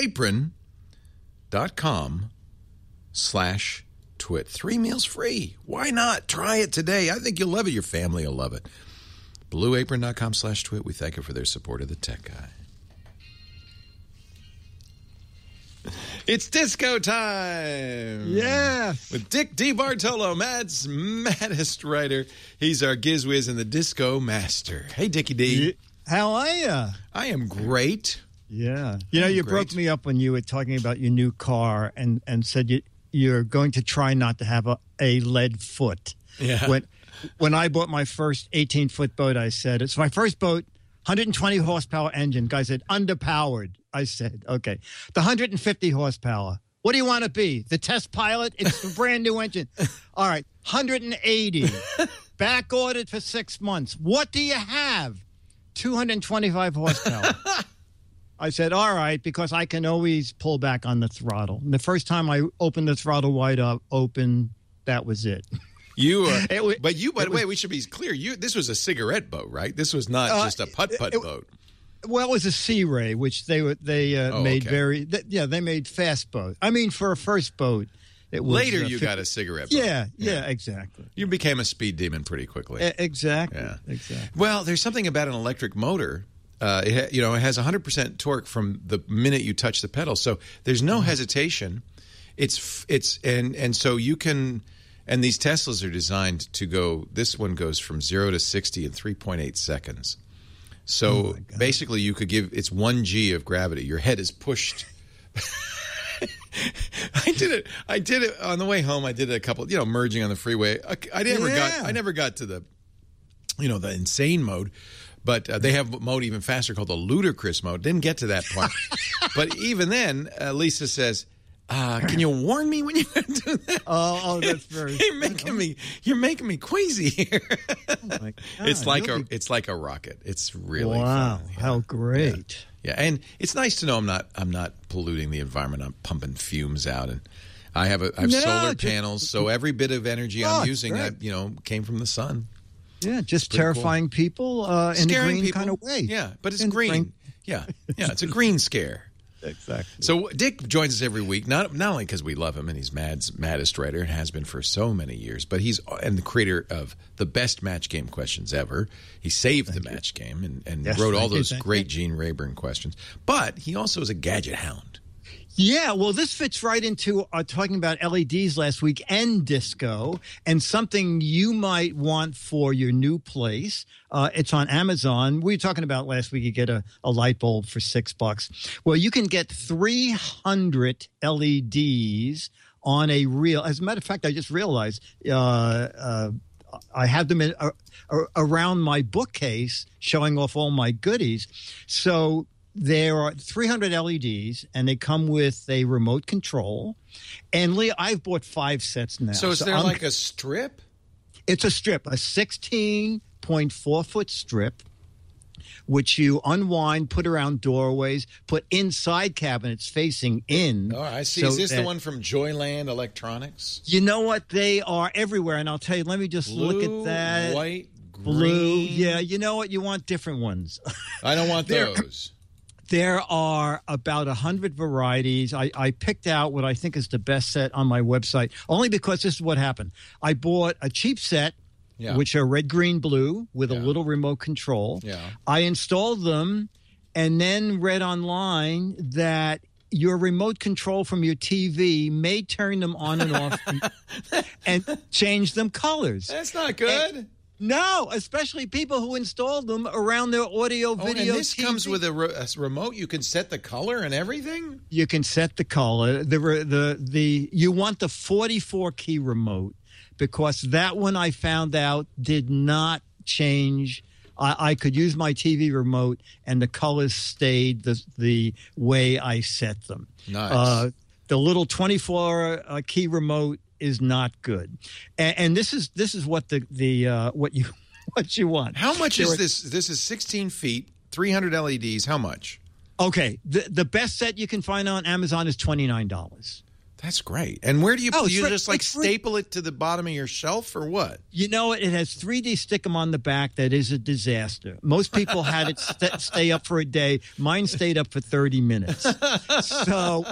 blueapron.com/twit. 3 meals free. Why not? Try it today. I think you'll love it. Your family will love it. blueapron.com/twit. We thank you for their support of the tech guy. It's disco time. Yeah. With Dick DeBartolo, Matt's maddest writer. He's our gizwiz and the disco master. Hey, Dickie D. How are you? I am great. Yeah. You broke me up when you were talking about your new car and said you're going to try not to have a lead foot. Yeah. When I bought my first 18-foot boat, I said, it's my first boat, 120 horsepower engine. Guy said, underpowered. I said, okay. The 150 horsepower. What do you want to be? The test pilot? It's a brand new engine. All right. 180. Back ordered for 6 months. What do you have? 225 horsepower. I said, all right, because I can always pull back on the throttle. And the first time I opened the throttle wide open, that was it. By the way, we should be clear. This was a cigarette boat, right? This was not just a putt-putt boat. Well, it was a Sea Ray, which they made okay. They made fast boat. I mean, for a first boat, it was later. You got a cigarette boat. Yeah, exactly. You became a speed demon pretty quickly. Exactly. Yeah. Exactly. Well, there's something about an electric motor. It has 100% torque from the minute you touch the pedal, so there's no hesitation. So you can. And these Teslas are designed to go. This one goes from 0 to 60 in 3.8 seconds. So basically, you could it's 1 G of gravity. Your head is pushed. I did it on the way home. I did a couple, merging on the freeway. I never got to the, the insane mode. But they have a mode even faster called the ludicrous mode. Didn't get to that part. But even then, Lisa says, can you warn me when you do that? Oh, that's very. You're making me queasy here. Oh my God, it's like a rocket. It's really wow. fun. How great! Yeah, and it's nice to know I'm not polluting the environment. I'm pumping fumes out, and I have solar panels, so every bit of energy I'm using, came from the sun. Yeah, just terrifying people in a green kind of way. Yeah, but it's green. Yeah, it's a green scare. Exactly. So Dick joins us every week, not only because we love him and he's Mad's maddest writer and has been for so many years, but he's the creator of the best match game questions ever. He saved the match game and wrote all those great Gene Rayburn questions. But he also is a gadget hound. Yeah, well, this fits right into talking about LEDs last week and disco, and something you might want for your new place. It's on Amazon. We were talking about last week, you get a light bulb for $6. Well, you can get 300 LEDs on a reel. As a matter of fact, I just realized I have them around my bookcase showing off all my goodies. So there are 300 LEDs, and they come with a remote control. And, Leah, I've bought 5 sets now. So is there like a strip? It's a strip, a 16.4-foot strip, which you unwind, put around doorways, put inside cabinets facing in. Oh, I see. Is this the one from Joyland Electronics? You know what? They are everywhere. And I'll tell you, let me just look at that. White, green. Blue. Yeah, you know what? You want different ones. I don't want those. There are about 100 varieties. I picked out what I think is the best set on my website, only because this is what happened. I bought a cheap set, which are red, green, blue, with a little remote control. Yeah. I installed them and then read online that your remote control from your TV may turn them on and off and change them colors. That's not good. No, especially people who installed them around their audio, video. And this TV. comes with a remote. You can set the color and everything. You can set the color. You want the 44 key remote, because that one I found out did not change. I could use my TV remote and the colors stayed the way I set them. Nice. The little 24 key remote is not good, and this is what what you want. How much is this? This is 16 feet, 300 LEDs. How much? Okay, the best set you can find on Amazon is $29. That's great. And where do you just staple it to the bottom of your shelf or what? You know, it has 3D Stickum on the back. That is a disaster. Most people had it stay up for a day. Mine stayed up for 30 minutes. So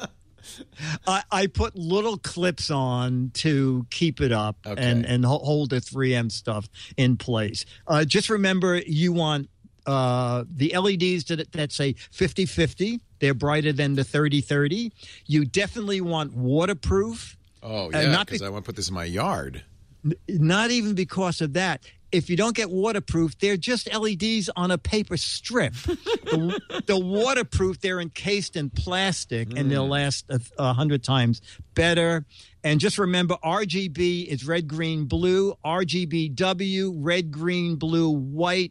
I put little clips on to keep it up and hold the 3M stuff in place. Just remember, you want the LEDs that say 50-50. They're brighter than the 30-30. You definitely want waterproof. Oh, yeah, because I want to put this in my yard. Not even because of that. If you don't get waterproof, they're just LEDs on a paper strip. The waterproof, they're encased in plastic, and they'll last 100 times better. And just remember, RGB is red, green, blue. RGBW, red, green, blue, white.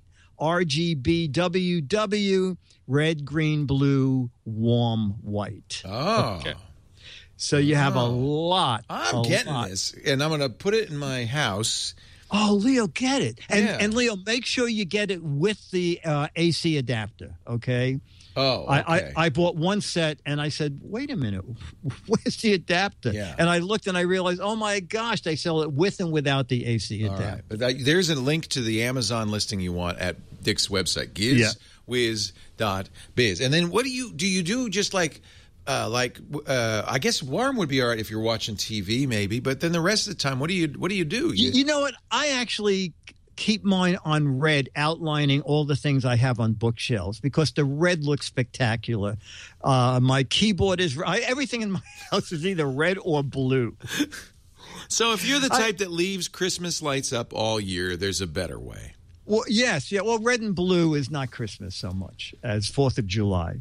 RGBWW, red, green, blue, warm, white. Oh. Okay. So you have a lot. I'm getting this, and I'm going to put it in my house. Oh, Leo, get it. And Leo, make sure you get it with the AC adapter, okay? Oh, okay. I bought one set, and I said, wait a minute, where's the adapter? Yeah. And I looked, and I realized, oh, my gosh, they sell it with and without the AC adapter. All right. But there's a link to the Amazon listing you want at Dick's website, gizwiz.biz. And then what do you do just like I guess warm would be all right if you're watching TV maybe, but then the rest of the time, what do you do? You know what? I actually keep mine on red, outlining all the things I have on bookshelves, because the red looks spectacular. My keyboard is everything in my house is either red or blue. So if you're the type that leaves Christmas lights up all year, there's a better way. Well, yes, yeah. Well, red and blue is not Christmas so much as 4th of July.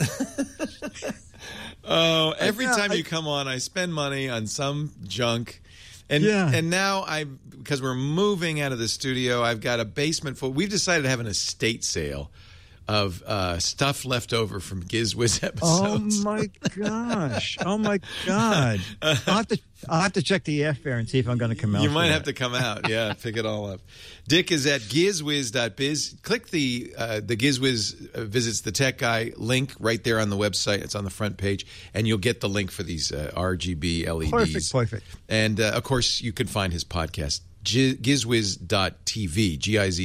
Oh, every time you come on, I spend money on some junk. And now because we're moving out of the studio, I've got a basement full. We've decided to have an estate sale of stuff left over from GizWiz episodes. Oh my gosh! Oh my God! I'll have to check the airfare and see if I'm going to come out. You might have to come out. Yeah, pick it all up. Dick is at gizwiz.biz. Click the GizWiz visits the tech guy link right there on the website. It's on the front page, and you'll get the link for these RGB LEDs. Perfect. And of course, you can find his podcast gizwiz.tv,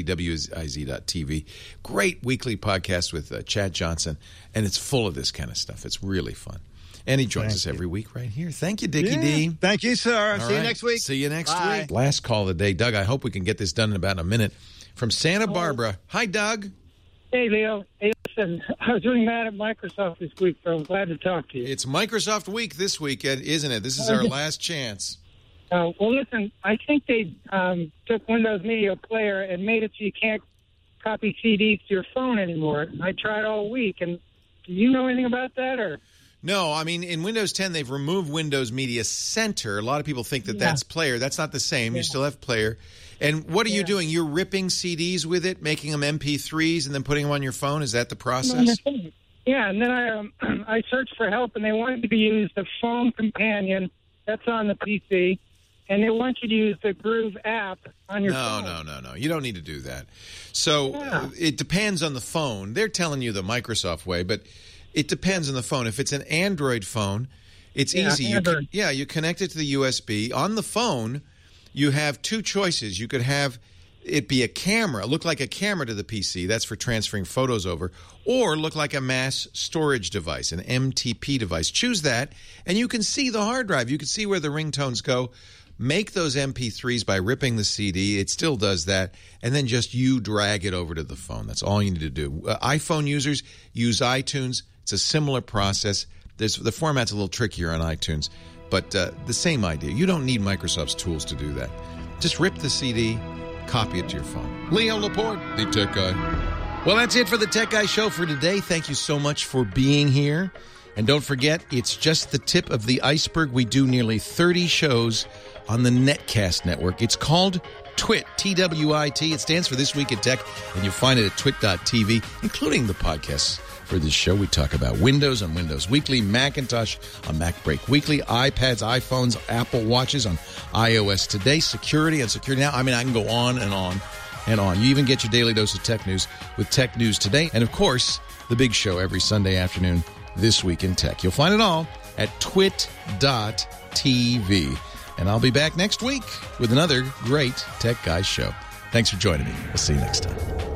GIZWIZ.tv. Great weekly podcast with Chad Johnson, and it's full of this kind of stuff. It's really fun. And he joins us every week right here. Thank you, Dickie D. Thank you, sir. All See you right. next week. See you next Bye. week. Last call of the day. Doug, I hope we can get this done in about a minute. From Santa Barbara. Hi, Doug. Hey, Leo. Hey, listen, I was really mad at Microsoft this week, so I'm glad to talk to you. It's Microsoft Week this week, isn't it? This is our last chance. Well, listen, I think they took Windows Media Player and made it so you can't copy CDs to your phone anymore. I tried all week, and do you know anything about that? Or No, I mean, in Windows 10, they've removed Windows Media Center. A lot of people think that that's Player. That's not the same. You still have Player. And what are you doing? You're ripping CDs with it, making them MP3s, and then putting them on your phone? Is that the process? Yeah, and then I searched for help, and they wanted me to use the Phone Companion. That's on the PC. And they want you to use the Groove app on your phone. No. You don't need to do that. So it depends on the phone. They're telling you the Microsoft way, but it depends on the phone. If it's an Android phone, it's easy. You connect it to the USB. On the phone, you have two choices. You could have it be a camera, look like a camera to the PC. That's for transferring photos over. Or look like a mass storage device, an MTP device. Choose that, and you can see the hard drive. You can see where the ringtones go. Make those MP3s by ripping the CD. It still does that. And then just you drag it over to the phone. That's all you need to do. iPhone users use iTunes. It's a similar process. The format's a little trickier on iTunes, but the same idea. You don't need Microsoft's tools to do that. Just rip the CD, copy it to your phone. Leo Laporte, the Tech Guy. Well, that's it for the Tech Guy Show for today. Thank you so much for being here. And don't forget, it's just the tip of the iceberg. We do nearly 30 shows on the Netcast network. It's called TWIT, T-W-I-T. It stands for This Week in Tech, and you'll find it at twit.tv, including the podcasts for this show. We talk about Windows on Windows Weekly, Macintosh on Mac Break Weekly, iPads, iPhones, Apple Watches on iOS Today, security on Security Now. I mean, I can go on and on and on. You even get your daily dose of tech news with Tech News Today. And, of course, the big show every Sunday afternoon, This Week in Tech. You'll find it all at twit.tv. And I'll be back next week with another great Tech Guys show. Thanks for joining me. We'll see you next time.